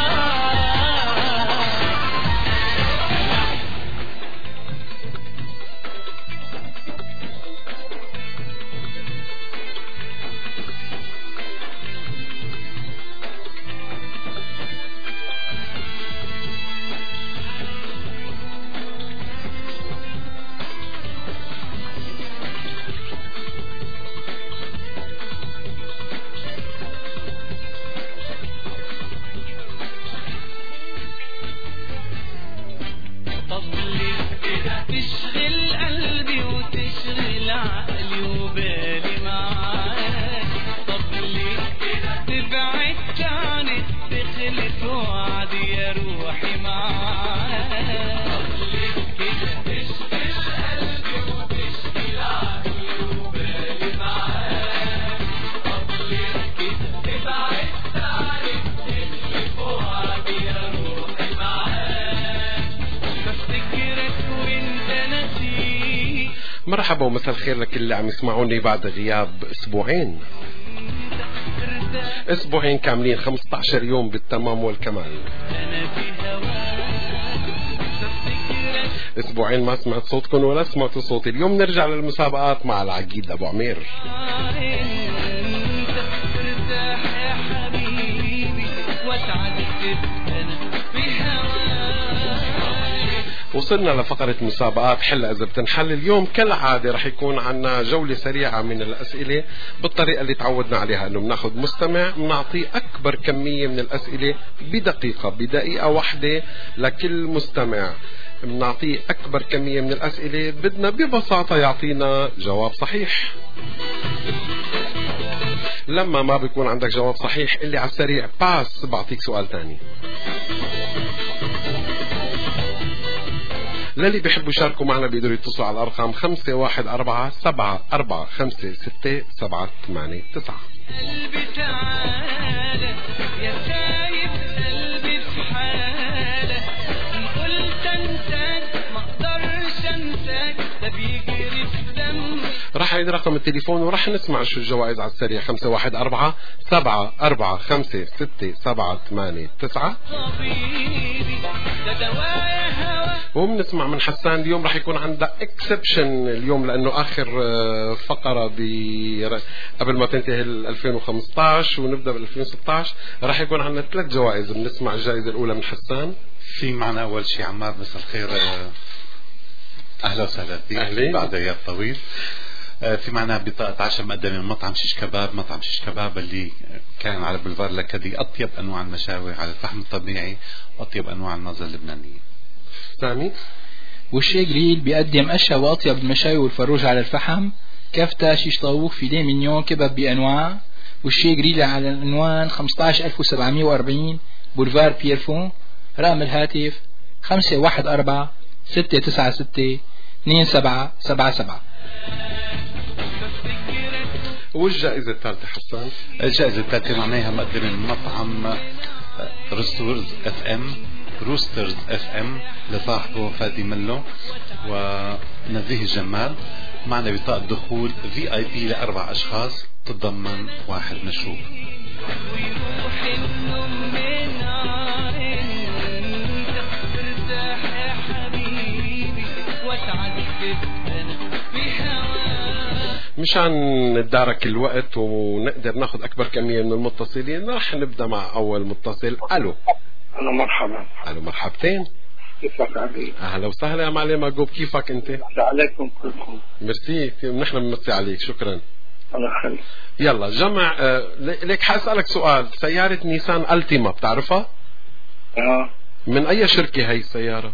تشغل قلبي وتشغل عقلي وبالي معاك طب ليه تبعد كانت تخلف وعدي يا روحي معاك طب ليه كده تشغل قلبي وتشغل عقلي وبالي معاك طب ليه كده تبعد كانت تخلف وعدي يا روحي معاك بفتكرك وانت نسيت. مرحبا ومساء الخير لكل اللي عم يسمعوني بعد غياب اسبوعين اسبوعين كاملين خمسة عشر يوم بالتمام والكمال اسبوعين ما سمعت صوتكم ولا سمعتوا صوتي. اليوم نرجع للمسابقات مع العقيد ابو عمير. وصلنا لفقرة مسابقات حلة إذا بتنحل. اليوم كالعادة رح يكون عنا جولة سريعة من الأسئلة بالطريقة اللي تعودنا عليها، إنه بناخد مستمع بنعطيه أكبر كمية من الأسئلة بدقيقة بدقيقة واحدة لكل مستمع بنعطيه أكبر كمية من الأسئلة بدنا ببساطة يعطينا جواب صحيح. لما ما بيكون عندك جواب صحيح اللي على السريع باس بعطيك سؤال تاني. للي بيحبوا يشاركوا معنا بيقدروا يتصلوا على الأرقام خمسة واحد أربعة سبعة أربعة خمسة ستة سبعة ثمانية تسعة. قلبي تعالى يا سايب قلبي في حالة، إن قلت انساك ما اقدرش انساك، ده بيجري في دمي. راح يعيد رقم التليفون وراح نسمع شو الجوائز على السريع. خمسة واحد أربعة سبعة أربعة خمسة ستة سبعة ثمانية تسعة. وبنسمع من حسان اليوم راح يكون عندها اكسبشن اليوم لانه اخر فقره قبل ما تنتهي ألفين وخمسة عشر ونبدا بال ألفين وستة عشر. راح يكون عندنا ثلاث جوائز. بنسمع الجائزه الاولى من حسان. في معنا اول شيء عمار مساء الخير، اهلا وسهلا فيك بعد غياب طويل. في معنا بطاقة عشاء مقدمة من مطعم شيش كباب. مطعم شيش كباب اللي كان على بلفار لكدي أطيب أنواع المشاوي على الفحم الطبيعي وأطيب أنواع النظر اللبنانية. سامي وشي جريل بيقدم أشهى وأطيب المشاوي والفروج على الفحم، كفتة، شيش طاووق، فيليه مينيون، كباب بأنواع. وشي جريل على العنوان خمسة عشر ألف وسبعمية وأربعين بولفار بيرفون. رقم الهاتف خمسة واحد أربعة ستة تسعة ستة اثنين سبعة سبعة سبعة. والجائزة الثالثة حسان؟ الجائزة الثالثة معناها مقدمة من مطعم روسترز اف ام روسترز اف ام لصاحبه فادي ملو ونزيه الجمال. معنا بطاقة دخول في اي بي لأربع أشخاص تتضمن واحد مشروب. مشان ندارك الوقت ونقدر ناخذ اكبر كميه من المتصلين راح نبدا مع اول متصل. الو الو مرحبا. الو مرحبتين. كيفك عبيد؟ اهلا وسهلا يا معلم عقوب، كيفك انت؟ عليكم كلكم. ميرسي، نحن بنمسي عليك، شكرا. الله يخليك. يلا جمع آه ليك حاسألك سؤال. سيارة نيسان ألتيما بتعرفها؟ اه. من أي شركة هي السيارة؟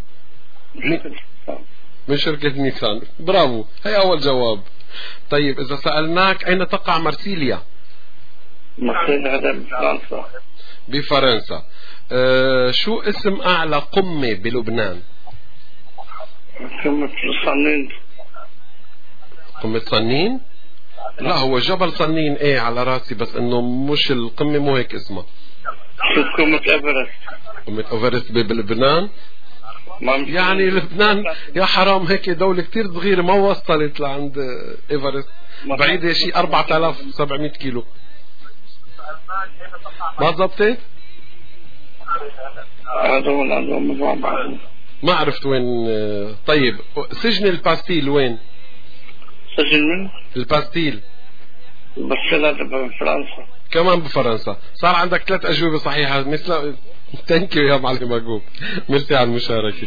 من شركة نيسان. برافو، هي أول جواب. طيب إذا سألناك أين تقع مرسيليا؟ مرسيليا هذا بفرنسا. بفرنسا. آه شو اسم أعلى قمة بلبنان؟ قمة صنين. قمة صنين؟ لا هو جبل صنين ايه على راسي، بس انه مش القمة، مو هيك اسمها. شو قمة ايفرست؟ قمة ايفرست بلبنان؟ يعني لبنان يا حرام هيك دولة كتير صغيرة ما وصلت لعند ايفرست، بعيدة شيء أربعة آلاف وسبعمية كيلو. ما ضبطت؟ ما عرفت وين. طيب سجن الباستيل وين؟ سجن من؟ الباستيل. الباستيل هذا بفرنسا. كمان بفرنسا. صار عندك ثلاث أجوبة صحيحة. مثل ثانك يو يا معلم عقوب، ميرسي على المشاركة.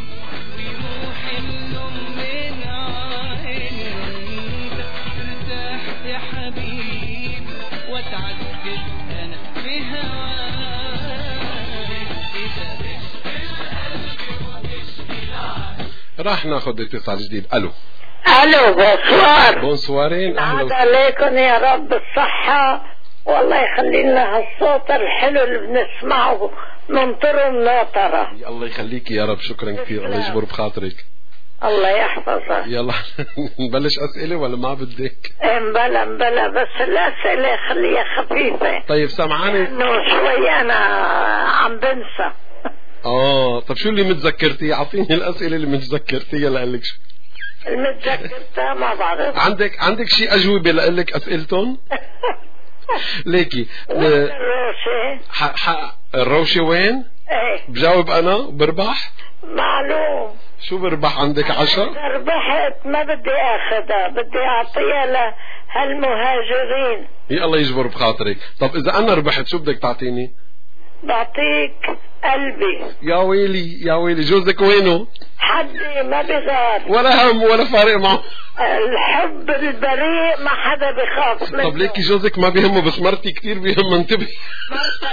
راح ناخذ اتصال جديد. الو الو بونسوار. بونسوارين. اهلا عليكم يا رب الصحة، والله يخلي لنا هالصوت الحلو اللي بنسمعه ننطره الناطرة. الله يخليك يا رب، شكرا كثير، الله يجبر بخاطرك. الله يحفظك. يلا نبلش أسئلة ولا ما بدك؟ مبلا مبلا، بس الأسئلة خليها خفيفة. طيب سامعاني؟ انه شوي أنا عم بنسى. اه طب شو اللي متذكرتيه؟ اعطيني الاسئله اللي متذكرتيها لقلك. شو المتذكرتها ما بعرف. عندك عندك شيء اجوبه لقلك اسئلتهم؟ ليكي الروشه. ح... الروشه وين؟ ايه بجاوب انا بربح؟ معلوم. شو بربح عندك عشرة؟ إذا ربحت ما بدي اخذها، بدي اعطيها لهالمهاجرين. يا الله يجبر بخاطرك. طب اذا انا ربحت شو بدك تعطيني؟ بعطيك قلبي. يا ويلي يا ويلي. جوزك وينه؟ حدي ما بغار ولا هم ولا فارق معه. الحب البريء ما حدا بخاف منه. طب ليكي جوزك ما بيهمه، بس مرتي كتير بيهم، انتبهي. مرتك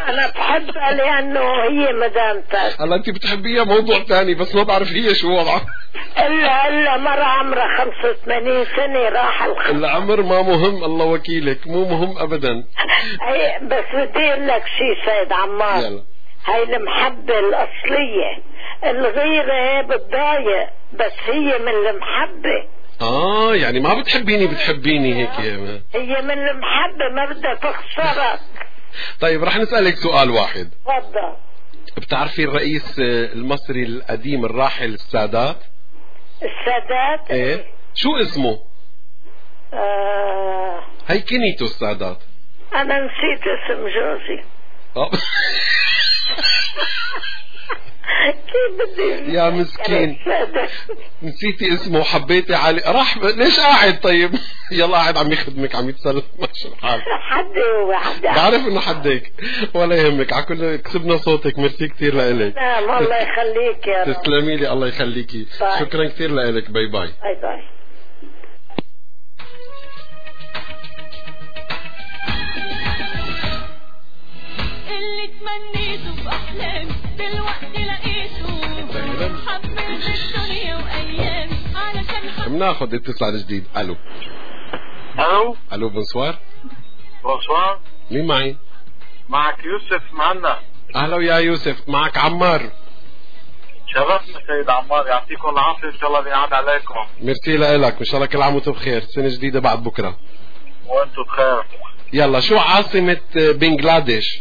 انا بحبها لانه هي مدامتك. هلا انت بتحبيها موضوع ثاني، بس ما بعرف هي شو وضعها. الا الا مرة عمرها خمسة وثمانين سنة راح الخمسة. العمر ما مهم، الله وكيلك مو مهم ابدا. هي بس بدي اقول لك شيء سيد عمار. يلا. هاي المحبة الاصلية، الغيرة بتضايق بس هي من المحبة. اه يعني ما بتحبيني بتحبيني هيك يا هي من المحبة ما بدها تخسرك. طيب رح نسألك سؤال واحد. تفضل. بتعرفي الرئيس المصري القديم الراحل السادات؟ السادات؟ ايه شو اسمه؟ آه... هي كنيته السادات. انا نسيت اسم جوزي. اه كيف بدي يا مسكين نسيتي اسمه وحبيتي علي. راح ليش قاعد طيب؟ يلا قاعد عم يخدمك عم يتسلى ماشي الحال. حدي هو حدي. بعرف انه حدك ولا يهمك، على كل كسبنا صوتك. ميرسي كثير لإلك. نعم الله يخليك يا رب. تسلمي لي الله يخليكي. باي. شكرا كثير لإلك. باي باي. باي باي. اللي تمنيته بأحلامي دلوقتي لقيته. حبيت الدنيا وأيامي علشان بناخذ اتصال جديد. الو الو الو بونسوار. بونسوار. مين معي؟ معك يوسف معنا. اهلا يا يوسف. معك عمار. شرفنا سيد عمار، يعطيكم العافيه ان شاء الله بيعاد عليكم. ميرسي لك، ان شاء الله كل عام وانتم بخير، سنه جديده بعد بكره. وانتم بخير. يلا شو عاصمه بنغلاديش؟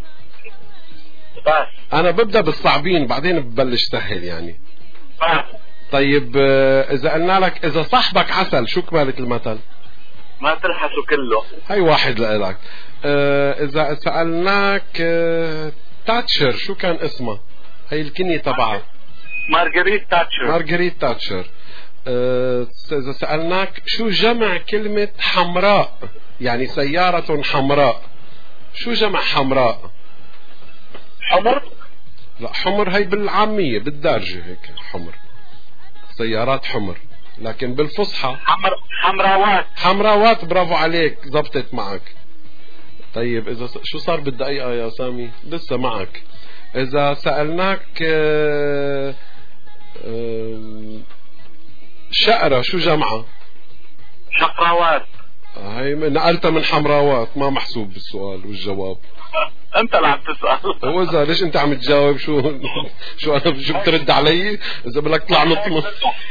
بس انا ببدا بالصعبين بعدين ببلش سهل يعني. بس طيب اذا قلنا لك اذا صاحبك عسل شو كمالة المثل؟ ما تلحسوا كله. هي واحد لإلك. اه اذا سألناك اه تاتشر شو كان اسمها؟ هي الكنية تبعها. مارغريت تاتشر. مارغريت تاتشر. اه اذا سألناك شو جمع كلمة حمراء؟ يعني سيارة حمراء، شو جمع حمراء؟ حمر؟ لا حمر هي بالعامية بالدارجة هيك حمر، سيارات حمر، لكن بالفصحى حمر حمراوات. حمراوات. برافو عليك زبطت معك. طيب إذا س... شو صار بالدقيقة يا سامي؟ لسه معك. إذا سألناك آه... آه... شقرة شو جمعة؟ شقراوات. هاي نقلتها من حمراوات، ما محسوب بالسؤال والجواب. انت اللي عم تسأل. وإذا ليش انت عم تجاوب؟ شو شو انا شو بترد علي؟ اذا بدك طلع نطلع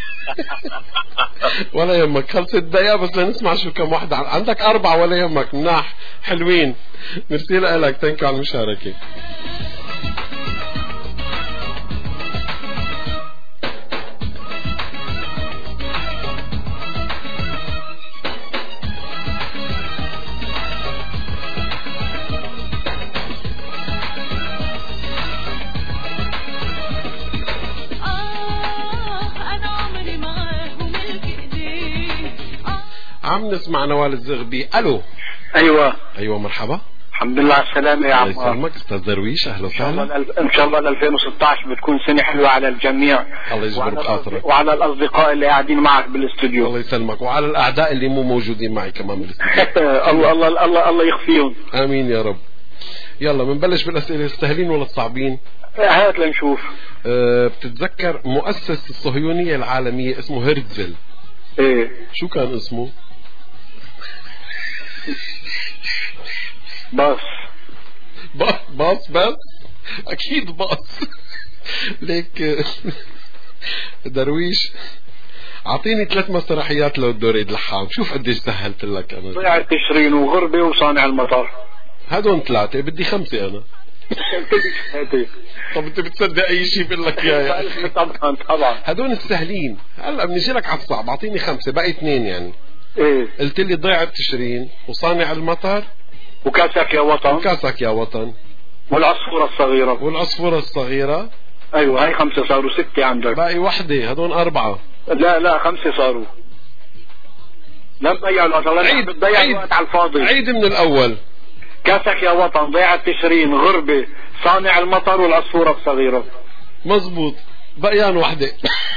ولا يهمك. خلصت دقيقة بس لنسمع شو كم واحدة. عندك أربعة ولا يهمك. مناح حلوين. ميرسي لك. ثانك على المشاركة. عم نسمع نوال الزغبي. الو. ايوه ايوه مرحبا. الحمد لله على السلامة يا عمار. الله يسلمك استاذ درويش. اهلا وسهلا. ان شاء الله ألفين وستة عشر بتكون سنة حلوة على الجميع. الله يجبر بخاطرك. وعلى الاصدقاء اللي قاعدين معك بالاستوديو. الله يسلمك. وعلى الاعداء اللي مو موجودين معي كمان بالاستوديو. الله الله الله الله يخفيهم. امين يا رب. يلا بنبلش بالاسئله السهلين ولا الصعبين؟ هات لنشوف. أه بتتذكر مؤسس الصهيونية العالمية اسمه هرتزل؟ ايه. شو كان اسمه؟ باص. باص باص بس اكيد باص. ليك درويش اعطيني ثلاث مسرحيات لو الدوريد لحام. شوف قديش سهلت لك انا. ضيعة تشرين وغربة وصانع المطر. هدول ثلاثة. بدي خمسة انا. طب انت بتصدق اي شيء بقول لك اياه؟ طبعا طبعا. هدول السهلين. هلا بنجي لك على الصعب. اعطيني خمسة. باقي اثنين يعني. ايه. قلت لي ضيعة تشرين وصانع المطر وكاسك يا وطن. وكاسك يا وطن والعصفورة الصغيرة. والعصفورة الصغيرة. ايوه هاي خمسة صاروا ستة عندك. باقي وحدة. هدول أربعة. لا لا خمسة صاروا. لا تضيع الوقت. عيد بتضيع الوقت على الفاضي. عيد من الأول. كاسك يا وطن، ضيعة تشرين، غربة، صانع المطر، والعصفورة الصغيرة. مزبوط. بقيان وحدة.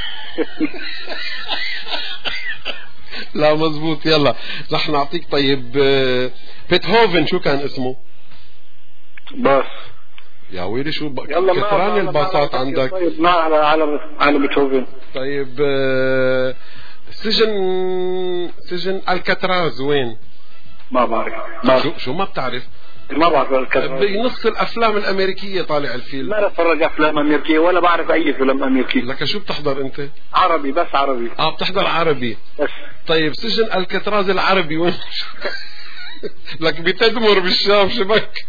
لا مزبوط. يلا رح نعطيك. طيب بيتهوفن شو كان اسمه؟ باص. يا ويلي شو ب... يلا كثران الباصات عندك. طيب ما على على على بيتهوفن. طيب آه، سجن سجن الكاتراز وين؟ ما بعرف. شو شو ما بتعرف؟ ما بعرف الكاتراز. بنص الافلام الامريكيه طالع الفيلم. ما بتفرج افلام امريكيه ولا بعرف اي فيلم امريكي. لك شو بتحضر انت؟ عربي بس عربي. اه بتحضر عربي بس. طيب سجن الكاتراز العربي وين؟ لك بتدمر بالشام شبك.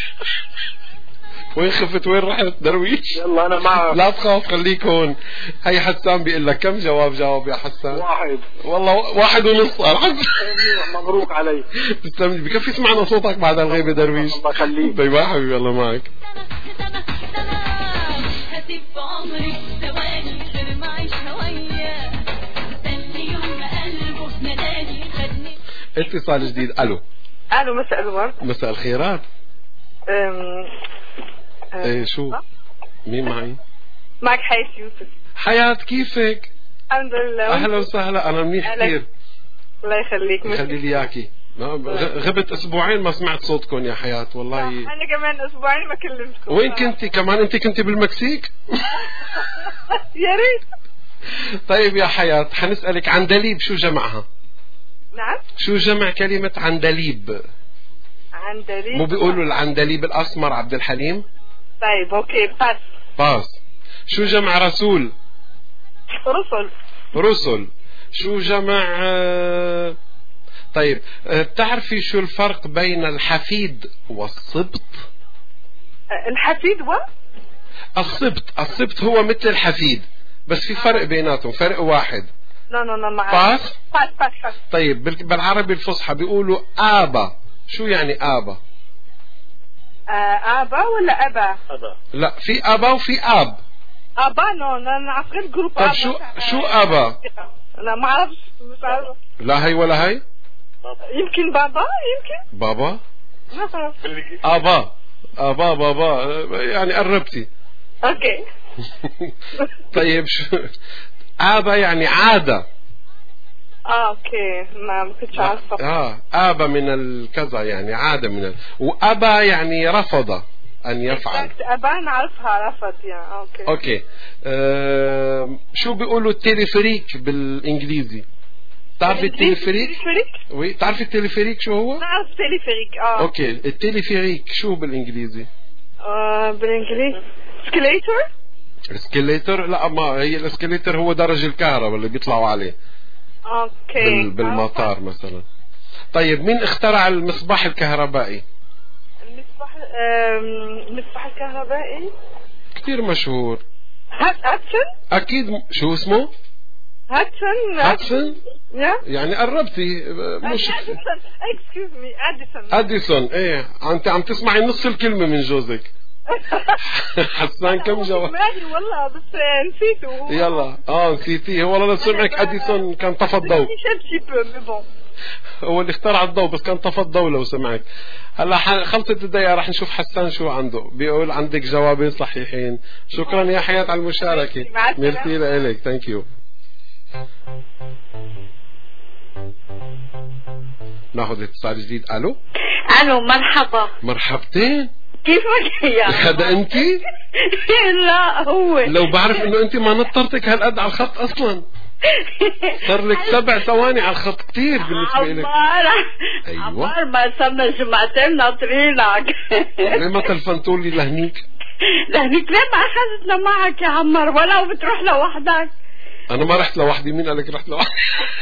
وين خفت وين رحت درويش؟ يلا انا معك. لا تخاف خليك هون. هي حسان بيقول لك كم جواب جاوب يا حسان؟ واحد. والله واحد ونص الحمد مبروك علي. تسلم لي. بكفي سمعنا صوتك بعد الغيبة درويش. الله يخليك. طيب يا حبيبي الله معك. اتصال جديد. الو. الو مساء الورد. مساء الخيرات. أم... ايه شو؟ مين معي؟ معك حياة يوسف. حياة كيفك؟ الحمد لله. اهلا وسهلا. انا منيح كثير. الله يخليك. يخلي لي اياكي. غبت اسبوعين ما سمعت صوتكم يا حياة والله. انا كمان اسبوعين ما كلمتكم. وين كنتي كمان؟ انت كنتي بالمكسيك؟ يا ريت. طيب يا حياة حنسألك عندليب شو جمعها؟ نعم. شو جمع كلمة عندليب؟ عندليب مو بيقولوا العندليب الاسمر عبد الحليم؟ طيب اوكي باس. باس. شو جمع رسول؟ رسل. رسل. شو جمع آه... طيب آه بتعرفي شو الفرق بين الحفيد والسبط؟ الحفيد و السبط. السبط هو مثل الحفيد بس في فرق بيناتهم، فرق واحد. لا لا لا ما باس. باس باس باس. طيب بالعربي الفصحى بيقولوا آبا. شو يعني آبا؟ آه آبا ولا أبا؟ أبا. لا في أبا وفي آب. أبا نو أنا نعرف غير جروب. طيب شو شو أبا؟ لا ما أعرفش مش عارف. لا هي ولا هي؟ يمكن بابا يمكن. بابا؟ ما أعرف. آبا. آبا بابا يعني قربتي. أوكي. طيب شو آبا يعني عادة. اه اوكي ما كنتش عارفه. اه آبا من الكذا يعني عادة من ال... وأبا يعني رفض أن يفعل. أبا نعرفها رفض يعني. اوكي اوكي آه... شو بيقولوا التليفريك بالإنجليزي؟ تعرفي التليفريك؟ وي تعرفي التليفريك شو هو؟ نعرف التليفريك اه. اوكي التليفريك شو بالإنجليزي؟ آه بالإنجليزي سكليتر. السكليتر لا ما هي الاسكليتر هو درج الكهرباء اللي بيطلعوا عليه. اوكي بال... بالمطار مثلا. طيب مين اخترع المصباح الكهربائي؟ المصباح المصباح الكهربائي كثير مشهور. هاتسون. اكيد م... شو اسمه؟ هاتسون. هاتسون؟ yeah. يعني قربتي مش اديسون. اكسكيوز مي اديسون. اديسون. ايه انت عم تسمعي نص الكلمة من جوزك. حسان كم جواب؟ مالي والله بس نسيته. يلا اه نسيتيه. والله لو سمعك اديسون كان طفى الضوء. هو اللي اخترع الضوء بس كان طفى الضوء لو سمعك. هلا خلصت الدقيقة راح نشوف حسان شو عنده. بيقول عندك جوابين صحيحين. شكرا يا حياة على المشاركة. ميرسي لك. ثانك يو. ناخذ اتصال جديد. الو. الو مرحبا. مرحبتين. كيفك يا هذا انت؟ لا هو. لو بعرف انه انت ما نطرتك هالقد على الخط اصلا. صار لك سبع ثواني على الخط كثير بالنسبه لك. ايوه عمار ما صرنا جمعتين ناطرينك. ليه ما تلفنتوا لي لهنيك؟ لهنيك ليه ما اخذتنا معك يا عمار ولو بتروح لوحدك؟ انا ما رحت لوحدي. مين قالك رحت لوحدي؟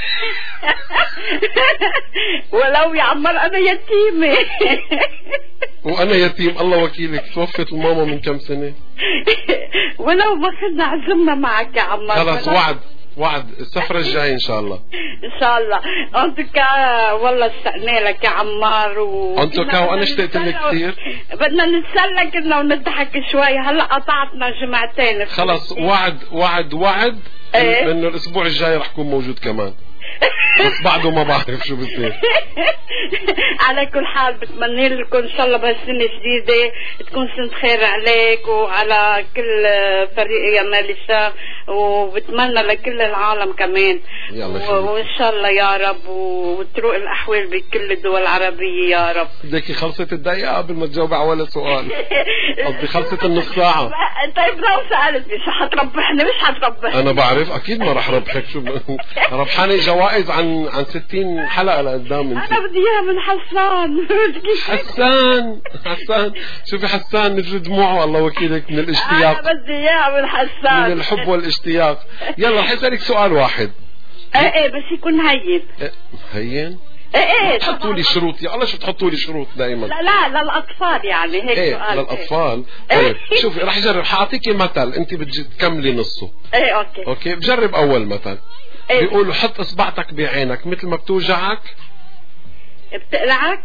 ولو يا عمار انا يتيمه. وانا يتيم الله وكيلك. توفت الماما من كم سنه. ولو ما كنا عزمنا معك يا عمار. خلاص وعد وعد السفرة الجاي ان شاء الله. ان شاء الله. انتكا والله اشتقنا لك يا عمار و انتكا وانا اشتقت لك كثير. بدنا نتسلى كنا ونضحك شوي. هلا قطعتنا جمعتين. خلاص وعد وعد وعد ايه؟ انه الاسبوع الجاي رح كون موجود كمان. بس بعده ما بعرف شو بصير. على كل حال بتمنى لكم ان شاء الله بهالسنه الجديده تكون سنه خير عليك وعلى كل فريق يا مال الشام، وبتمنى لكل العالم كمان، وان شاء الله يا رب وتروق الاحوال بكل الدول العربيه يا رب. بدك خلصت الدقيقه قبل ما تجاوب على ولا سؤال. قصدي خلصت النص ساعه. طيب لو سالتني شو حتربحني؟ مش حتربحني. انا بعرف اكيد ما رح ربحك. شو ربحاني جوائز عن عن ستين حلقه لقدام. انت انا بدي اياها من حسان. حسان حسان شوفي حسان نجري دموعه الله وكيلك من الاشتياق. انا بدي اياها من حسان من الحب والاشتياق. يلا رح اسالك سؤال واحد. ايه ايه بس يكون هين. إيه هين؟ ايه ايه تحطوا لي شروط يا الله. شو تحطوا لي شروط دائما؟ لا لا للاطفال يعني هيك ايه سؤال. للاطفال. طيب شوفي رح اجرب. حاعطيكي مثل انت بدك تكملي نصه. ايه اوكي اوكي بجرب اول مثل. إيه؟ بيقولوا حط اصبعتك بعينك مثل ما بتوجعك بتقلعك.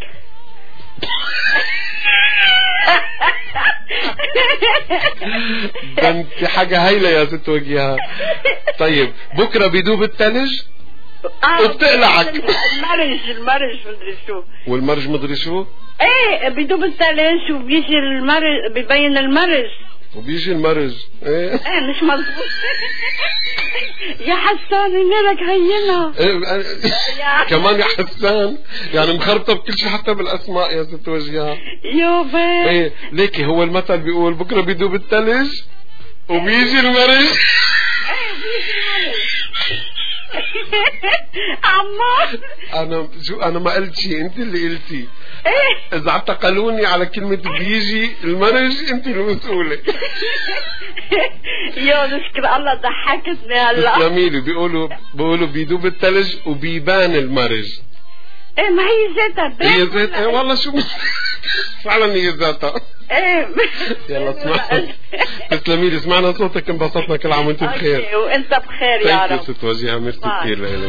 ده انت حاجة هايلة يا ست وجيها. طيب بكرة بيدوب التلج آه وبتقلعك. المرج المرج مدري شو. والمرج مدري شو. ايه بيدوب التلج وبيجي المرج ببين المرج. وبيجي المرج. ايه ايه مش مظبوط. يا حسان انك هينة. إيه كمان يا حسان يعني مخربطة بكل شيء حتى بالاسماء يا ست وجيها. يابا ايه ليكي هو المثل بيقول بكرة بيدوب التلج وبيجي المرج. عمار انا شو انا ما قلت شيء انت اللي قلتي. اذا اعتقلوني على كلمة بيجي المرج انت المسؤولة. يا نشكر الله ضحكتني هلا. تسلميلي. بيقولوا بيقولوا بيدوب الثلج وبيبان المرج. ايه ما هي ذاتها. هي ذاتها. ايه والله شو فعلا هي ذاتها. ايه يلا اسمعنا. تسلميلي سمعنا صوتك انبسطنا. كل عام وانت بخير. وانت بخير يا رب. ست وجيها ميرسي كثير لك.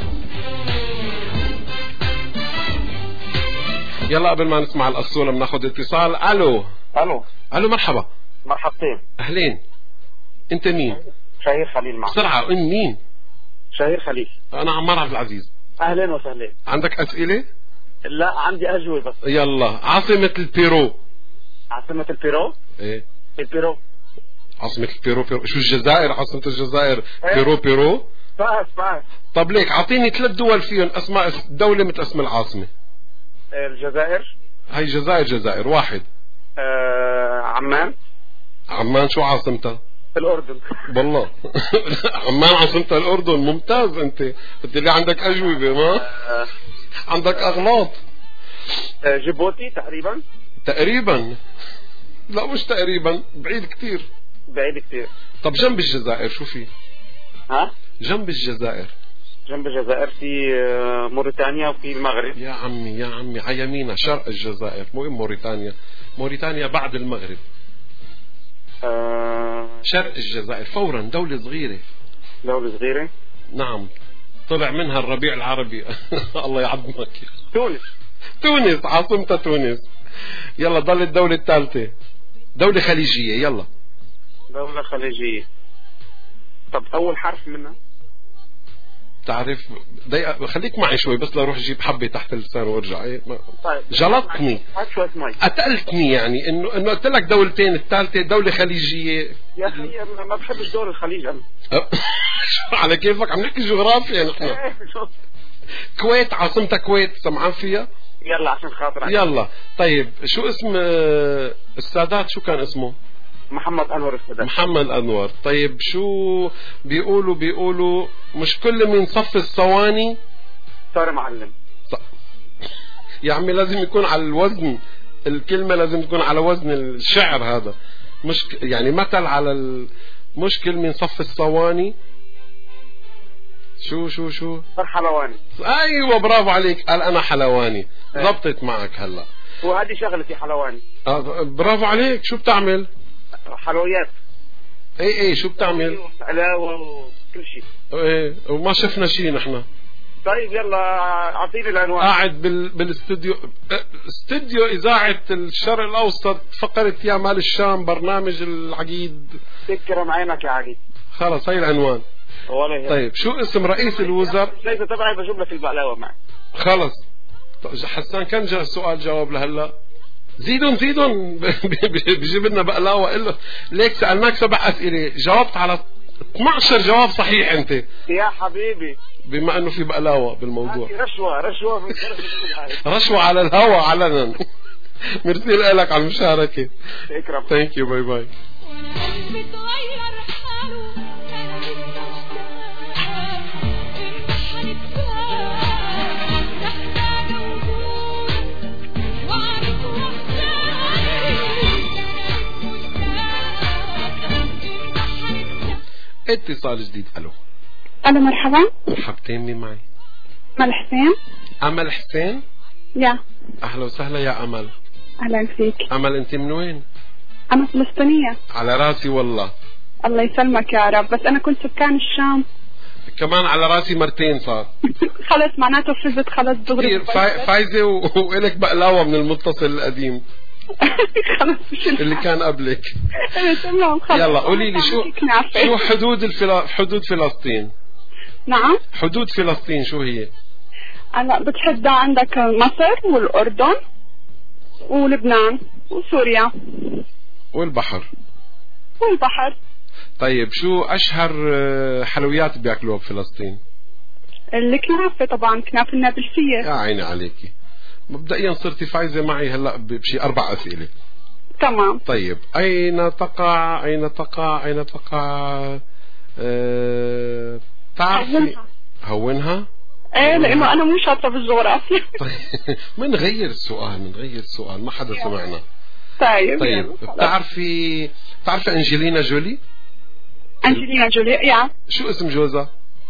يلا قبل ما نسمع الأصولة بناخذ اتصال. الو الو الو مرحبا. مرحبتين. اهلين. انت مين؟ شهير خليل معك. بسرعة. ان مين؟ شهير خليل. انا عمار عبد العزيز. اهلين وسهلين. عندك اسئلة؟ لا عندي اجوبة بس. يلا. عاصمة البيرو. عاصمة البيرو؟ ايه البيرو. عاصمة البيرو بيرو. شو الجزائر عاصمة الجزائر؟ إيه؟ بيرو بيرو. فاس فاس. طب ليك اعطيني ثلاث دول فيهم اسماء دولة مثل اسم العاصمة. الجزائر. هاي جزائر جزائر واحد. آه عمان. عمان شو عاصمتها؟ الأردن. والله عمان عاصمتها الأردن. ممتاز. انت انت اللي عندك أجوبة ما آه. عندك أغلاط. آه جيبوتي تقريبا. تقريبا. لا مش تقريبا بعيد كتير. بعيد كتير. طب جنب الجزائر شو في؟ ها جنب الجزائر. جنب الجزائر في موريتانيا وفي المغرب. يا عمي يا عمي على يمينها شرق الجزائر. مو موريتانيا. موريتانيا بعد المغرب. آه شرق الجزائر فورا. دولة صغيرة. دولة صغيرة. نعم. طلع منها الربيع العربي. الله يعظمك. تونس. تونس عاصمتها تونس. يلا ضل الدولة الثالثة. دولة خليجية. يلا. دولة خليجية. طب أول حرف منها؟ تعرف دقيقة خليك معي شوي بس لأروح أجيب حبة تحت اللسان وارجع. ايه ما... طيب. جلطني. شوية مي. قتلتني يعني انه انه قلت لك دولتين. الثالثة دولة خليجية. يا اخي ما بحبش دول الخليج انا. على كيفك عم نحكي جغرافيا نحن. كويت عاصمتها كويت. سمعان فيها؟ يلا عشان خاطرك. يلا. طيب شو اسم السادات؟ شو كان اسمه؟ محمد أنور السادات. محمد أنور. طيب شو بيقولوا بيقولوا مش كل من صف الصواني صار معلم. ص... يا عمي لازم يكون على الوزن. الكلمة لازم تكون على وزن الشعر. هذا مش يعني مثل على ال... مش كل من صف الصواني. شو شو شو صار حلواني. ايوه برافو عليك. قال انا حلواني. ضبطت معك هلا. وهذه شغلتي حلواني. آه برافو عليك. شو بتعمل؟ حلويات. اي اي شو بتعمل؟ علاوة وكل شيء. ايه وما شفنا شيء نحن. طيب يلا اعطيني العنوان. قاعد بال... بالاستوديو. استوديو اذاعة الشرق الاوسط فقرة يا مال الشام برنامج العقيد. تكرم عينك يا عقيد. خلص هاي العنوان. ولا يهمك. طيب شو اسم رئيس الوزراء؟ ليس تبعي بجيب لك البقلاوة معي. خلص حسان كم جا السؤال جاوب لهلا؟ زيدون زيدون بجيب لنا بقلاوة إلا ليك سألناك سبع أسئلة جاوبت على اثني عشر جواب صحيح أنت يا حبيبي، بما أنه في بقلاوة بالموضوع. رشوة رشوة رشوة على الهواء علنا. ميرسي لك على المشاركة. اكرم. ثانك يو باي باي. اتصال جديد. الو الو مرحبا. مرحبتين، مين معي؟ امل حسين. امل حسين. يا اهلا وسهلا يا امل. اهلا فيك. امل انت من وين؟ انا فلسطينية. على راسي والله. الله يسلمك يا رب، بس انا كنت سكان الشام. كمان على راسي مرتين صار. خلص معناته فزت خلص دغري. فا... فايزة و... وإلك بقلاوة من المتصل القديم. خلص اللي كان قبلك. تمام خلص. يلا قولي لي شو شو حدود الفلا... حدود فلسطين؟ نعم حدود فلسطين شو هي؟ هلا بتحدى عندك مصر والأردن ولبنان وسوريا والبحر. والبحر. طيب شو أشهر حلويات بياكلوها بفلسطين؟ الكنافة طبعا، كنافة النابلسية. يا عيني عليكي. مبدئيا صرتي فايزة معي هلا بشي أربع أسئلة. تمام. طيب أين تقع أين تقع أين تقع أه... تعرفي هونها؟ ايه لانه انا مو شاطره بالجغرافيا. طيب منغير السؤال منغير السؤال ما حدا سمعنا. طيب طيب بتعرفي بتعرفي انجلينا جولي؟ انجلينا جولي يا شو اسم جوزها؟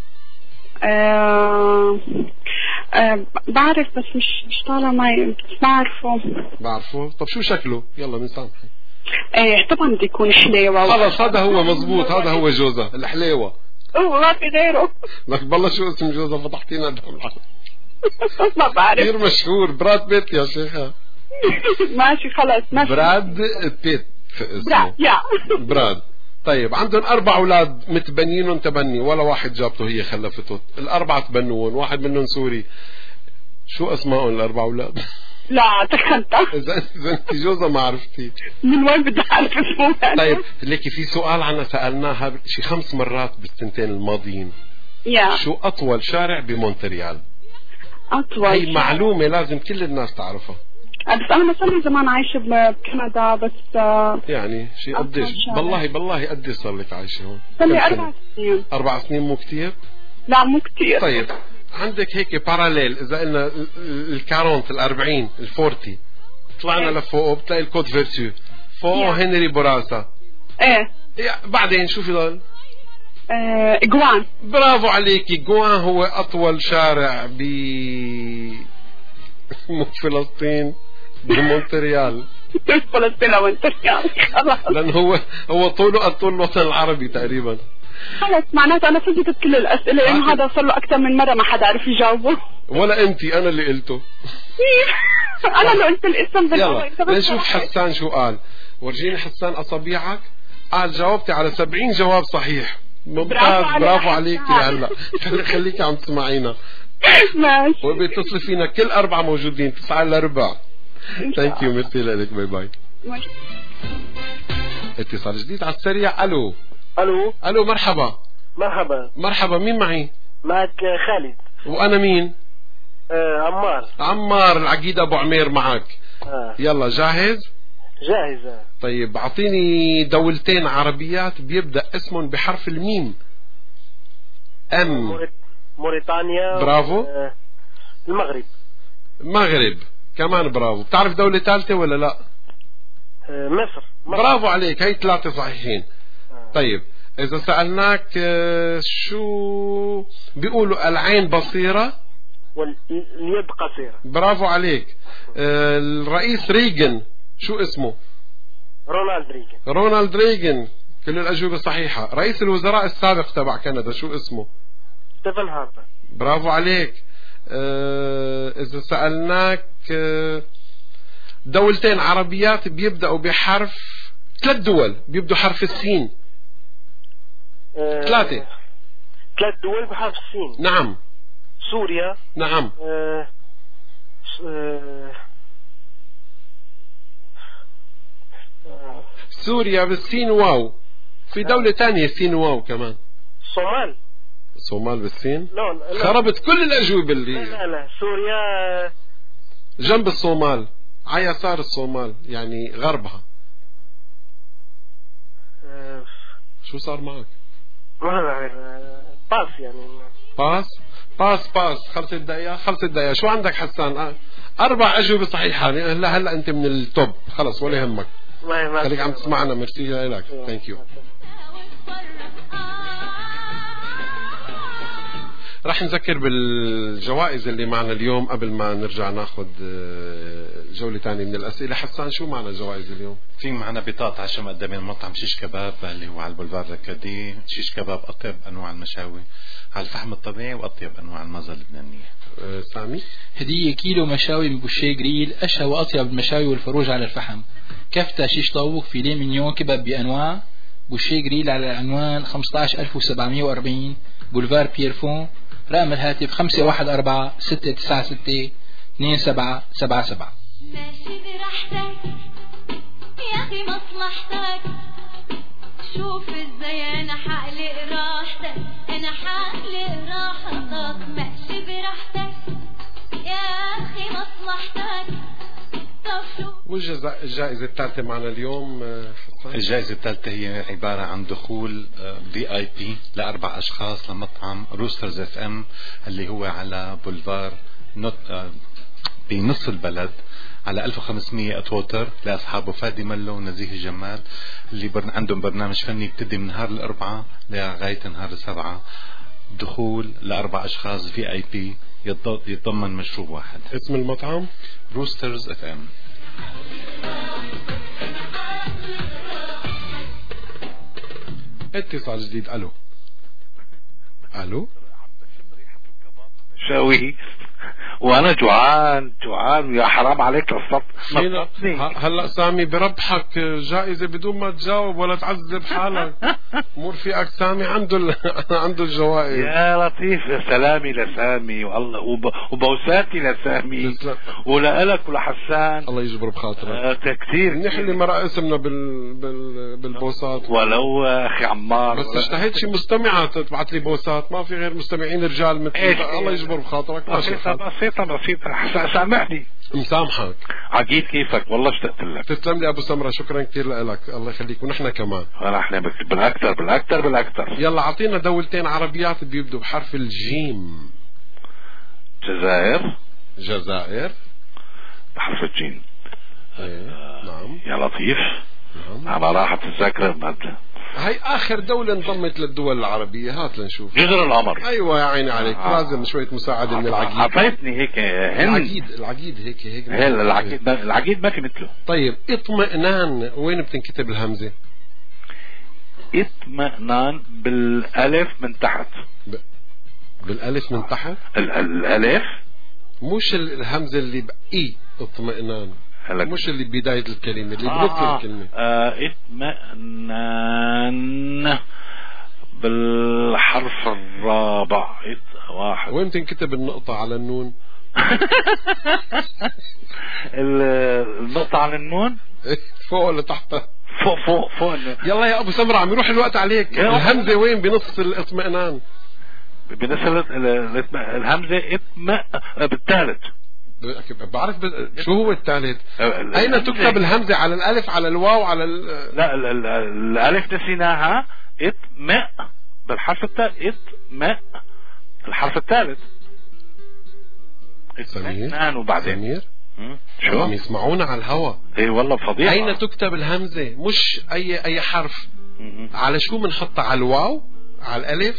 آه... آه... بعرف بس مش مش طالع معي، بس بعرفه. بعرفه. طب شو شكله؟ يلا بنسامحك. ايه طبعا بده يكون حليوه. خلص هذا هو مزبوط، هذا هو جوزها الحليوه. هو ما في غيره. لك بالله شو اسم جوزها فتحتينا قدام الحلقة. ما بعرف. كثير مشهور، براد بيت يا شيخة. ماشي خلص ماشي. براد بيت براد يا براد. طيب عندهم أربع أولاد متبنينهم تبني، ولا واحد جابته هي خلفته، الأربعة تبنوهم، واحد منهم سوري. شو أسمائهم الأربع أولاد؟ لا تخنت. إذا إذا أنت جوزها ما عرفتي من وين بدي أعرف اسمه؟ طيب ليكي في سؤال عنا سألناها شي خمس مرات بالسنتين الماضيين. يا شو أطول شارع بمونتريال؟ أطول هي معلومة لازم كل الناس تعرفها. بس أنا ما صار لي زمان عايشة بكندا، بس يعني شي قديش؟ بالله بالله قديش صار لك عايشة هون؟ صار لي أربع سنين. أربع سنين مو كتير؟ لا مو كتير. طيب عندك هيك باراليل، إذا قلنا الكارونت الأربعين الفورتي طلعنا لفوق بتلاقي الكود فيرتو فوق هنري بوراسا. ايه بعدين شو في ضل؟ آه، إجوان. برافو عليكي. إجوان هو أطول شارع ب مو فلسطين بمونتريال. فلسطين ومونتريال لأن هو هو طوله قد طول الوطن العربي تقريبا. خلص معناته أنا فزت بكل الأسئلة، لأنه هذا صار له أكثر من مرة ما حدا عرف يجاوبه. ولا أنتي، أنا اللي قلته. أنا اللي قلت الاسم بالأول. يلا نشوف حسان شو قال. ورجيني حسان أصابيعك. قال جاوبتي على سبعين جواب صحيح. ممتاز، برافو عليكي. هلا خليكي عم تسمعينا. ماشي. وبيتصل فينا كل أربعة موجودين تسعة إلا ربع. ثانك يو، ميرسي لك، باي باي. اتصال جديد على السريع. ألو ألو ألو مرحبا. مرحبا. مرحبا، مين معي؟ معك خالد. وأنا مين؟ آه عمار. عمار العقيد أبو عمير معك. آه. يلا جاهز؟ جاهزة. طيب أعطيني دولتين عربيات بيبدأ اسمهم بحرف الميم. أم. موريتانيا. برافو. آه المغرب. مغرب كمان برافو. بتعرف دولة ثالثة ولا لا؟ آه مصر. مصر. برافو عليك، هي ثلاثة صحيحين. آه. طيب إذا سألناك شو بيقولوا العين بصيرة واليد قصيرة. برافو عليك. الرئيس ريغن شو اسمه؟ رونالد ريغن. رونالد ريغن، كل الأجوبة صحيحة. رئيس الوزراء السابق تبع كندا شو اسمه؟ ستيفن هاربر. برافو عليك. إذا سألناك دولتين عربيات بيبدأوا بحرف، ثلاث دول بيبدأوا حرف السين. ثلاثة. ثلاث دول بحرف السين. نعم. سوريا. نعم. آه آه سوريا بالسين واو. في دولة تانية سين واو كمان. الصومال. الصومال بالسين؟ لا لا. خربت كل الأجوبة اللي لا لا, لا. سوريا جنب الصومال، على يسار الصومال يعني غربها. آه. شو صار معك؟ ما بعرف. باس يعني. باس باس باس. خلصت دقيقة خلصت دقيقة. شو عندك حسان؟ أربع أجوبة صحيحة. هلا هلا أنت من التوب خلص ولا يهمك. خليك عم تسمعنا. ميرسي لك. ثانك يو. راح نذكر بالجوائز اللي معنا اليوم قبل ما نرجع ناخذ جولة تانية من الأسئلة. حسان شو معنا الجوائز اليوم؟ في معنا بطاقة عشاء مقدمة من مطعم شيش كباب اللي هو على البولفار ركادي. شيش كباب أطيب أنواع المشاوي على الفحم الطبيعي وأطيب أنواع المزة اللبنانية. أه سامي. هدية كيلو مشاوي من بوشيه جريل، أشهى وأطيب المشاوي والفروج على الفحم. كفتة شيش طاووق فيليه مينيون كباب بأنواع. بوشيه جريل على العنوان خمسة عشر ألف وسبعمية وأربعين بولفار بيرفون. رقم الهاتف خمسة واحد أربعة ستة تسعة ستة اثنين سبعة سبعة سبعة. ماشي براحتك يا أخي مصلحتك، شوف ازاي أنا حقلق راحتك، أنا حقلق راحتك. ماشي براحتك يا أخي مصلحتك. والجائزة الثالثة معنا اليوم حسن؟ الجائزة الثالثة هي عبارة عن دخول في اي بي لأربع أشخاص لمطعم روسترز اف ام اللي هو على بولفار نوت بنص البلد على ألف وخمسمية أتوتر لأصحابه فادي ملو ونزيه جمال اللي برن عندهم برنامج فني بتدي من نهار الأربعاء لغاية نهار السبعة. دخول لأربع أشخاص في اي بي يتضمن مشروب واحد. اسم المطعم روسترز اف ام. اتصال جديد. الو الو شاوي وانا جوعان جوعان يا حرام عليك الصف. هلا سامي بربحك جائزة بدون ما تجاوب ولا تعذب حالك. مو رفيقك سامي عنده ال... عنده الجوائز. يا لطيف يا سلامي لسامي والله وب... وبوساتي لسامي ولألك ولحسان. الله يجبر بخاطرك. آه كثير نحن اللي مرق اسمنا بال... بال... بالبوسات. ولو اخي عمار بس اشتهيت شي مستمعة تبعت لي بوسات. ما في غير مستمعين رجال مثل الله يجبر بخاطرك. بسيطة بسيطة بسيطة سامحني. مسامحك. عقيد كيفك والله اشتقت لك. تسلم لي ابو سمرة. شكرا كثير لك. الله يخليك. ونحن كمان نحن بالاكثر بالاكثر بالاكثر. يلا اعطينا دولتين عربيات بيبدوا بحرف الجيم. جزائر. جزائر بحرف الجيم. ايه آه. نعم يا لطيف. نعم. على راحة الذاكرة. هاي اخر دولة انضمت للدول العربية. هات لنشوف. جزر القمر. ايوه يا عيني عليك. آه. لازم شوية مساعدة آه. من العقيد. عطيتني هيك هن. العقيد العقيد هيك هيك هي العقيد العقيد ما في مثله. طيب اطمئنان وين بتنكتب الهمزة؟ اطمئنان بالالف من تحت. ب... بالالف من تحت؟ ال... الالف مش الهمزة اللي بقي اطمئنان. مش اللي بداية الكلمة اللي آه بنص الكلمة. آه اطمئنان بالحرف الرابع. واحد. وين تنكتب النقطة على النون؟ النقطة على النون فوق ولا تحت؟ فوق فوق فوق. يلا يا ابو سمرة عم يروح الوقت عليك. الهمزة وين بنص الاطمئنان؟ بنص الهمزة اطمئ بالثالث. بعرف ب... شو هو الثالث؟ أين تكتب الهمزة؟ على الألف على الواو على ال... لا ال... ال... الألف نسيناها. اطمئ بالحرف الثالث. اطمئ الحرف الثالث. سمير وبعدين سمير شو عم يسمعونا على الهوا. اي والله فضيحة. أين تكتب الهمزة؟ مش أي أي حرف. م- على شو بنحطها؟ على الواو على الألف؟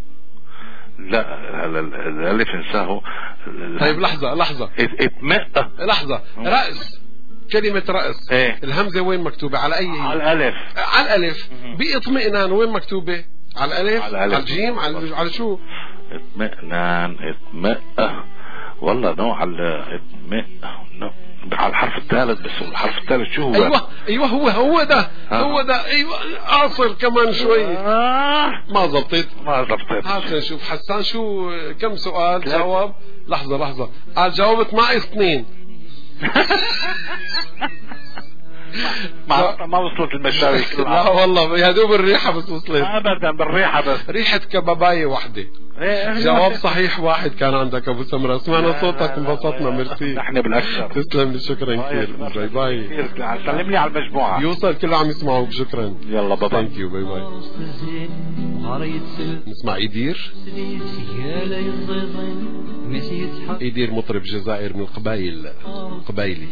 لا الألف انساه. طيب لحظة لحظة اطمئ لحظة. رأس كلمة رأس. ايه؟ الهمزة وين مكتوبة؟ على أي؟ على الألف. على الألف. باطمئنان وين مكتوبة؟ على الألف على, على الجيم على, على شو؟ اطمئنان اطمئ والله نوع على اطمئ على الحرف الثالث. الثالث بس الحرف الثالث شو هو؟ ايوه ايوه هو هو ده آه. هو ده ايوه اعصر كمان شوي. آه. ما زبطت ما زبطت. هات نشوف حسان شو كم سؤال جاوب. لحظة لحظة قال جاوبت ناقص اثنين. ما ما وصلت المشاوي كلها. لا والله يا دوب الريحة بس وصلت. ابدا بالريحة بس. ريحة كباباية واحدة. جواب صحيح واحد كان عندك ابو سمرة. سمعنا صوتك انبسطنا. ميرسي. نحن بالاكثر. تسلم لي شكرا كثير. باي باي. سلم لي على المجموعة. يوصل كله عم يسمعوك. شكرا. يلا باي. ثانك يو. باي باي. نسمع ايدير. ايدير مطرب جزائر من القبايل قبايلي.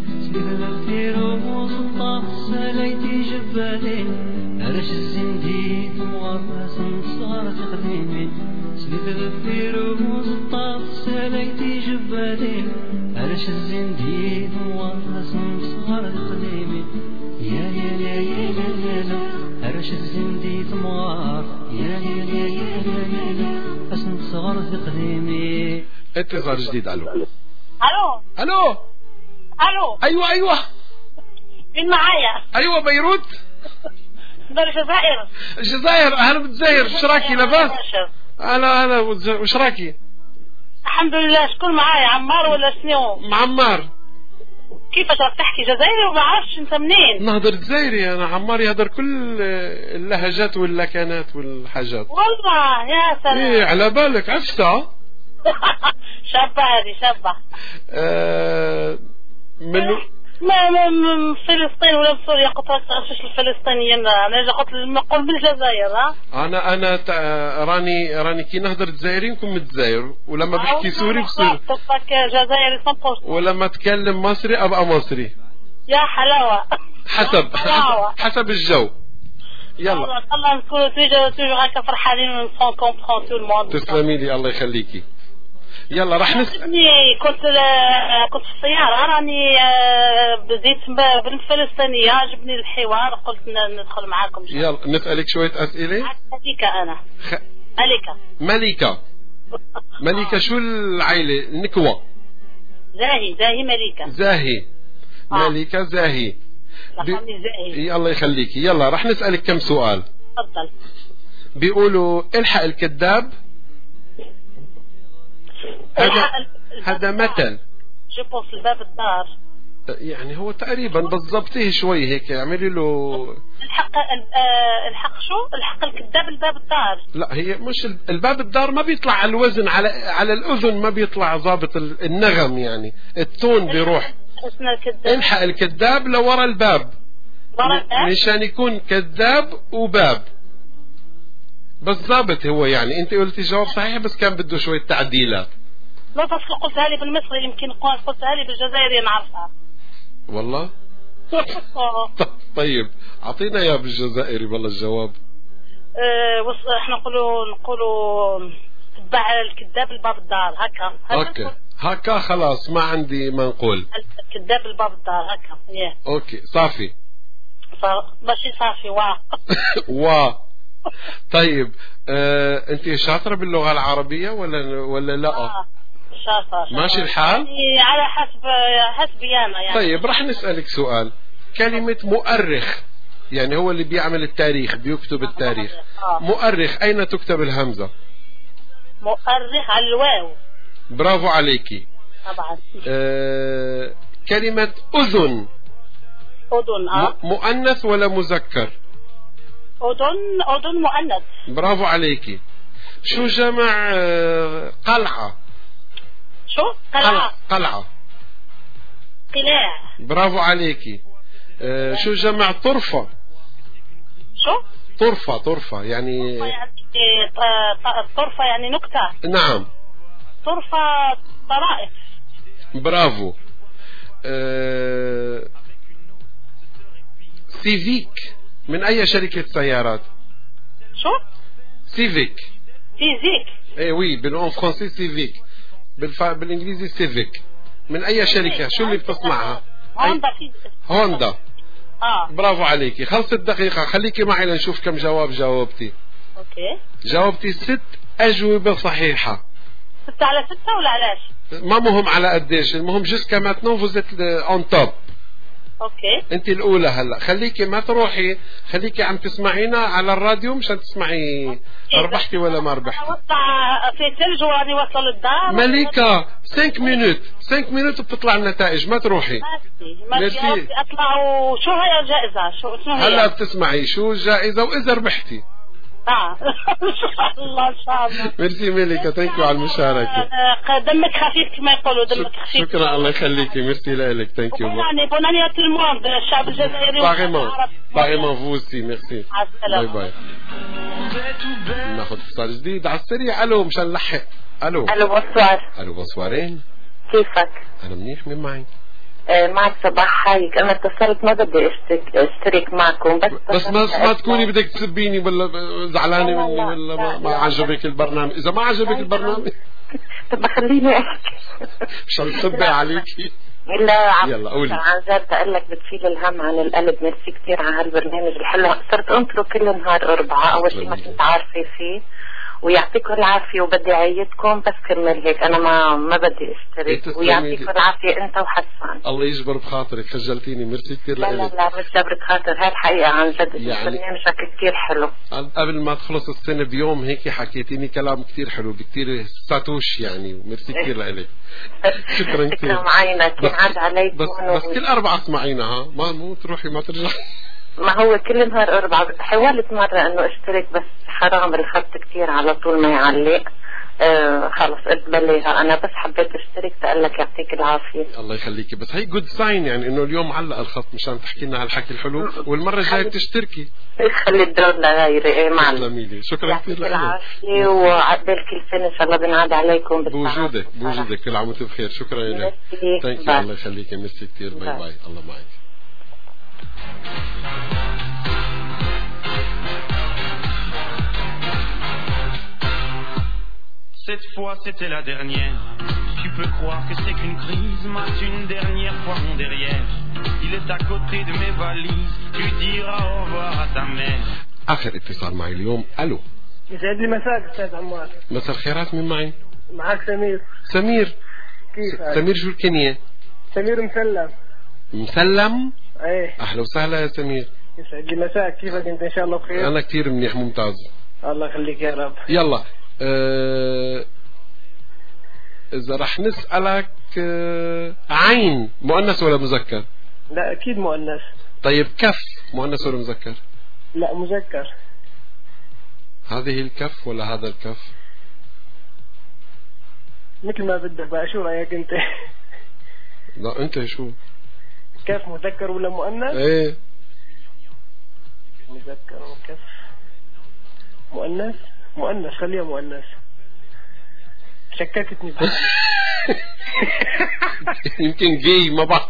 ساليتي جبالي هرش الزنديد مغرس صغار تقديمي سليت الفير وموز الطاف ساليتي جبالي هرش الزنديد مغرس صغار تقديمي يا يا يا يا يا يا هرش الزنديد مغار يا يا يا يا يا يا اسم صغار تقديمي. اتصال جديد. الو الو الو الو ايوه ايوه مين معايا؟ ايوه بيروت. ده الجزائر. الجزائر. اهلا بالجزائر. وش راكي لاباس؟ هلا هلا وش راكي؟ الحمد لله. شكون معايا عمار ولا شنو؟ معمار. كيفاش راك تحكي جزائري وما عرفتش انت منين؟ نهضر جزائري انا. عمار يهضر كل اللهجات واللكنات والحاجات. والله يا سلام. ايه على بالك عرفتها؟ شابة هذه شابة. آه من ما من فلسطين ولا بسوريا قلت لك الفلسطينيين. انا قلت نقول بالجزائر. ها انا انا راني راني كي نهضر جزائري نكون من الجزائر ولما بحكي سوري بسوري جزائري مية بالمية ولما اتكلم مصري ابقى مصري. يا حلاوه. حسب حسب, حسب الجو. يلا الله نكونوا توجو هكا فرحانين ونسون كومبرون تو الموند. تسلمي لي الله يخليكي. يلا راح نسأل. كنت كنت في السيارة راني بديت بالفلسطينية عجبني الحوار قلت ندخل معاكم. يلا نسألك شوية أسئلة. ملكة أنا. خ... ملكة. ملكة. ملكة شو العائلة؟ نكوة. زاهي زاهي ملكة. زاهي. آه. ملكة زاهي. ب... زاهي. الله يخليكي. يلا راح نسألك كم سؤال. تفضل. بيقولوا الحق الكذاب. هذا هذا مثل. جيبوس الباب الدار. يعني هو تقريبا بالضبطيه شوي هيك اعملي له. الحق الحق شو؟ الحق الكذاب الباب الدار. لا هي مش الباب الدار ما بيطلع على الوزن على على الاذن ما بيطلع ضابط النغم يعني التون بيروح. الحق الكذاب لورا الباب. ورا الباب مشان يكون كذاب وباب. بالضبط هو يعني انت قلتي جواب صحيح بس كان بده شوية تعديلات. لا تصل قلتها لي بالمصري يمكن قلتها لي بالجزائري نعرفها. والله. طيب اعطينا اياه بالجزائري والله الجواب. اه احنا نقولوا نقولوا تبع الكذاب الباب الدار هكا. اوكي هكا خلاص ما عندي ما نقول. الكذاب الباب الدار هكا. yeah. اوكي صافي. ماشي صافي وا. وا. طيب آه، انت شاطرة باللغة العربية ولا ولا لا؟ آه. شاطرة. ماشي الحال؟ يعني على حسب حسبي انا يعني. طيب راح نسألك سؤال. كلمة مؤرخ يعني هو اللي بيعمل التاريخ بيكتب التاريخ. آه. مؤرخ أين تكتب الهمزة؟ مؤرخ على الواو. برافو عليكي. طبعا. آه، كلمة أذن. أذن اه. مؤنث ولا مذكر؟ أذن أذن مؤنث. برافو عليكي. شو جمع قلعة؟ شو؟ قلعة. قلعة. قلاع. برافو عليكي. آه شو جمع طرفة؟ شو؟ طرفة طرفة يعني. طرفة يعني طرفة يعني نكتة. نعم. طرفة طرائف. برافو. آه سيفيك من أي شركة سيارات؟ شو؟ سيفيك. سيفيك. ايه وي بالأون فرنسي سيفيك. بالف... بالإنجليزي سيفيك. من أي شركة؟ شو اللي بتصنعها؟ هوندا. هوندا. اه. برافو عليكي. خلصت الدقيقة خليكي معي لنشوف كم جواب جاوبتي. اوكي. جاوبتي ست أجوبة صحيحة. ستة على ستة ولا علاش؟ ما مهم على قديش المهم جسكا ماتنون فوزيت اون توب. اوكي. انت الاولى هلا، خليكي ما تروحي، خليكي عم تسمعينا على الراديو مشان تسمعي ربحتي ولا ما ربحتي. وقع في ثلج واني واصله للدار. مليكة خمس مينوت خمس مينوت بتطلع النتائج، ما تروحي. ماشي ماشي اطلع. وشو هي الجائزه؟ شو شو هي؟ هلا بتسمعي شو الجائزه واذا ربحتي. اه ان شاء الله ان شاء الله. ميرسي ملكة، ثانك على المشاركة. دمك خفيف كما يقولوا، دمك خفيف. شكرا الله يخليكي، ميرسي لك، ثانك يو. بوناني بوناني tout le monde، الشعب الجزائري. باغيمون باغيمون vous aussi، ميرسي. على السلامة. باي باي. ناخذ اتصال جديد على السريع. الو مشان نلحق. الو الو بونسوار. الو بونسوارين. كيفك؟ انا منيح. مين معي؟ آه معك صباح حايك. انا اتصلت ما بدي اشترك اشترك معكم بس بس ما ما تكوني بدك تسبيني ولا زعلانه مني ولا ما, ما عجبك البرنامج. اذا ما عجبك البرنامج طب خليني احكي مشان تصبي عليكي. لا يلا قولي. عن جد اقول لك بتشيل الهم عن القلب. ميرسي كثير على هالبرنامج الحلو. صرت انطره كل نهار اربعة. اول شيء ما كنت عارفه فيه، ويعطيكم العافيه وبدي اعيدكم بس كمل هيك. انا ما ما بدي اشترك. ويعطيكم العافيه انت وحسان. الله يجبر بخاطرك، خجلتيني. ميرسي كثير لك. لا لا لا مش جبر بخاطر، هاي الحقيقه عن جد. يعني برنامجك كثير حلو. قبل ما تخلص السنه بيوم هيك حكيتيني كلام كثير حلو كثير ساتوش يعني. ميرسي كثير لك. شكرا كثير. شكرا معينك. ينعاد عليكم. بس بس كل اربعه اسمعينا ها، ما مو تروحي ما ترجعي. ما هو كل نهار أربعة. حاولت مرة إنه اشترك بس حرام الخط كتير على طول ما يعلق. آه خلص قلت بليها أنا بس حبيت اشترك تقول لك يعطيك العافية. الله يخليكي. بس هي جود ساين يعني إنه اليوم علق الخط مشان تحكي لنا هالحكي الحلو، والمرة الجاية بتشتركي. خلي الدور لغيري. إيه معلم. تسلميلي. شكرا كثير لك. العافية وعقبال كل سنة إن شاء الله بنعاد عليكم بوجودك بوجودك. كل عام وانتم بخير. شكرا لك. ثانك يو. الله يخليكي. ميرسي كثير. باي باي. الله معك. Cette fois c'était la dernière. Tu peux croire que c'est qu'une crise. Mate une dernière fois mon derrière. Il est à côté de mes valises. Tu diras au revoir à ta mère. آخر اتصال معي اليوم. ألو. يسعد لي مساك أستاذ عمار. مساء الخيرات. مين معي؟ معك سمير. سمير. كيف؟ سمير شو الكنية؟ سمير مسلم. مسلم؟ ايه. أهلا وسهلا يا سمير. يسعد لي مساك. كيفك أنت؟ إن شاء الله بخير. أنا كثير منيح ممتاز. الله يخليك يا رب. يلا أه... إذا رح نسألك أه... عين مؤنث ولا مذكر؟ لا أكيد مؤنث. طيب كف مؤنث ولا مذكر؟ لا مذكر. هذه الكف ولا هذا الكف؟ مثل ما بدك بقى. شو رأيك أنت؟ لا أنت شو؟ كف مذكر ولا مؤنث؟ إيه مذكر وكف مؤنث. مؤنث. خليها مؤنث. شككتني بحاجة. يمكن جي ما بعرف.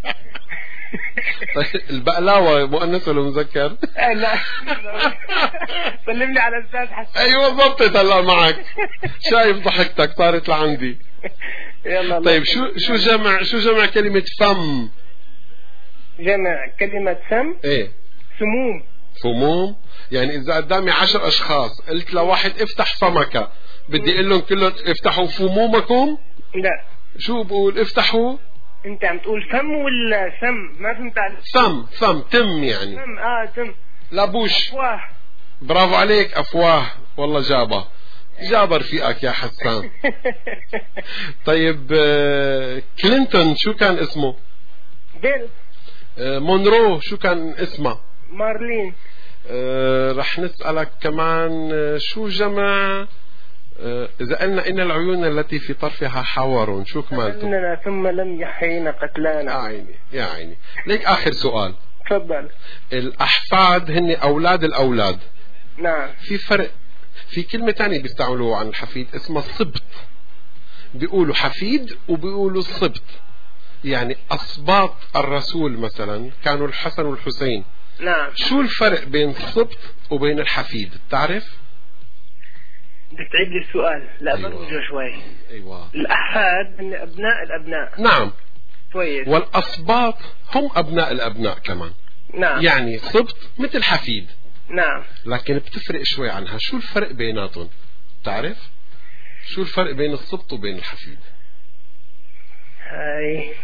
البقلاوة مؤنث ولا مذكر؟ لا سلم لي على الأستاذ حسن. أيوة ضبطت هلا معك. شايف ضحكتك صارت لعندي. يلا. طيب شو شو جمع شو جمع كلمة فم؟ جمع كلمة فم؟ إيه. سموم. فموم. يعني إذا قدامي عشر أشخاص قلت لواحد افتح فمك، بدي أقول لهم كلهم افتحوا فمومكم؟ لا. شو بقول افتحوا؟ أنت عم تقول فم ولا سم؟ ما فهمت عليك. فم فم تم يعني. فم. آه تم. لابوش. أفواه. برافو عليك. أفواه. والله جابها جاب رفيقك يا حسان. طيب كلينتون شو كان اسمه؟ بيل. مونرو شو كان اسمها؟ مارلين. أه رح نسألك كمان شو جمع أه إذا قلنا إن العيون التي في طرفها حور شو كمالته؟ إننا ثم لم يحيينا قتلانا. يا عيني يا عيني. ليك آخر سؤال. تفضل. الأحفاد هن أولاد الأولاد. نعم. في فرق. في كلمة تانية بيستعملوها عن الحفيد اسمها الصبت. بيقولوا حفيد وبيقولوا الصبت. يعني أصباط الرسول مثلا كانوا الحسن والحسين. نعم. شو الفرق بين الصبت وبين الحفيد تعرف؟ بدك تعيد لي السؤال. لا أيوة. برجع شوي. أيوة. الأحفاد من أبناء الأبناء. نعم. كويس. والأصباط هم أبناء الأبناء كمان. نعم. يعني صبت مثل حفيد. نعم. لكن بتفرق شوي عنها. شو الفرق بيناتهم تعرف؟ شو الفرق بين الصبت وبين الحفيد؟ هاي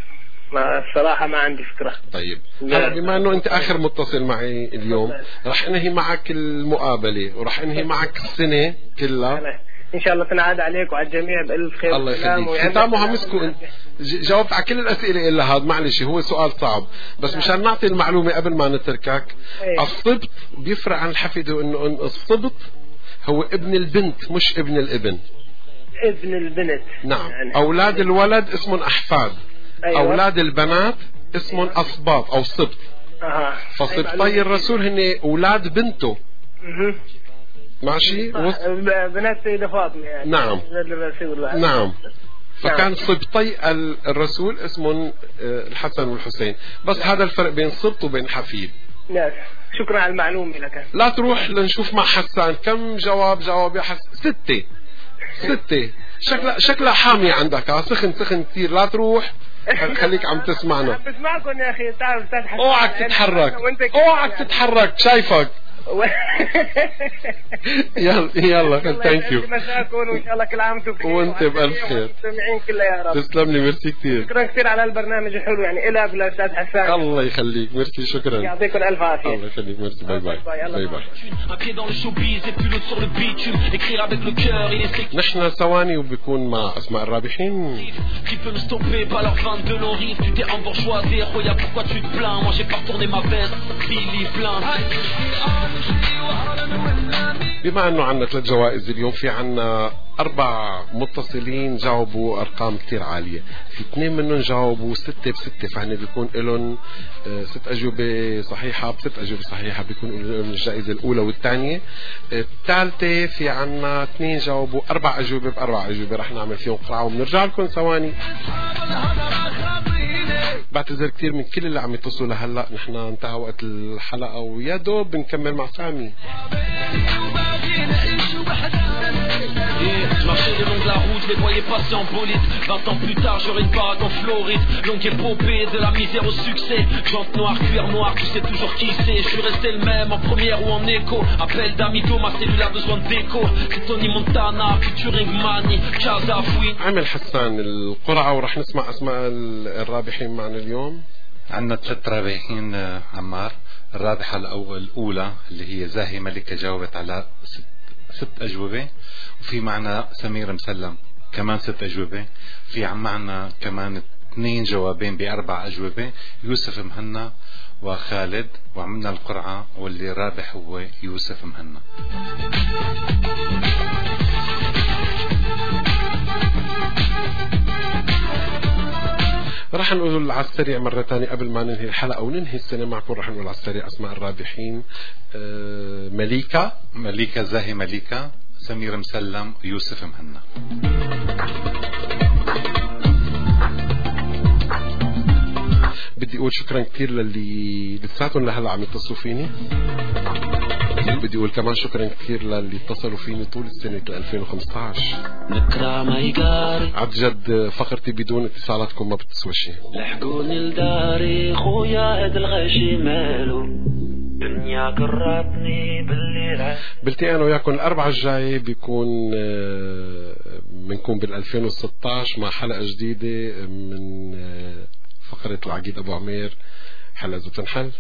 ما الصراحة ما عندي فكرة. طيب هلا بما انه انت اخر متصل معي اليوم رح انهي معك المقابلة ورح انهي معك السنة كلها ان شاء الله تنعاد عليك وعلى الجميع بألف خير. الله يخليك. ختامه همسكو جاوبت على كل الاسئلة الا هذا، معلش هو سؤال صعب بس مشان نعطي المعلومة قبل ما نتركك. ايه. الصبت بيفرق عن الحفيدة انه الصبت هو ابن البنت مش ابن الابن. ابن البنت. نعم. يعني اولاد الولد اسمهم احفاد. أيوة. اولاد البنات اسمهم اصباط او صبت. اها. فصبطي الرسول هن اولاد بنته. اها. ماشي. بنات سيدة فاطمة يعني. نعم. الرسول. نعم. فكان صبطي الرسول اسمهم الحسن والحسين، بس هذا الفرق بين صبط وبين حفيد. نعم. شكرا على المعلومة لك. لا تروح لنشوف مع حسان كم جواب جواب يا حسان. ستة ستة شكلها شكلها حامية عندك. ها سخن سخن كثير. لا تروح خليك عم تسمعنا. عم بسمعكم يا أخي. تعرف أستاذ حسان اوعك تتحرك اوعك تتحرك شايفك. يلا يلا ثانك يو. مساكم وان شاء الله كل عام وانتم بخير وانت بألف خير. المستمعين كلها يا رب. تسلم لي ميرسي كثير. شكرا كثير على البرنامج الحلو يعني إلى بلا أستاذ حسان. الله يخليك ميرسي شكرا. يعطيكم الف عافيه. الله يخليك ميرسي. باي باي باي باي. نحن ثواني وبكون مع اسماء الرابحين. بما انه عنا ثلاث جوائز اليوم، في عنا اربع متصلين جاوبوا ارقام كتير عالية، في اثنين منهم جاوبوا ستة بستة، فهن بيكون لهم ست اجوبة صحيحة بست اجوبة صحيحة، بيكون لهم الجائزة الاولى والثانية. الثالثة في عنا اثنين جاوبوا اربع اجوبة باربع اجوبة، رح نعمل فيهم قرعة وبنرجع لكم ثواني. بعتذر كتير من كل اللي عم يتصلوا لهلا، نحن انتهى وقت الحلقة ويا دوب بنكمل مع سامي. Je marchais le long de la route, les voyais passer en bolide. Vingt ans plus tard, j'aurai une baraque en Floride. Longue épopée, de la misère au succès. Jante noire, cuir noir, tu sais toujours qui c'est. Je suis resté le même, en première ou en écho. Appel d'amigo, ma cellule a besoin de déco. C'est Tony Montana, featuring Mani, Kaza Fouine. عمل حسان القرعة ورح نسمع أسماء الرابحين معنا اليوم. عندنا ثلاث رابحين عمار. الرابحة الأولى اللي هي زاهي ملكة جاوبت على ست ست أجوبة، وفي معنا سمير مسلم كمان ست أجوبة، في عم معنا كمان اثنين جوابين بأربع أجوبة، يوسف مهنا وخالد، وعملنا القرعة واللي رابح هو يوسف مهنا. راح نقول على السريع مرة تانية قبل ما ننهي الحلقة وننهي السنة معكم. راح نقول على السريع أسماء الرابحين. آه مليكة مليكة زاهي مليكة، سمير مسلم، يوسف مهنا. بدي أقول شكرا كتير للي لساتهم لهلا عم يتصلوا فيني. بدي أقول كمان شكرا كثير للي اتصلوا فيني طول السنة ألفين وخمسة عشر. عد جد فقرتي بدون اتصالاتكم ما بتسوى شيء. لحقوني لداري خويا هاد الغشي مالو دنيا قربني بالليل. بلتقي أنا وياكم الأربعة الجاي، بيكون بنكون بال ألفين وستة عشر مع حلقة جديدة من فقرة العقيد أبو عمير، حلقة تنحل.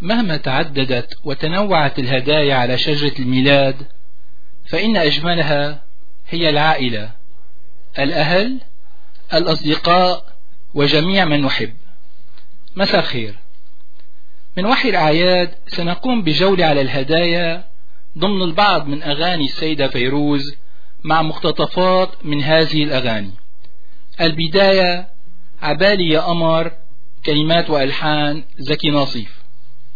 مهما تعددت وتنوعت الهدايا على شجرة الميلاد فإن أجملها هي العائلة، الأهل، الأصدقاء، وجميع من نحب. مساء الخير. من وحي الأعياد سنقوم بجولة على الهدايا ضمن البعض من أغاني السيدة فيروز مع مقتطفات من هذه الأغاني. البداية عبالي يا قمر، كلمات وألحان زكي ناصيف.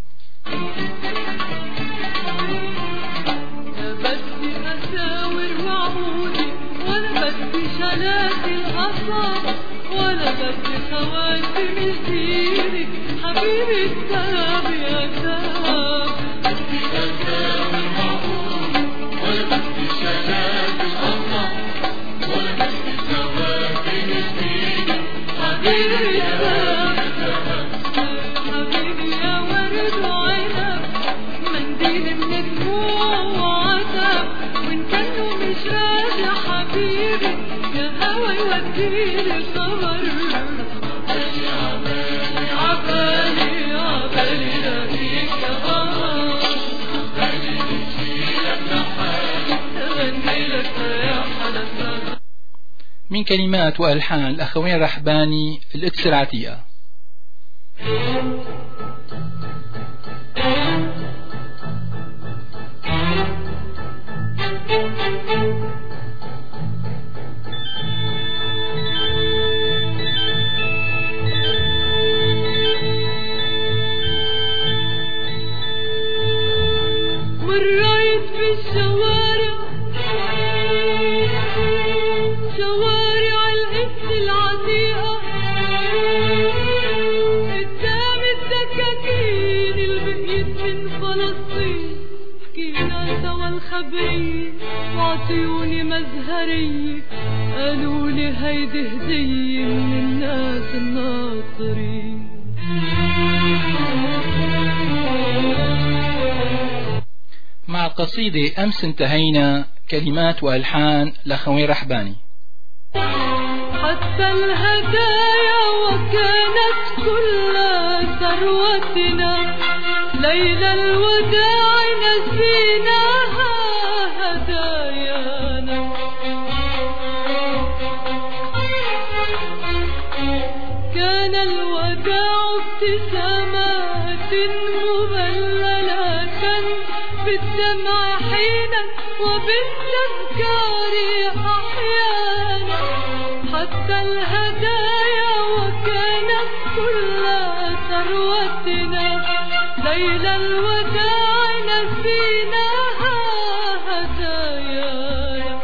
بدي أساور وعودي ولا بدي شلات القصب ولا بدي خواتم الجيري حبيبي التاب يا تاب. بدي أساور وعودي ولا بدي شلات القصب ولا بدي خواتم الجيري حبيبي التاب. حبيبي يا ورد وعنب منديل من دموع وعتب وإن كانوا مش راجع حبيبي يا هوا يوديلي خبر. عبالي عبالي عبالي لاقيك يا قمر عبالي نجيلك لحالي تغنيلك يا حلا. من كلمات وألحان الأخوين رحباني القدس العتيقة. مريت بالشوارع شوارع القدس العتيقة قدام الدكاكين اللي بقيت من فلسطين حكينا سوا الخبرية وعطيوني مزهرية قالوا لي هيدي هدية من الناس الناطرين. مع قصيدة أمس انتهينا، كلمات وألحان لأخوين رحباني. حتى الهدايا وكانت كلها ثروتنا ليلى الوداع نسيناها هدايانا. كان الوداع ابتسامات مبللة بالدمع حينا وبالتذكار أحيانا. حتى الهدايا وكانت كلها ثروتنا ليلى الوداع نسيناها هدايانا.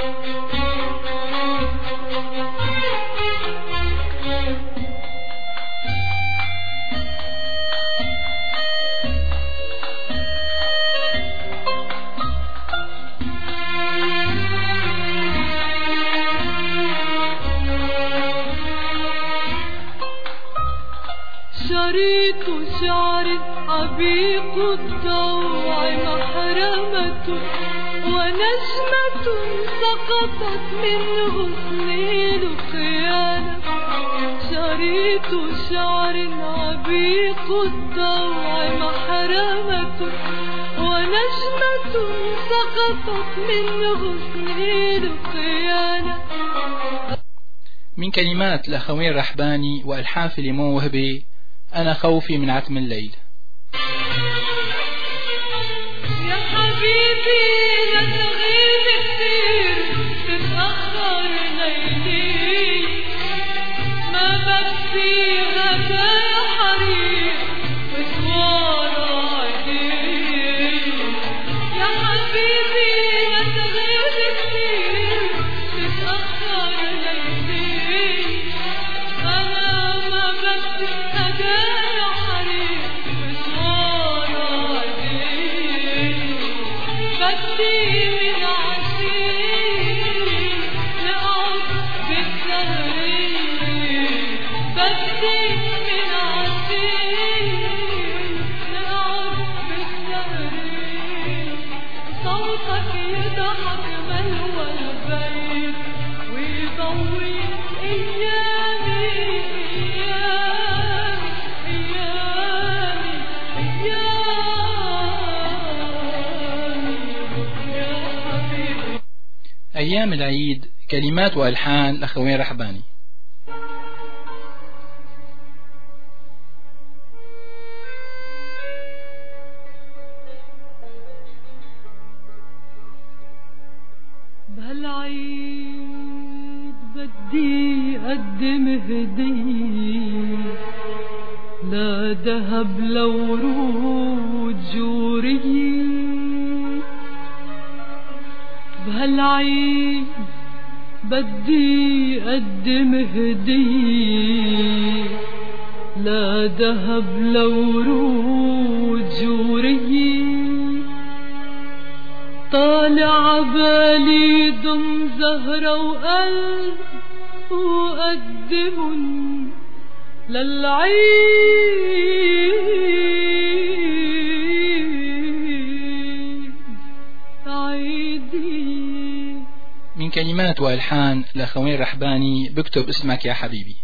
شريط شعر عبيق الضوع محرمة ونجمة سقطت من غصن لقيانا. شريط شعر عبيق الضوع محرمة ونجمة سقطت من غصن لقيانا. من كلمات الأخوين رحباني وألحان فيليمون وهبي، أنا خوفي من عتم الليل. يا حبيبي لا تغيب كتير تتأخر ليلي ما بكفي هدايا حرير وسوار عيني. يا حبيبي لا تغيب كتير تتأخر ليلي أنا ما بكفي هدايا حرير بأيام العيد كلمات وألحان لأخوين رحباني. بهالعيد بدي أقدم هدية، لا ذهب لا ورود جورية. بهالعيد بدي أقدم هدية، لا ذهب لا ورود جورية. طالع بالي ضم زهرة وقلب وقدمن للعيد عيدي. من كلمات وألحان لأخوين رحباني بكتب اسمك يا حبيبي.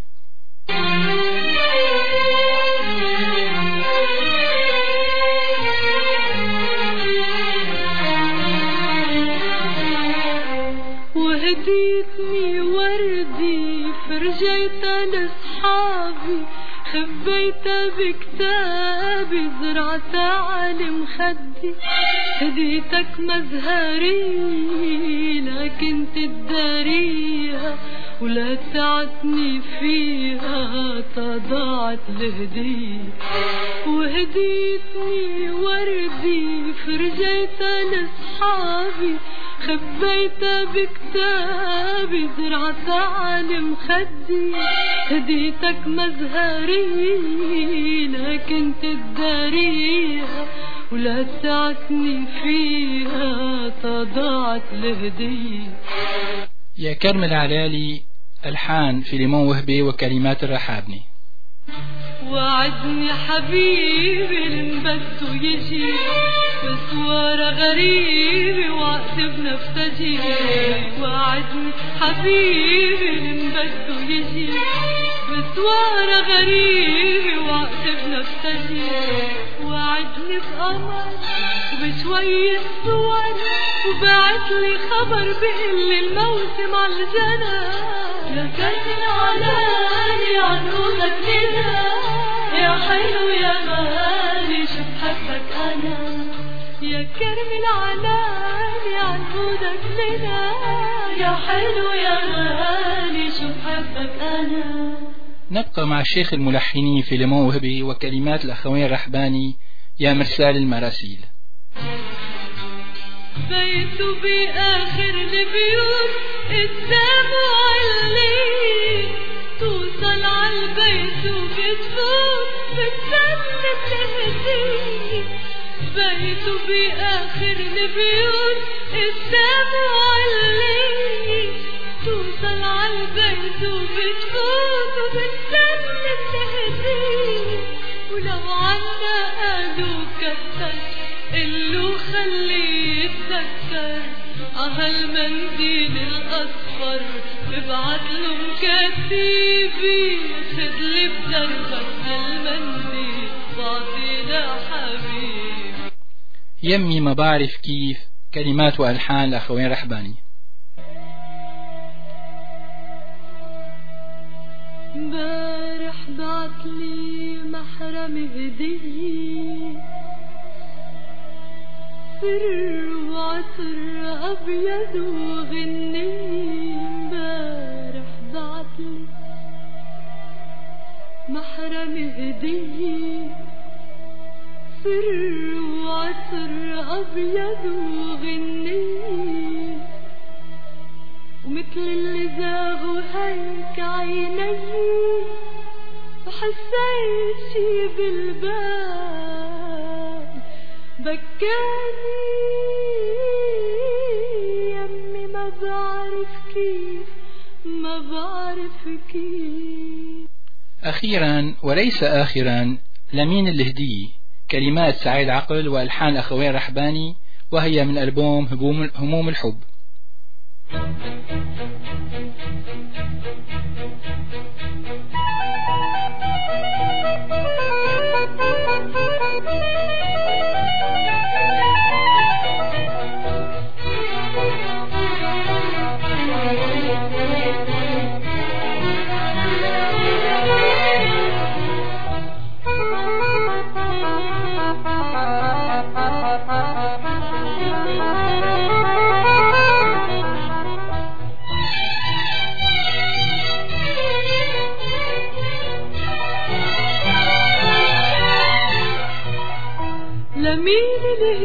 وهديتني وردي فرجيتها لصحابي، خبيتها بكتابي زرعتها على مخدي. هديتك مزهري لكن تداريها، ولا تعتني فيها تضاعت الهدية. وهديتني وردي فرجيتها لصحابي، خبيتها بكتابي زرعتها على مخدي. هديتك مزهري لكن تداريها، ولا تعتني فيها تضاعت الهدية. يا كرم العلالي ألحان فيليمون وهبي وكلمات الرحابني. وعدني حبيبي لنبت ويجي بسوارة غريبة وقت بنفتجي. وعدني حبيبي لنبت ويجي بسوارة غريبة وقت بنفتجي. وعدني بقمر وبشوية صور، وبعتلي خبر بقلي الموسم عالجنة. يا كرم العلالي عنقودك لنا، يا حلو يا غالي شو بحبك أنا. يا كرم العلالي عنقودك لنا، يا حلو يا غالي شو بحبك أنا. نبقى مع الشيخ الملحنين فيليمون وهبي وكلمات الأخوين رحباني يا مرسال المراسيل. بيت بآخر البيوت قدام وعلي، توصل عالبيت وبتفوت بتسلم تهدي. بيت بآخر البيوت قدام وعلي، توصل عالبيت وبتفوت وبتسلم تهدي. ولو عنا قالوا كتر قلو خليه يتذكر، عهالمنديل الأصفر ببعتله مكتيبي. خدلي بدربك هالمنديل بعطي لحبيبي. يمي ما بعرف كيف كلمات وألحان لأخوين رحباني. امبارح بعتلي محرم هدية، سر وعطر أبيض وغنية. امبارح بعتلي محرم هدية، سر وعطر أبيض وغنية. ومثل اللي زاغوا هيك عيني، وحسيت شي بالبال بكاني. يمي ما بعرف كيف، ما بعرف كيف. أخيرا وليس آخرا لمين الهدية كلمات سعيد عقل وألحان أخوين رحباني، وهي من ألبوم هموم الحب.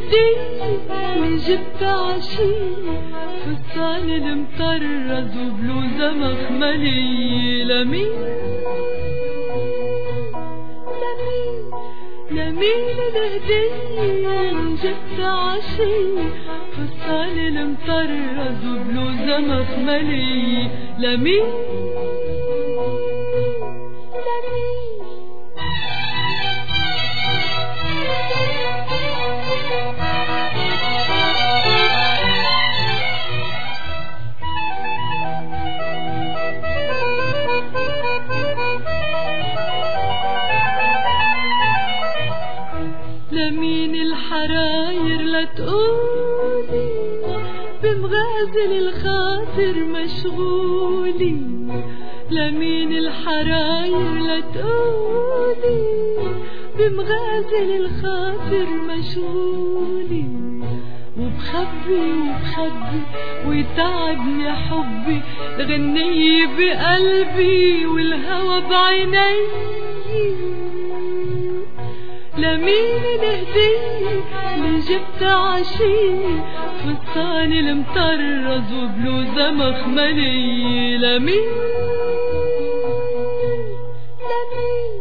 الهدية اللي جبت عشية فستان المطرز وبلوزة مخملية لمين لمين لمين الهدية اللي جبت عشية فستان المطرز وبلوزة مخملية لمين لمين الحراير لتقولي بمغازل الخاطر مشغولي لمين الحراير لتقولي بمغازل الخاطر مشغولي وبخبي وبخبي ويتعبني حبي الغنية بقلبي والهوى بعيني لمين الهدية اللي جبت عشية فستان المطرز وبلوزة مخملية لمين لمين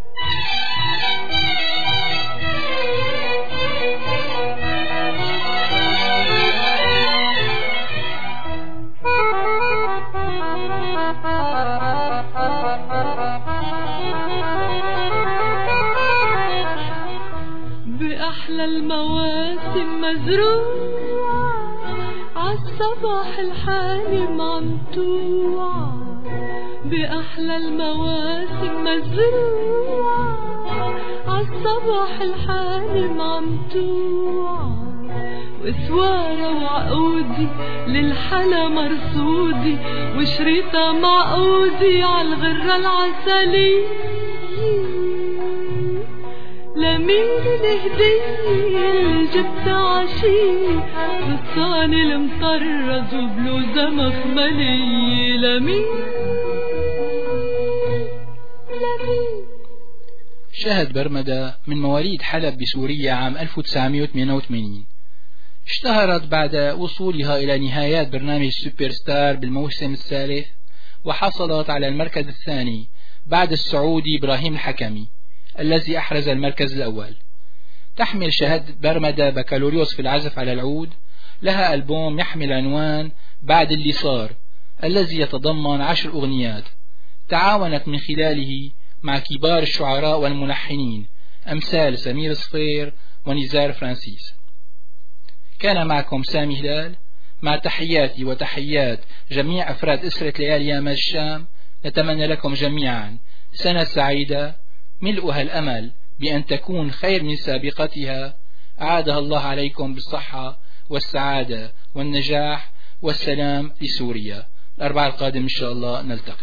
بأحلى المواسم مزروعة عالصباح الحالم عم توعى بأحلى المواسم مزروعة عالصباح الحالم عم توعى وثوارة وعقودي للحلا مرصودي وشريطة معقودي عالغرة العسلية لمين الهدية اللي جبت عشية فستان المطرز وبلوزة مخملية لمين لمين. شهد برمدة من مواليد حلب بسوريا عام ألف وتسعمائة وثمانية وثمانين. اشتهرت بعد وصولها إلى نهايات برنامج سوبر ستار بالموسم الثالث، وحصلت على المركز الثاني بعد السعودي إبراهيم الحكمي الذي أحرز المركز الأول. تحمل شهد برمدة بكالوريوس في العزف على العود. لها ألبوم يحمل عنوان بعد اللي صار، الذي يتضمن عشر أغنيات تعاونت من خلاله مع كبار الشعراء والملحنين أمثال سمير صفير ونزار فرانسيس. كان معكم سامي هلال، مع تحياتي وتحيات جميع أفراد أسرة ليالي أمل الشام. نتمنى لكم جميعا سنة سعيدة ملؤها الأمل بأن تكون خير من سابقتها. أعادها الله عليكم بالصحة والسعادة والنجاح والسلام لسوريا. الأربعاء القادم إن شاء الله نلتقي.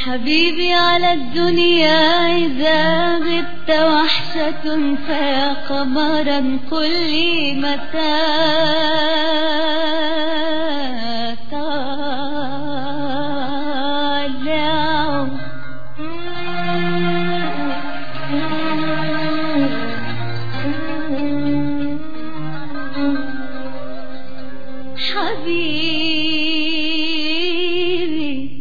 حبيبي على الدنيا إذا غبت وحشة فيا قمرا قل لي متى طالع حبيبي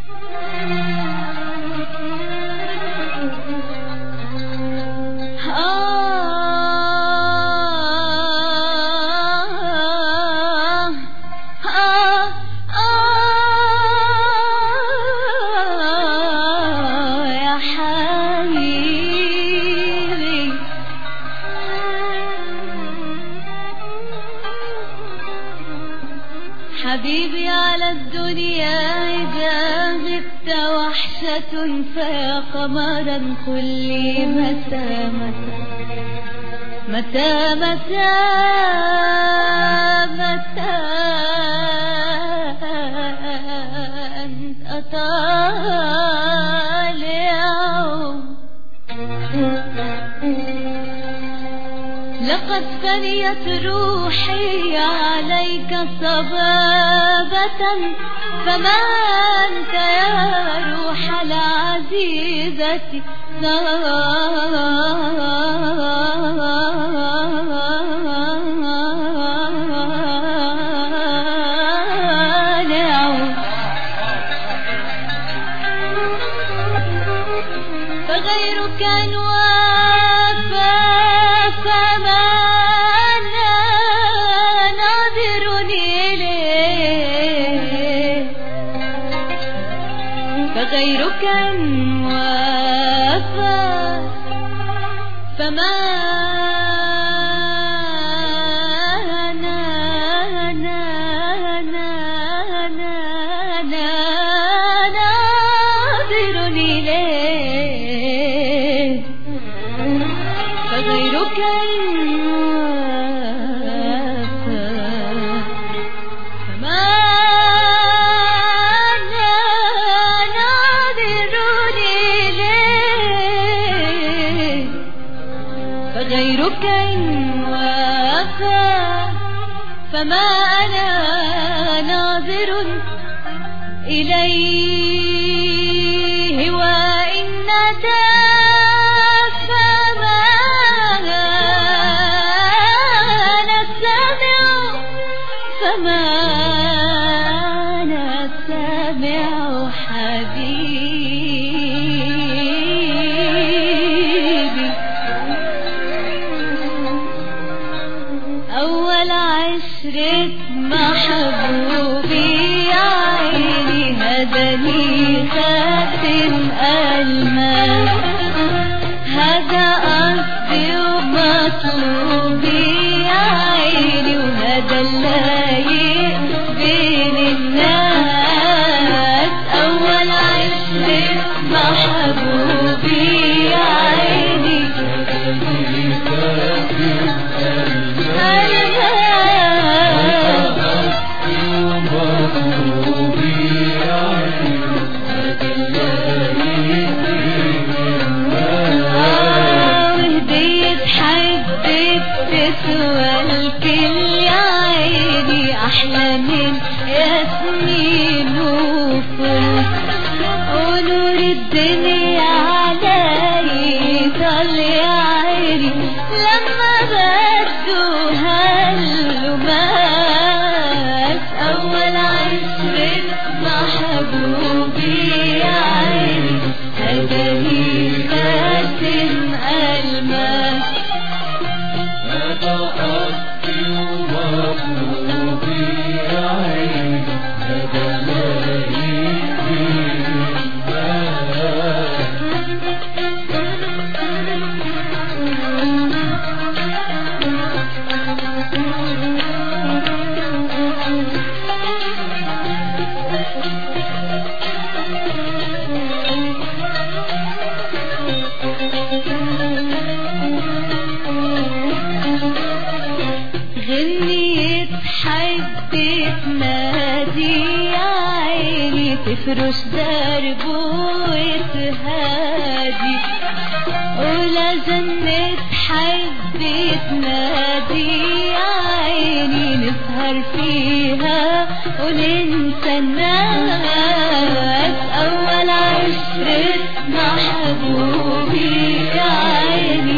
حبيبي على الدنيا إذا غبت وحشة فيا قمرا قل لي متى متى متى متى أنت أطالع لقد فنيت روحي عليك صبابة فما أنت يا روح العزيزة فغيرك أنوافا فما أنا ناظر إليه فغيرك أنوافا فما أنا ناظر إليه فغيرك الوفا فما أنا ناظر إليه فغيرك الوفا فما أنا ناظر إليه وإن فما نستمع حبيبي أول عشرة محبوبي عيني هدني خاتم ألماس هذا قصدي ومطلوبي عيني وهذا اللايق بين الناس أول عشرة محبوبي عيني وهدية حبك تسوى الكل يا عيني أحلى من ياسمين وفل ونور الدنيا علي طل يا عيني لما بدوا هاللماس أول عشرة محبوبي يا عيني هدني خاتم ألماس هذا قصدي ومطلوبي يا عيني هذا لايق غنية حبك نادي يا عيني يفرش دربه ويتهادي ولا جنة حب تنادي عيني نسهر فيها وننسى الناس أول عشرة محبوبي يا عيني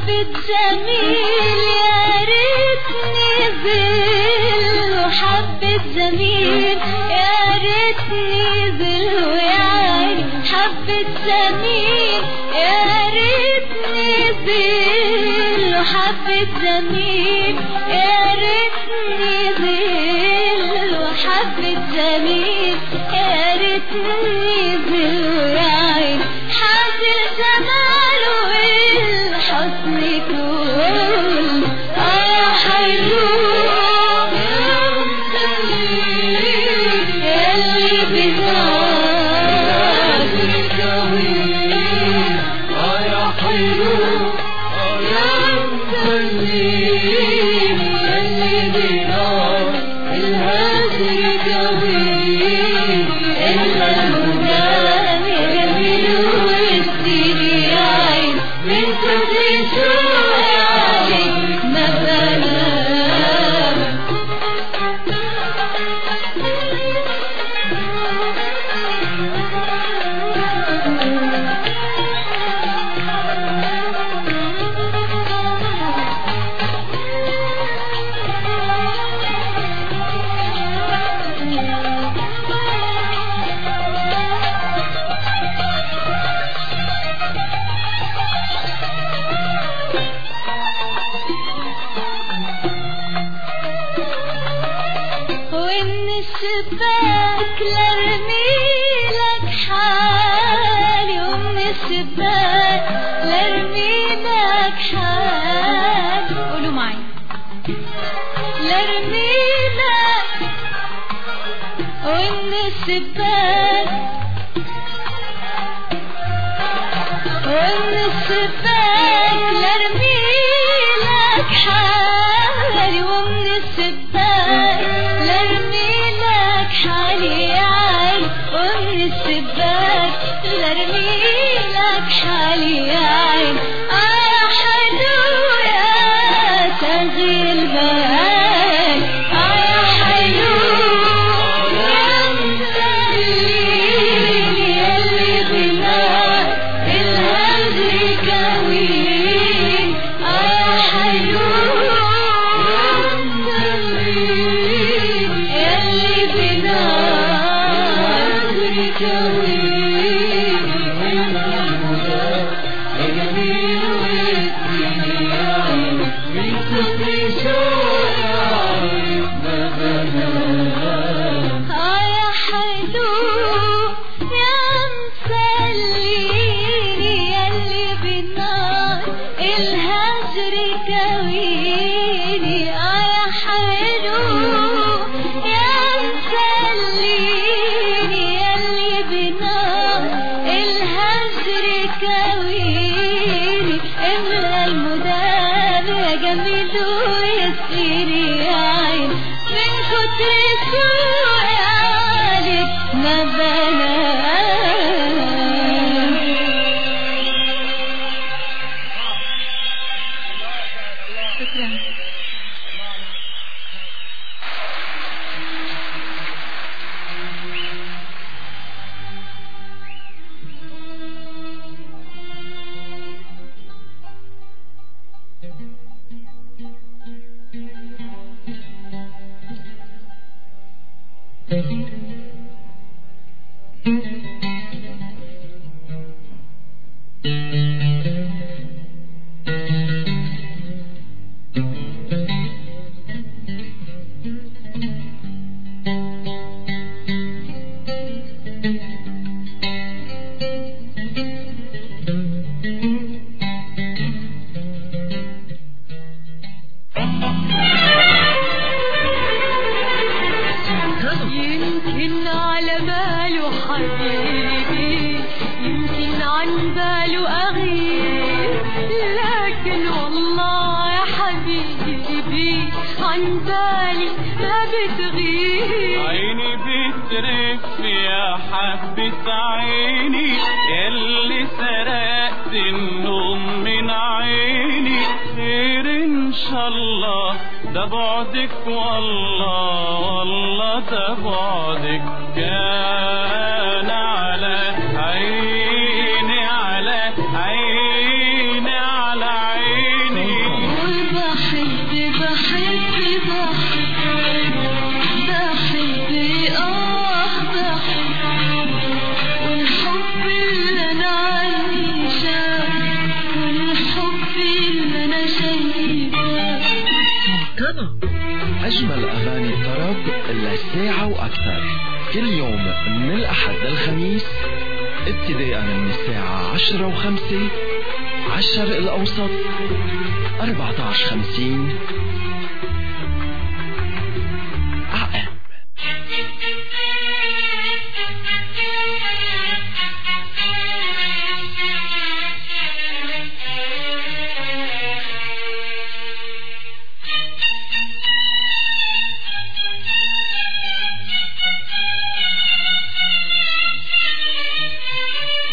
جميل يا ريتني ظل وحبة حبة زميل يا ريتني ظل يا عيني حبة زميل يا ريتني ظل حبة زميل يا ريتني ظل حبة زميل يا ريتني ظل يا عيني حاصل جماله الحسن كل اه حلو بحب بحب بحب ساعة وأكثر كل يوم من الأحد للخميس ابتداء من الساعة عشرة وخمسة عالشرق الأوسط أربعة عشر خمسين